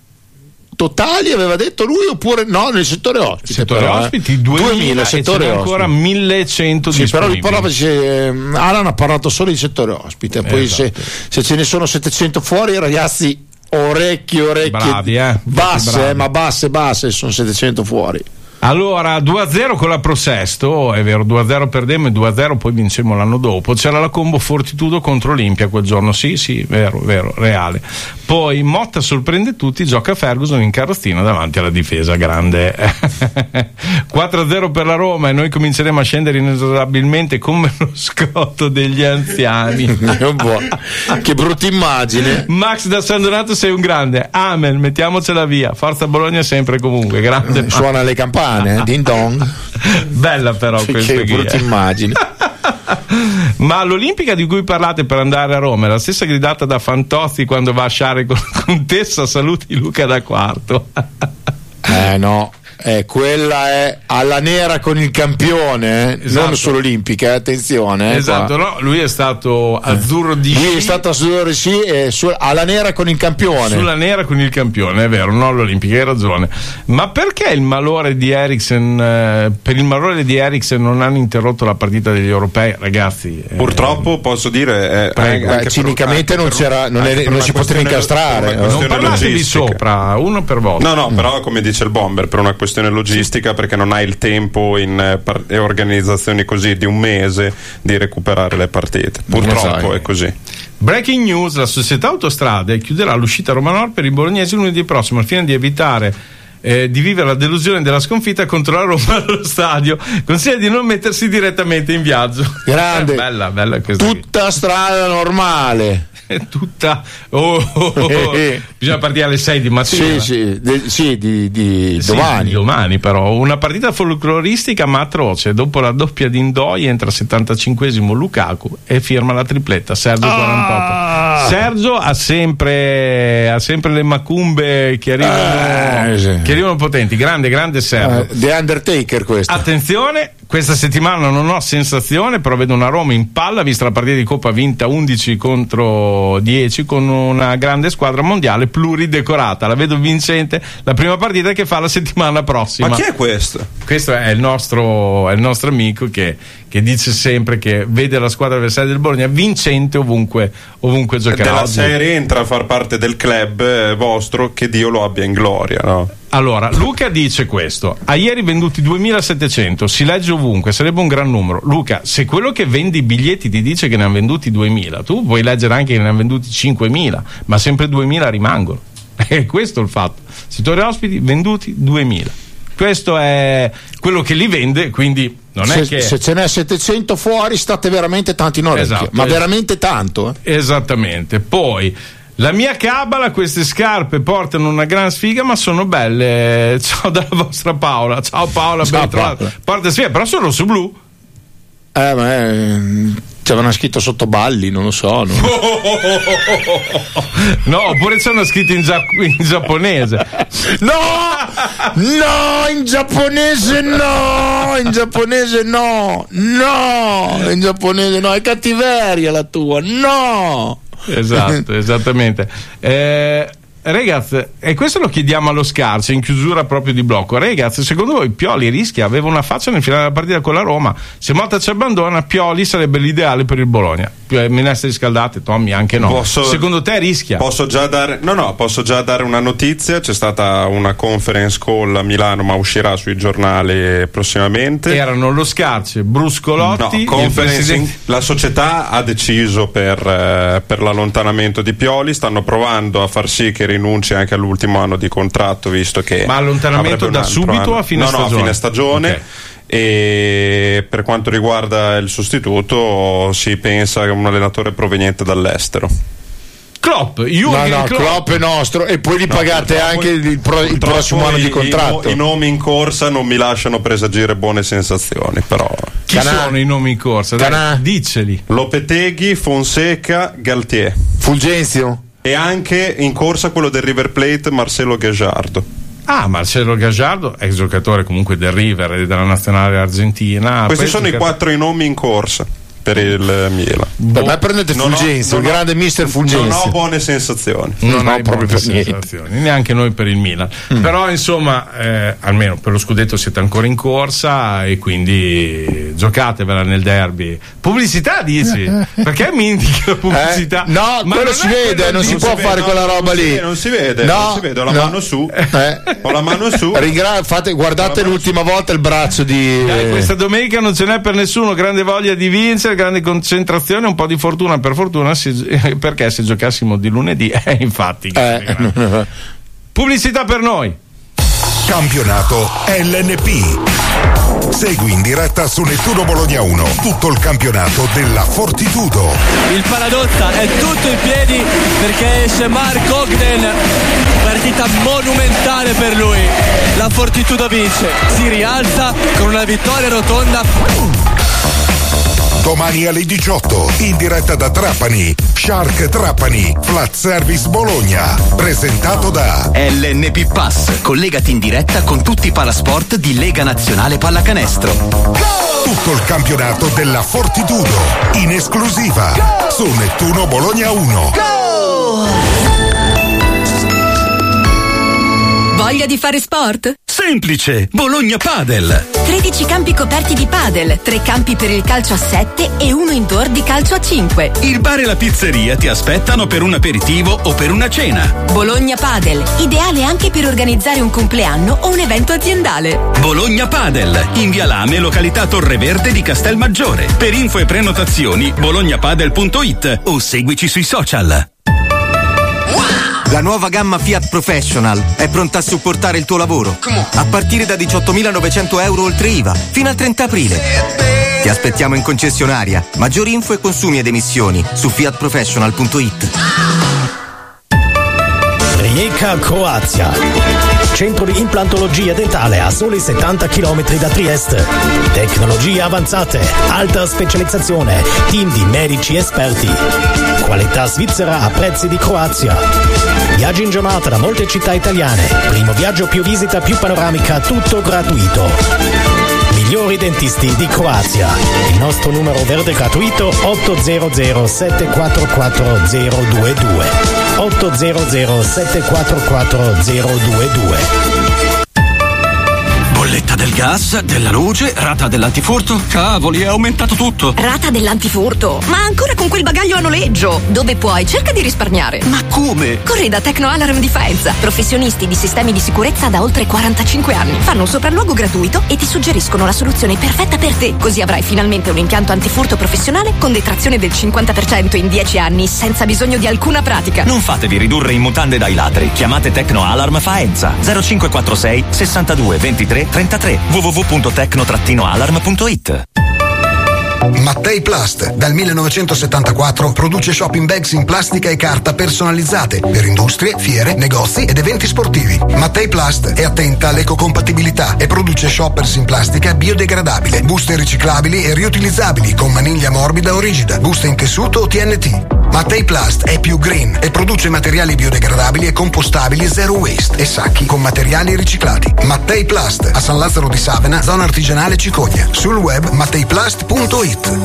totali, aveva detto lui, oppure no, nel settore ospiti. Settore però, ospiti, eh. duemila, duemila settore e ancora millecento sì, però disponibili. Però dice, eh, Alan ha parlato solo di settore ospite, poi esatto. se, se ce ne sono settecento fuori, ragazzi, orecchie orecchie bravi, eh? basse, bravi. Eh, ma basse basse, sono settecento fuori. Allora, due a zero con la Prosesto, è vero, due a zero perdemmo e due a zero poi vincemmo l'anno dopo. C'era la combo Fortitudo contro Olimpia quel giorno, sì, sì, vero, vero, reale. Poi Motta sorprende tutti, gioca Ferguson in carrozzina davanti alla difesa, grande. quattro a zero per la Roma e noi cominceremo a scendere inesorabilmente come lo scotto degli anziani. Che brutta immagine. Max da San Donato, sei un grande, amen, mettiamocela via, forza Bologna sempre e comunque, grande. Suona le campane. Din dong. Bella però questa che brutta immagine. Ma l'Olimpica di cui parlate per andare a Roma è la stessa gridata da Fantozzi quando va a sciare con Contessa, saluti Luca da Quarto. Eh no, eh, quella è alla nera con il campione, eh? Esatto. Non sull'Olimpica, eh? Attenzione. Eh, esatto, qua. No, lui è stato azzurro di lui sci. è stato azzurro di sci e su, alla nera con il campione. Sulla nera con il campione, è vero, non l'Olimpica, hai ragione. Ma perché il malore di Eriksen, eh, per il malore di Eriksen non hanno interrotto la partita degli europei, ragazzi? Eh, Purtroppo posso dire, eh, prego, anche eh, cinicamente per, non, c'era, non, è, non si poteva incastrare. Non parlatevi sopra, uno per volta. No, no, però come dice il Bomber, per una questione logistica, perché non hai il tempo in eh, par- organizzazioni così di un mese di recuperare le partite, purtroppo è così. Breaking news: la società Autostrade chiuderà l'uscita Roma Nord per i bolognesi lunedì prossimo al fine di evitare eh, di vivere la delusione della sconfitta contro la Roma allo stadio. Consiglia di non mettersi direttamente in viaggio. Grande. bella, bella questa tutta qui. Strada normale. Tutta oh, oh, oh. Bisogna partire alle sei di mattina. Sì, sì, de, sì di, di sì, domani. Di domani però una partita folcloristica ma atroce. Dopo la doppia di Indoi entra al settantacinquesimo Lukaku e firma la tripletta Sergio ah! quarantotto. Sergio ha sempre ha sempre le macumbe che arrivano, eh, sì. che arrivano potenti. Grande, grande Sergio. uh, The Undertaker questo. Attenzione, questa settimana non ho sensazione, però vedo una Roma in palla, vista la partita di Coppa vinta undici contro dieci con una grande squadra mondiale pluridecorata. La vedo vincente la prima partita che fa la settimana prossima. Ma chi è questo? Questo è il nostro, è il nostro amico che, che dice sempre che vede la squadra avversaria del Bologna vincente ovunque, ovunque giocherà. Della oggi. serie entra a far parte del club eh, vostro, che Dio lo abbia in gloria, no? Allora, Luca dice questo: a ieri venduti duemilasettecento, si legge ovunque, sarebbe un gran numero. Luca, se quello che vende i biglietti ti dice che ne hanno venduti duemila, tu puoi leggere anche che ne hanno venduti cinquemila, ma sempre duemila rimangono. E questo è il fatto. Settori ospiti venduti duemila. Questo è quello che li vende, quindi non se, è che... se ce n'è settecento fuori state veramente tanti in orecchio, esatto, ma es- veramente tanto. Eh? Esattamente. Poi... la mia cabala, queste scarpe portano una gran sfiga, ma sono belle. Ciao dalla vostra Paola. Ciao Paola, Ciao, ben trovata. Porta sfiga, però sono su blu. Eh, ma è... ci avevano scritto sotto balli, non lo so. No, no oppure c'hanno scritto in, gia- in giapponese. No! No, in giapponese no! In giapponese no! No! In giapponese no, è cattiveria la tua, no! Esatto, esattamente. Eh, ragazzi, e questo lo chiediamo allo Scarso in chiusura proprio di blocco. Ragazzi, secondo voi Pioli rischia? Aveva una faccia nel finale della partita con la Roma. Se Motta ci abbandona, Pioli sarebbe l'ideale per il Bologna. Minestre riscaldate, Tommy, anche no. Posso, secondo te rischia? Posso già dare no no posso già dare una notizia. C'è stata una conference call a Milano, ma uscirà sui giornali prossimamente. Erano lo Scarce, Bruscolotti, no, il presidente... la società ha deciso per, eh, per l'allontanamento di Pioli. Stanno provando a far sì che rinunci anche all'ultimo anno di contratto, visto che ma allontanamento da subito anno. o a fine no, stagione? No, a fine stagione. Okay. E per quanto riguarda il sostituto si pensa che un allenatore proveniente dall'estero. Klopp, Jürgen no, no, Klopp. Klopp è nostro e poi gli no, pagate anche il, pro, il prossimo anno i, di contratto. I, I nomi in corsa non mi lasciano presagire buone sensazioni, però. Chi Canà. sono i nomi in corsa? Dai, diceli. Lopeteghi, Fonseca, Galtier. Fulgenzio. E anche in corsa quello del River Plate, Marcelo Gagliardo. Ah, Marcelo Gagliardo, ex giocatore comunque del River e della nazionale argentina. Questi sono i quattro nomi in corsa per il Milan. Boh. Ma prendete Fulgenzio, il grande mister Fulgenzio. Non ho buone sensazioni. Non, non ho proprio per sensazioni, niente. Neanche noi per il Milan. Mm. Però insomma, eh, almeno per lo scudetto siete ancora in corsa e quindi giocatevela nel derby. Pubblicità dici? Perché mi indichi la pubblicità? Eh, no, ma quello si vede, non si può fare quella roba lì. Non si vede, no, non si vede, ho la no. mano su. Eh. Ho la mano su. Rigra- fate, guardate l'ultima volta il braccio di. Dai, questa domenica non ce n'è per nessuno, grande voglia di vincere, grande concentrazione, un po' di fortuna per fortuna, si, perché se giocassimo di lunedì, eh, infatti. Eh. Pubblicità per noi. Campionato L N P. Segui in diretta su Nettuno Bologna uno tutto il campionato della Fortitudo. Il Paladotta è tutto in piedi perché esce Mark Ogden. Partita monumentale per lui. La Fortitudo vince, si rialza con una vittoria rotonda. Domani alle diciotto, in diretta da Trapani, Shark Trapani, Flat Service Bologna, presentato da L N P Pass. Collegati in diretta con tutti i palasport di Lega Nazionale Pallacanestro. Go! Tutto il campionato della Fortitudo, in esclusiva, Go! Su Nettuno Bologna uno. Go! Voglia di fare sport? Semplice, Bologna Padel. tredici campi coperti di padel, tre campi per il calcio a sette e uno indoor di calcio a cinque. Il bar e la pizzeria ti aspettano per un aperitivo o per una cena. Bologna Padel, ideale anche per organizzare un compleanno o un evento aziendale. Bologna Padel, in via Lame, località Torreverde di Castelmaggiore. Per info e prenotazioni bolognapadel punto it o seguici sui social. La nuova gamma Fiat Professional è pronta a supportare il tuo lavoro. A partire da diciottomilanovecento euro oltre I V A, fino al trenta aprile. Ti aspettiamo in concessionaria. Maggiori info e consumi ed emissioni su fiat professional punto it. Rijeka, Croazia. Centro di implantologia dentale a soli settanta chilometri da Trieste. Tecnologie avanzate, alta specializzazione, team di medici esperti. Qualità svizzera a prezzi di Croazia. Viaggi in giornata da molte città italiane. Primo viaggio più visita più panoramica, tutto gratuito. Migliori dentisti di Croazia. Il nostro numero verde gratuito otto zero zero sette quattro quattro zero due due. otto zero zero sette quattro quattro zero due due. Bolletta del del gas, della luce, rata dell'antifurto. Cavoli, è aumentato tutto. Rata dell'antifurto? Ma ancora con quel bagaglio a noleggio? Dove puoi? Cerca di risparmiare. Ma come? Corri da Tecno Alarm Difensa. Professionisti di sistemi di sicurezza da oltre quarantacinque anni. Fanno un sopralluogo gratuito e ti suggeriscono la soluzione perfetta per te. Così avrai finalmente un impianto antifurto professionale con detrazione del cinquanta per cento in dieci anni senza bisogno di alcuna pratica. Non fatevi ridurre in mutande dai ladri. Chiamate Tecno Alarm Faenza zero cinque quattro sei sessantadue ventitré trentatré w w w punto tecno alarm punto it. Mattei Plast dal millenovecentosettantaquattro produce shopping bags in plastica e carta personalizzate per industrie, fiere, negozi ed eventi sportivi. Mattei Plast è attenta all'ecocompatibilità e produce shoppers in plastica biodegradabile, buste riciclabili e riutilizzabili con maniglia morbida o rigida, buste in tessuto o T N T. Mattei Plast è più green e produce materiali biodegradabili e compostabili zero waste e sacchi con materiali riciclati. Mattei Plast a San Lazzaro di Savena, zona artigianale Cicogna. Sul web matteiplast punto it.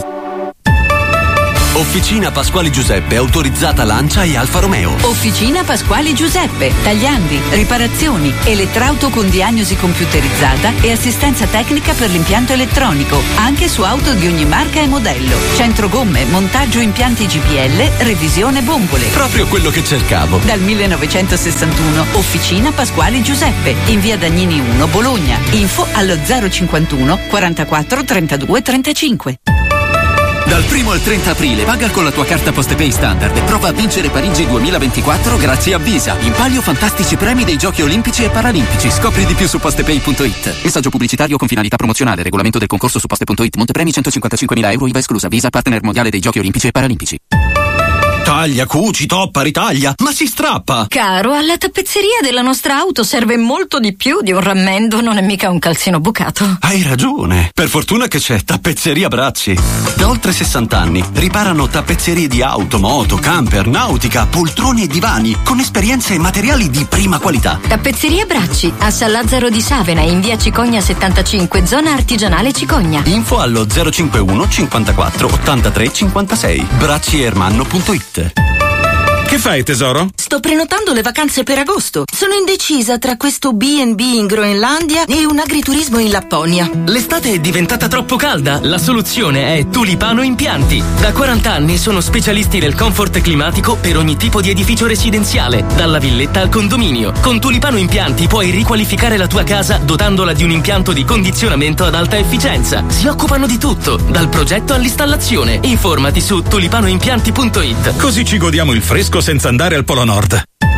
Officina Pasquali Giuseppe, autorizzata Lancia e Alfa Romeo. Officina Pasquali Giuseppe, tagliandi, riparazioni, elettrauto con diagnosi computerizzata e assistenza tecnica per l'impianto elettronico, anche su auto di ogni marca e modello. Centro gomme, montaggio impianti G P L, revisione bombole. Proprio quello che cercavo. Dal millenovecentosessantuno, Officina Pasquali Giuseppe, in via Dagnini uno, Bologna. Info allo zero cinquantuno quarantaquattro trentadue trentacinque. Dal primo al trenta aprile paga con la tua carta PostePay standard e prova a vincere Parigi duemilaventiquattro grazie a Visa. In palio fantastici premi dei Giochi Olimpici e Paralimpici. Scopri di più su postepay punto it. Messaggio pubblicitario con finalità promozionale. Regolamento del concorso su poste punto it. Montepremi centocinquantacinquemila euro I V A esclusa. Visa, partner mondiale dei Giochi Olimpici e Paralimpici. Taglia, cuci, toppa, ritaglia, ma si strappa! Caro, alla tappezzeria della nostra auto serve molto di più di un rammendo, non è mica un calzino bucato. Hai ragione. Per fortuna che c'è Tappezzeria Bracci. Da oltre sessanta anni riparano tappezzerie di auto, moto, camper, nautica, poltrone e divani con esperienze e materiali di prima qualità. Tappezzeria Bracci, a San Lazzaro di Savena, in via Cicogna settantacinque, zona artigianale Cicogna. Info allo zero cinquantuno cinquantaquattro ottantatré cinquantasei. bracci ermanno punto it. Che fai, tesoro? Sto prenotando le vacanze per agosto. Sono indecisa tra questo B and B in Groenlandia e un agriturismo in Lapponia. L'estate è diventata troppo calda. La soluzione è Tulipano Impianti. Da quaranta anni sono specialisti del comfort climatico per ogni tipo di edificio residenziale, dalla villetta al condominio. Con Tulipano Impianti puoi riqualificare la tua casa dotandola di un impianto di condizionamento ad alta efficienza. Si occupano di tutto, dal progetto all'installazione. Informati su tulipanoimpianti punto it. Così ci godiamo il fresco senza andare al Polo Nord.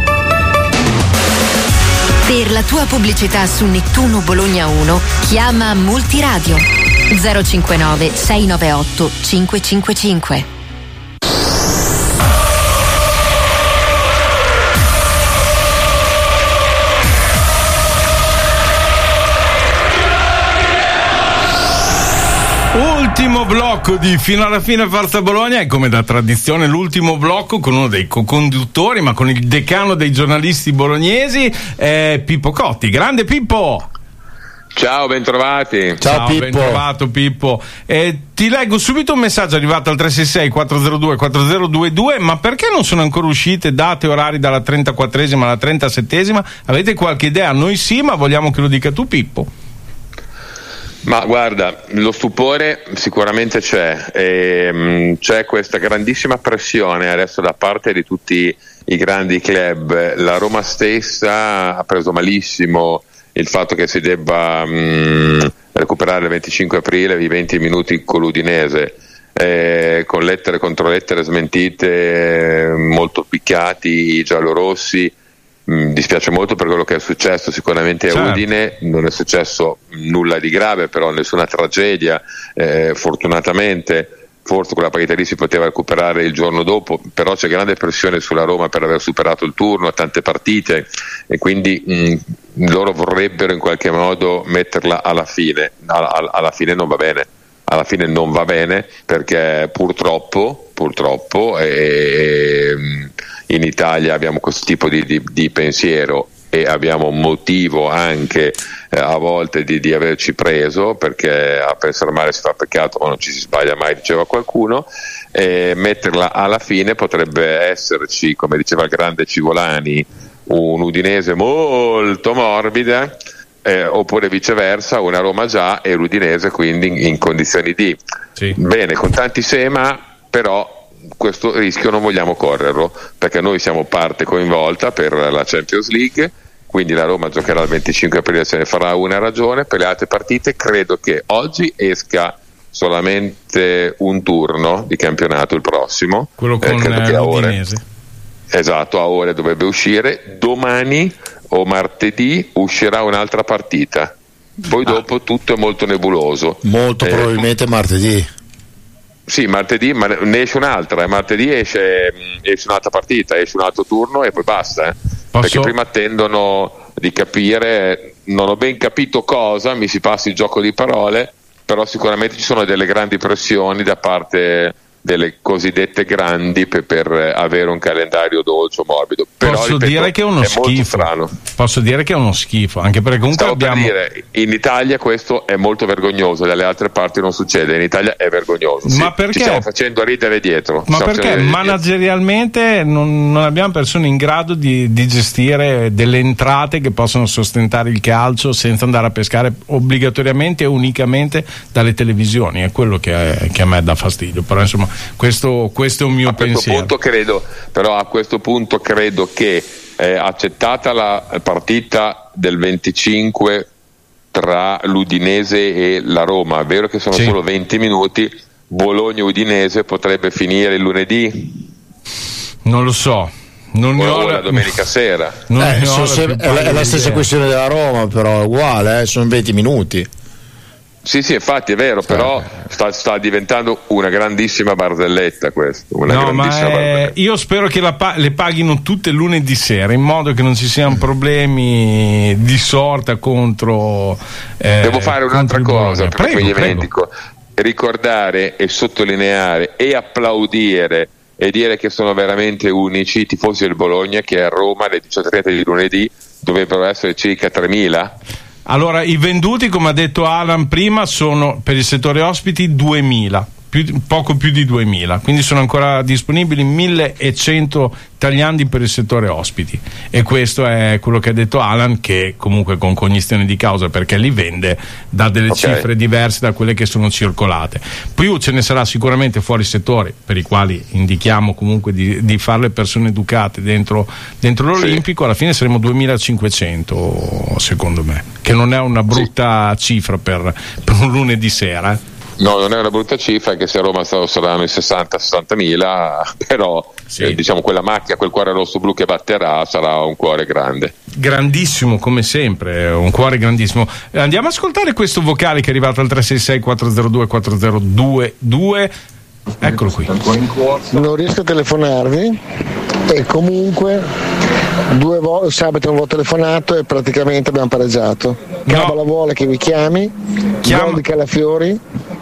Per la tua pubblicità su Nettuno Bologna uno, chiama Multiradio zero cinquantanove sei novantotto cinquecentocinquantacinque. Ultimo blocco di Fino alla fine Forza Bologna è, come da tradizione, l'ultimo blocco con uno dei co-conduttori, ma con il decano dei giornalisti bolognesi, eh, Pippo Cotti. Grande Pippo! Ciao, bentrovati. Ciao, Ciao Pippo. Ben trovato Pippo. Eh, ti leggo subito un messaggio arrivato al tre sei sei quattro zero due quattro zero due due. Ma perché non sono ancora uscite date e orari dalla trentaquattresima alla trentasettesima? Avete qualche idea? Noi sì, ma vogliamo che lo dica tu, Pippo. Ma guarda, lo stupore sicuramente c'è, e, c'è questa grandissima pressione adesso da parte di tutti i grandi club. La Roma stessa ha preso malissimo il fatto che si debba mh, recuperare il venticinque aprile i venti minuti con l'Udinese, eh, con lettere contro lettere smentite, eh, molto picchiati i giallorossi. Mi dispiace molto per quello che è successo sicuramente a certo. Udine, non è successo nulla di grave, però nessuna tragedia, eh, fortunatamente. Forse quella partita lì si poteva recuperare il giorno dopo, però c'è grande pressione sulla Roma per aver superato il turno a tante partite, e quindi mh, loro vorrebbero in qualche modo metterla alla fine. Alla, alla fine non va bene, alla fine non va bene perché purtroppo, purtroppo eh, in Italia abbiamo questo tipo di, di, di pensiero, e abbiamo motivo anche eh, a volte di, di averci preso, perché a pensare male si fa peccato ma non ci si sbaglia mai, diceva qualcuno, e metterla alla fine potrebbe esserci, come diceva il grande Civolani, un Udinese molto morbida, eh, oppure viceversa, una Roma già e l'Udinese quindi in, in condizioni di sì. Bene, con tanti sema, però questo rischio non vogliamo correrlo, perché noi siamo parte coinvolta per la Champions League, quindi la Roma giocherà il venticinque aprile, se ne farà una ragione. Per le altre partite credo che oggi esca solamente un turno di campionato, il prossimo, quello con eh, eh, l'Udinese. Esatto, a ore dovrebbe uscire. Domani o martedì uscirà un'altra partita, poi ah. dopo tutto è molto nebuloso. Molto eh, probabilmente martedì. Sì, martedì, ma ne esce un'altra, e martedì esce, esce un'altra partita, esce un altro turno e poi basta, eh. Perché prima attendono di capire, non ho ben capito cosa, mi si passi il gioco di parole, però sicuramente ci sono delle grandi pressioni da parte delle cosiddette grandi per, per avere un calendario dolce o morbido. Però, posso ripeto, dire che è uno è schifo. Posso dire che è uno schifo, anche perché comunque Stavo abbiamo... per dire, in Italia questo è molto vergognoso, dalle altre parti non succede, in Italia è vergognoso. Ma sì, perché? Ci stiamo facendo ridere dietro. Ma Stiamo perché managerialmente non, non abbiamo persone in grado di, di gestire delle entrate che possono sostentare il calcio senza andare a pescare obbligatoriamente e unicamente dalle televisioni? È quello che, che a me dà fastidio, però insomma questo, questo è un mio a questo pensiero. Punto credo, però a questo punto credo che eh, accettata la partita del venticinque tra l'Udinese e la Roma, è vero che sono sì. solo venti minuti, Bologna-Udinese potrebbe finire il lunedì? Non lo so. Non o, ho o la domenica sera? Eh, è, la, è la stessa questione della Roma, però è uguale, eh, sono venti minuti. Sì, sì, infatti è vero, però sta, sta diventando una grandissima barzelletta questo. Una no, grandissima ma è, io spero che la pa- le paghino tutte lunedì sera, in modo che non ci siano problemi di sorta contro. Eh, Devo fare un'altra cosa, perché prego, mi prego. dimentico. Ricordare e sottolineare e applaudire e dire che sono veramente unici i tifosi del Bologna, che a Roma alle diciotto e trenta di lunedì dovrebbero essere circa tremila. Allora, i venduti, come ha detto Alan prima, sono per il settore ospiti duemila, più, poco più di duemila, quindi sono ancora disponibili millecento tagliandi per il settore ospiti, e questo è quello che ha detto Alan, che comunque con cognizione di causa, perché li vende, dà delle Okay. cifre diverse da quelle che sono circolate. Più ce ne sarà sicuramente fuori settori, per i quali indichiamo comunque di, di fare le persone educate dentro, dentro l'Olimpico. Alla fine saremo duemilacinquecento secondo me, che non è una brutta sì. cifra per, per un lunedì sera, eh. No, non è una brutta cifra, anche se a Roma saranno i sessanta sessantamila, però sì. eh, diciamo quella macchia, quel cuore rosso blu che batterà sarà un cuore grande. Grandissimo come sempre, un cuore grandissimo. Eh, andiamo ad ascoltare questo vocale che è arrivato al tre sei sei quattro zero due quattro zero due due. Eccolo qui. Non riesco a telefonarvi e comunque due vo- sabato non ho telefonato e praticamente abbiamo pareggiato. Cabala vuole che vi chiami, Chiama. gol di Calafiori.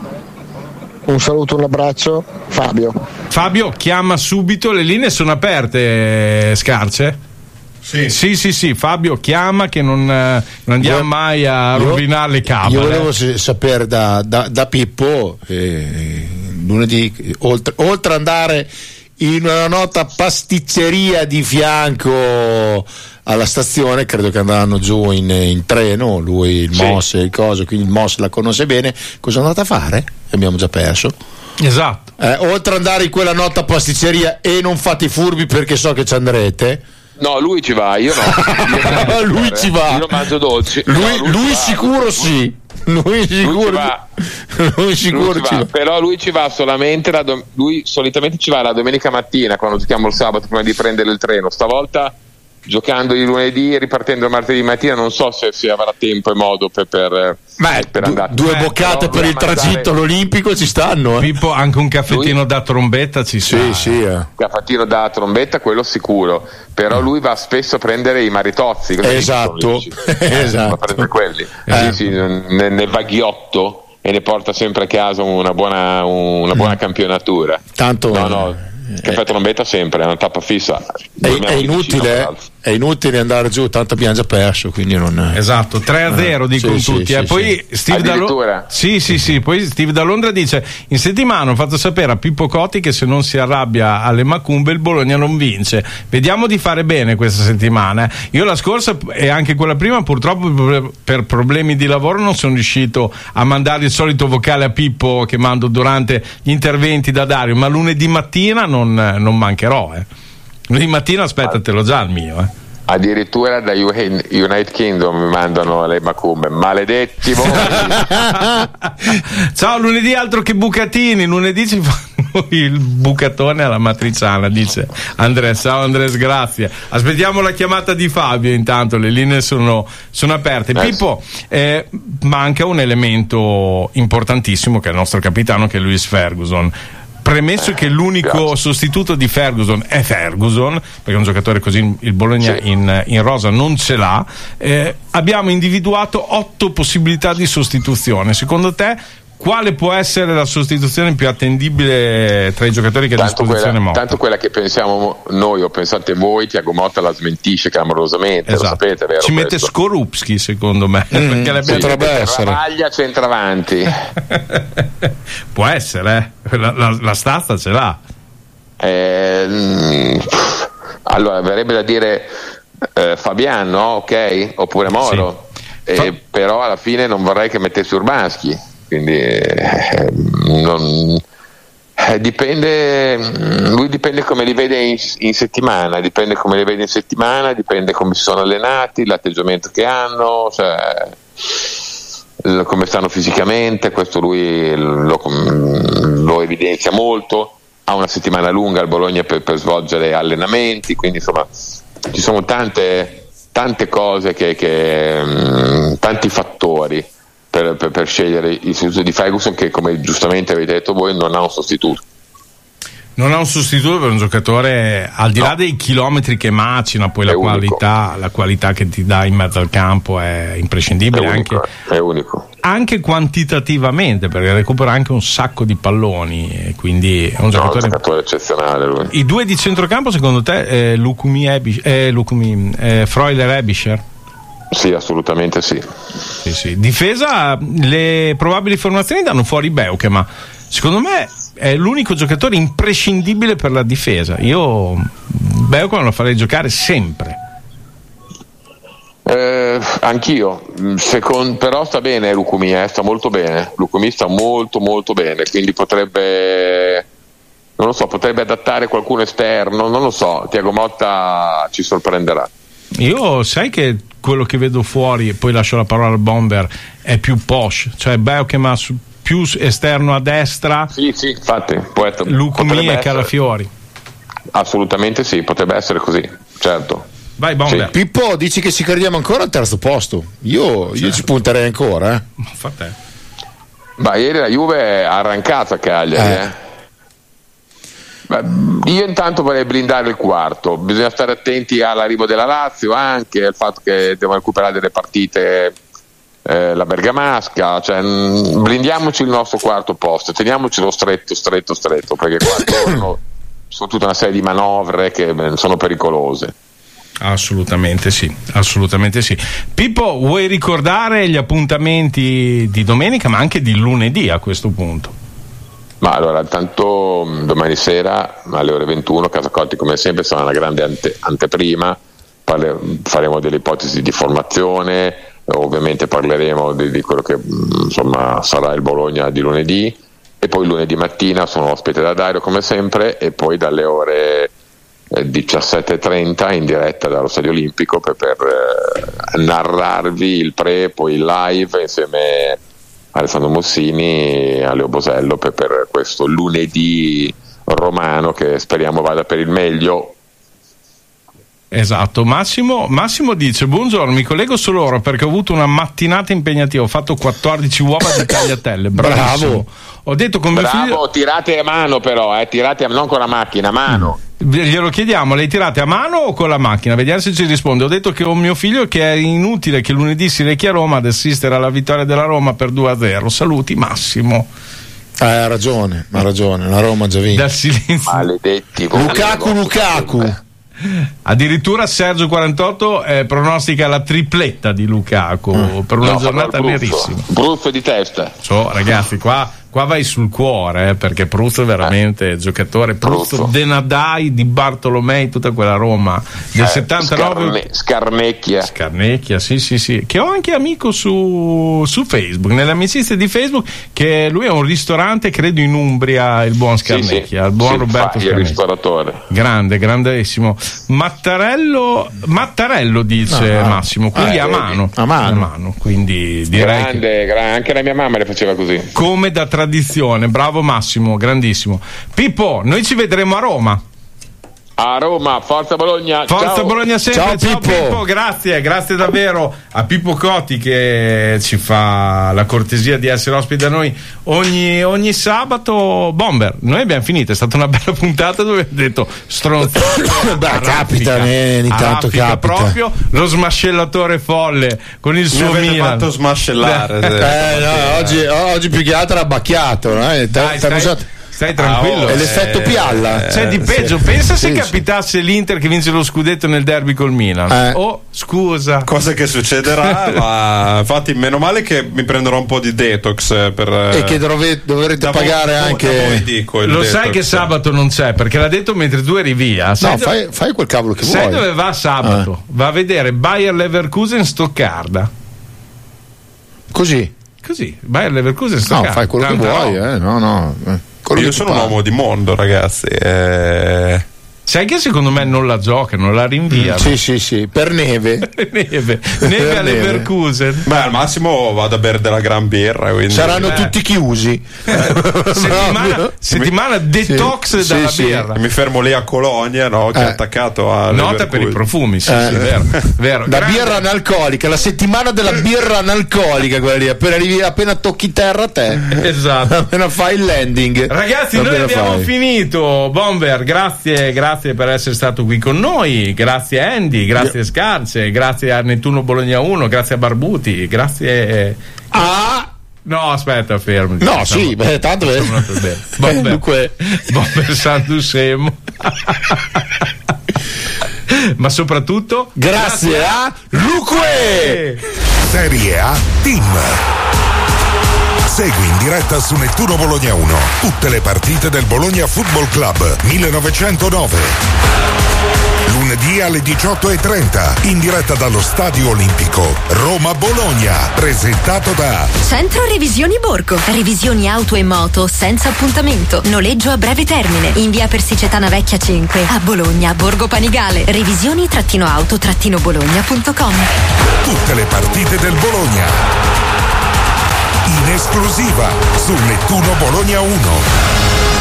Un saluto, un abbraccio, Fabio. Fabio, chiama subito, le linee sono aperte, Scarce? Sì, sì, sì, sì. Fabio chiama, che non, non andiamo io, mai a rovinare le cabale. Io volevo sapere da, da, da Pippo, eh, lunedì, oltre, oltre ad andare in una nota pasticceria di fianco alla stazione, credo che andranno giù in, in treno, lui, il sì. Moss e il coso, quindi il Moss la conosce bene. Cosa è andata a fare? Abbiamo già perso. Esatto. Eh, oltre ad andare in quella nota pasticceria, e non fate i furbi perché so che ci andrete. No, lui ci va, io no. Io lui ci va. Io mangio dolci. Lui, no, lui, lui ci sicuro va. sì. Lui sicuro, lui ci va. Lui sicuro lui ci ci va. va. Però lui ci va solamente la dom- lui solitamente ci va la domenica mattina, quando giochiamo il sabato prima di prendere il treno. Stavolta giocando il lunedì e ripartendo il martedì mattina, non so se si avrà tempo e modo per, per, Beh, per andare. Due eh, boccate per il mangiare... tragitto all'Olimpico ci stanno. Eh. Pippo, anche un caffettino lui... da trombetta ci sì, sta. Sì, eh. Un caffettino da trombetta, quello sicuro. Però lui va spesso a prendere i maritozzi. Esatto, esatto. Va a prendere quelli. Eh. Sì, sì, nel, nel vaghiotto, e ne porta sempre a casa una buona, una buona mm. campionatura. Tanto no, no. Caffè Trombetta sempre, è una tappa fissa. È, è inutile, è inutile andare giù, tanto abbiamo già perso, quindi non. Esatto, tre a zero eh, dicono sì, tutti. sì, e sì, poi sì. Steve da Londra. Sì, sì, sì. Poi Steve da Londra dice: in settimana ho fatto sapere a Pippo Cotti che se non si arrabbia alle Macumbe il Bologna non vince. Vediamo di fare bene questa settimana. Io la scorsa e anche quella prima, purtroppo per problemi di lavoro, non sono riuscito a mandare il solito vocale a Pippo che mando durante gli interventi da Dario, ma lunedì mattina non, non mancherò. Eh. Lunedì mattina aspettatelo già il mio. Eh. Addirittura da United Kingdom mi mandano le Macumbe, maledetti voi. Ciao, lunedì altro che bucatini, lunedì ci fanno il bucatone alla matriciana, dice Andres. Ciao Andres, grazie. Aspettiamo la chiamata di Fabio, intanto le linee sono, sono aperte. Eh. Pippo, eh, manca un elemento importantissimo che è il nostro capitano, che è Lewis Ferguson. Premesso che l'unico Grazie. sostituto di Ferguson è Ferguson, perché un giocatore così il Bologna sì. in, in rosa non ce l'ha, eh, abbiamo individuato otto possibilità di sostituzione. Secondo te quale può essere la sostituzione più attendibile tra i giocatori che ha a disposizione quella, Motta? Tanto quella che pensiamo noi o pensate voi, Thiago Motta la smentisce clamorosamente, esatto. Lo sapete, vero? Ci mette questo? Skorupski secondo me, mm, perché sì, potrebbe essere Ravaglia centravanti. Può essere, eh? la, la, la stazza ce l'ha. Eh, allora verrebbe da dire eh, Fabian, no? Ok, oppure Moro, sì. eh, Fa- però alla fine non vorrei che mettesse Urbanski. Quindi eh, non, eh, dipende, lui dipende come li vede in, in settimana, dipende come li vede in settimana, dipende come si sono allenati, l'atteggiamento che hanno, cioè, l- come stanno fisicamente, questo lui lo, lo evidenzia molto. Ha una settimana lunga al Bologna per, per svolgere allenamenti, quindi insomma ci sono tante, tante cose che, che mh, tanti fattori Per, per, per scegliere il sostituto di Ferguson, che come giustamente avete detto voi non ha un sostituto. Non ha un sostituto per un giocatore, al di no. là dei chilometri che macina, poi è la qualità, la qualità che ti dà in mezzo al campo è imprescindibile, è unico, anche, è unico. anche quantitativamente, perché recupera anche un sacco di palloni, e quindi è un no, giocatore, un giocatore eccezionale lui. I due di centrocampo secondo te eh, Lukumi, Ebish, eh, Lukumi eh, Freuler Ebischer? Sì, assolutamente sì. Sì, sì. Difesa, le probabili formazioni danno fuori Beuke, ma secondo me è l'unico giocatore imprescindibile per la difesa. Io Beuke lo farei giocare sempre. Eh, anch'io, Second, però sta bene Lukumi, eh, sta molto bene. Lukumi sta molto molto bene, quindi potrebbe, non lo so, potrebbe adattare qualcuno esterno, non lo so. Thiago Motta ci sorprenderà. Io sai che quello che vedo fuori, e poi lascio la parola al Bomber, è più posh, cioè Beuke ma su, più esterno a destra. Sì, sì, infatti, Lukumi e Calafiori. Assolutamente sì, potrebbe essere così, certo. Vai Bomber. Sì. Pippo, dici che ci crediamo ancora al terzo posto? Io, certo. io ci punterei ancora, eh. Fa te. Ma ieri la Juve ha arrancato a Cagliari, eh. eh. Io intanto vorrei blindare il quarto, bisogna stare attenti all'arrivo della Lazio, anche al fatto che devono recuperare delle partite, eh, la bergamasca, cioè, mh, blindiamoci il nostro quarto posto, teniamocelo stretto stretto stretto, perché qua attorno sono tutta una serie di manovre che beh, sono pericolose. Assolutamente sì, assolutamente sì. Pippo, vuoi ricordare gli appuntamenti di domenica ma anche di lunedì a questo punto? Ma allora, tanto domani sera alle ore ventuno Casa Cotti come sempre sarà una grande ante, anteprima, Parle, faremo delle ipotesi di formazione, ovviamente parleremo di, di quello che insomma sarà il Bologna di lunedì, e poi lunedì mattina sono ospite da Dario come sempre, e poi dalle ore diciassette e trenta in diretta dallo Stadio Olimpico per, per eh, narrarvi il pre, poi il live insieme Alessandro Mossini e Leo Bosello per, per questo lunedì romano che speriamo vada per il meglio. Esatto. Massimo, Massimo dice: buongiorno, mi collego solo ora perché ho avuto una mattinata impegnativa, ho fatto quattordici uova di tagliatelle. Bravo. Ho detto con mio Bravo, figlio, tirate a mano però, eh, tirate a, non con la macchina, a mano. Glielo chiediamo, le tirate a mano o con la macchina? Vediamo se ci risponde. Ho detto che ho mio figlio che è inutile che lunedì si rechi a Roma ad assistere alla vittoria della Roma per due a zero. Saluti Massimo. Eh, ha ragione, ha ragione, la Roma ha già vinto. Dal silenzio. Maledetti. Lukaku, Lukaku. Addirittura Sergio quarantotto eh, pronostica la tripletta di Lukaku mm. per una no, giornata nerissima. Bruffo di testa. So, ragazzi, qua, qua vai sul cuore eh, perché Pruzzo è veramente eh. giocatore. Pruzzo, Denadai, Di Bartolomei, tutta quella Roma del eh, settantanove. Scarne, Scarnecchia. Scarnecchia, sì, sì, sì. Che ho anche amico su, su Facebook, nelle amicizie di Facebook, che lui ha un ristorante, credo in Umbria, il buon Scarnecchia, sì, sì. il buon sì, Roberto Scarnecchia. Il ristoratore. Grande, grandissimo. Mattarello, Mattarello dice no, Massimo, quindi eh, a mano, a mano, a mano, quindi direi grande, che... grande, anche la mia mamma le faceva così. Come da tradizione, bravo Massimo, grandissimo. Pippo, noi ci vedremo a Roma. A Roma, forza Bologna. Forza ciao. Bologna sempre. Ciao, ciao Pippo. Pippo, grazie, grazie davvero a Pippo Cotti che ci fa la cortesia di essere ospite da noi ogni, ogni sabato. Bomber, noi abbiamo finito, è stata una bella puntata dove abbiamo detto stronzate. Beh, capita, ogni tanto capita. Proprio lo smascellatore folle con il suo Mi Milan. fatto smascellare. eh, no, oggi, oggi più che altro era bacchiato, no? Dai, stai, stai tranquillo. Ah, oh, è l'effetto Pialla. C'è di peggio. Sì. Pensa se sì, capitasse l'Inter che vince lo scudetto nel derby col Milan. Eh. Oh, scusa. Cosa che succederà, ma infatti meno male che mi prenderò un po' di detox per, e che dove, dovrete pagare voi, anche. Da voi dico il Lo detox. sai che sabato non c'è perché l'ha detto mentre tu eri via. Sai no, dove, fai, fai quel cavolo che sai vuoi. Sai dove va sabato? Eh. Va a vedere Bayer Leverkusen Stoccarda. Così. Così, Bayer Leverkusen Stoccarda. No, fai quello Tanta che vuoi, roba. eh. No, no. Io che sono un uomo di mondo, ragazzi. Eh... Sai che secondo me non la gioca, non la rinvia. Mm, sì, sì, sì, per neve. neve, neve a Leverkusen. Beh, al massimo vado a bere della gran birra. Quindi... Saranno eh. tutti chiusi. settimana, no, settimana mi... detox sì, dalla sì, birra. Sì. Mi fermo lì a Colonia, no? Che eh. è attaccato a nota per i profumi, sì, eh. sì, vero, vero. La Grande. birra analcolica, la settimana della birra analcolica, quella lì. Appena, arrivi, appena tocchi terra a te, esatto. Appena fai il landing. Ragazzi, noi abbiamo fai. finito. Bomber, grazie, grazie per essere stato qui con noi, grazie a Andy, grazie a Scarce, grazie a Nettuno Bologna uno, grazie a Barbuti, grazie a no aspetta fermo no diciamo, sì beh, tanto è Bomber, dunque Bomber Sandusemo ma soprattutto grazie, grazie a Luque. Serie A Team. Segui in diretta su Nettuno Bologna uno tutte le partite del Bologna Football Club millenovecentonove. Lunedì alle diciotto e trenta in diretta dallo Stadio Olimpico Roma-Bologna, presentato da Centro Revisioni Borgo. Revisioni auto e moto senza appuntamento. Noleggio a breve termine. In via Persicetana Vecchia cinque a Bologna, Borgo Panigale. Revisioni-auto-bologna punto com. Tutte le partite del Bologna in esclusiva su Nettuno Bologna uno.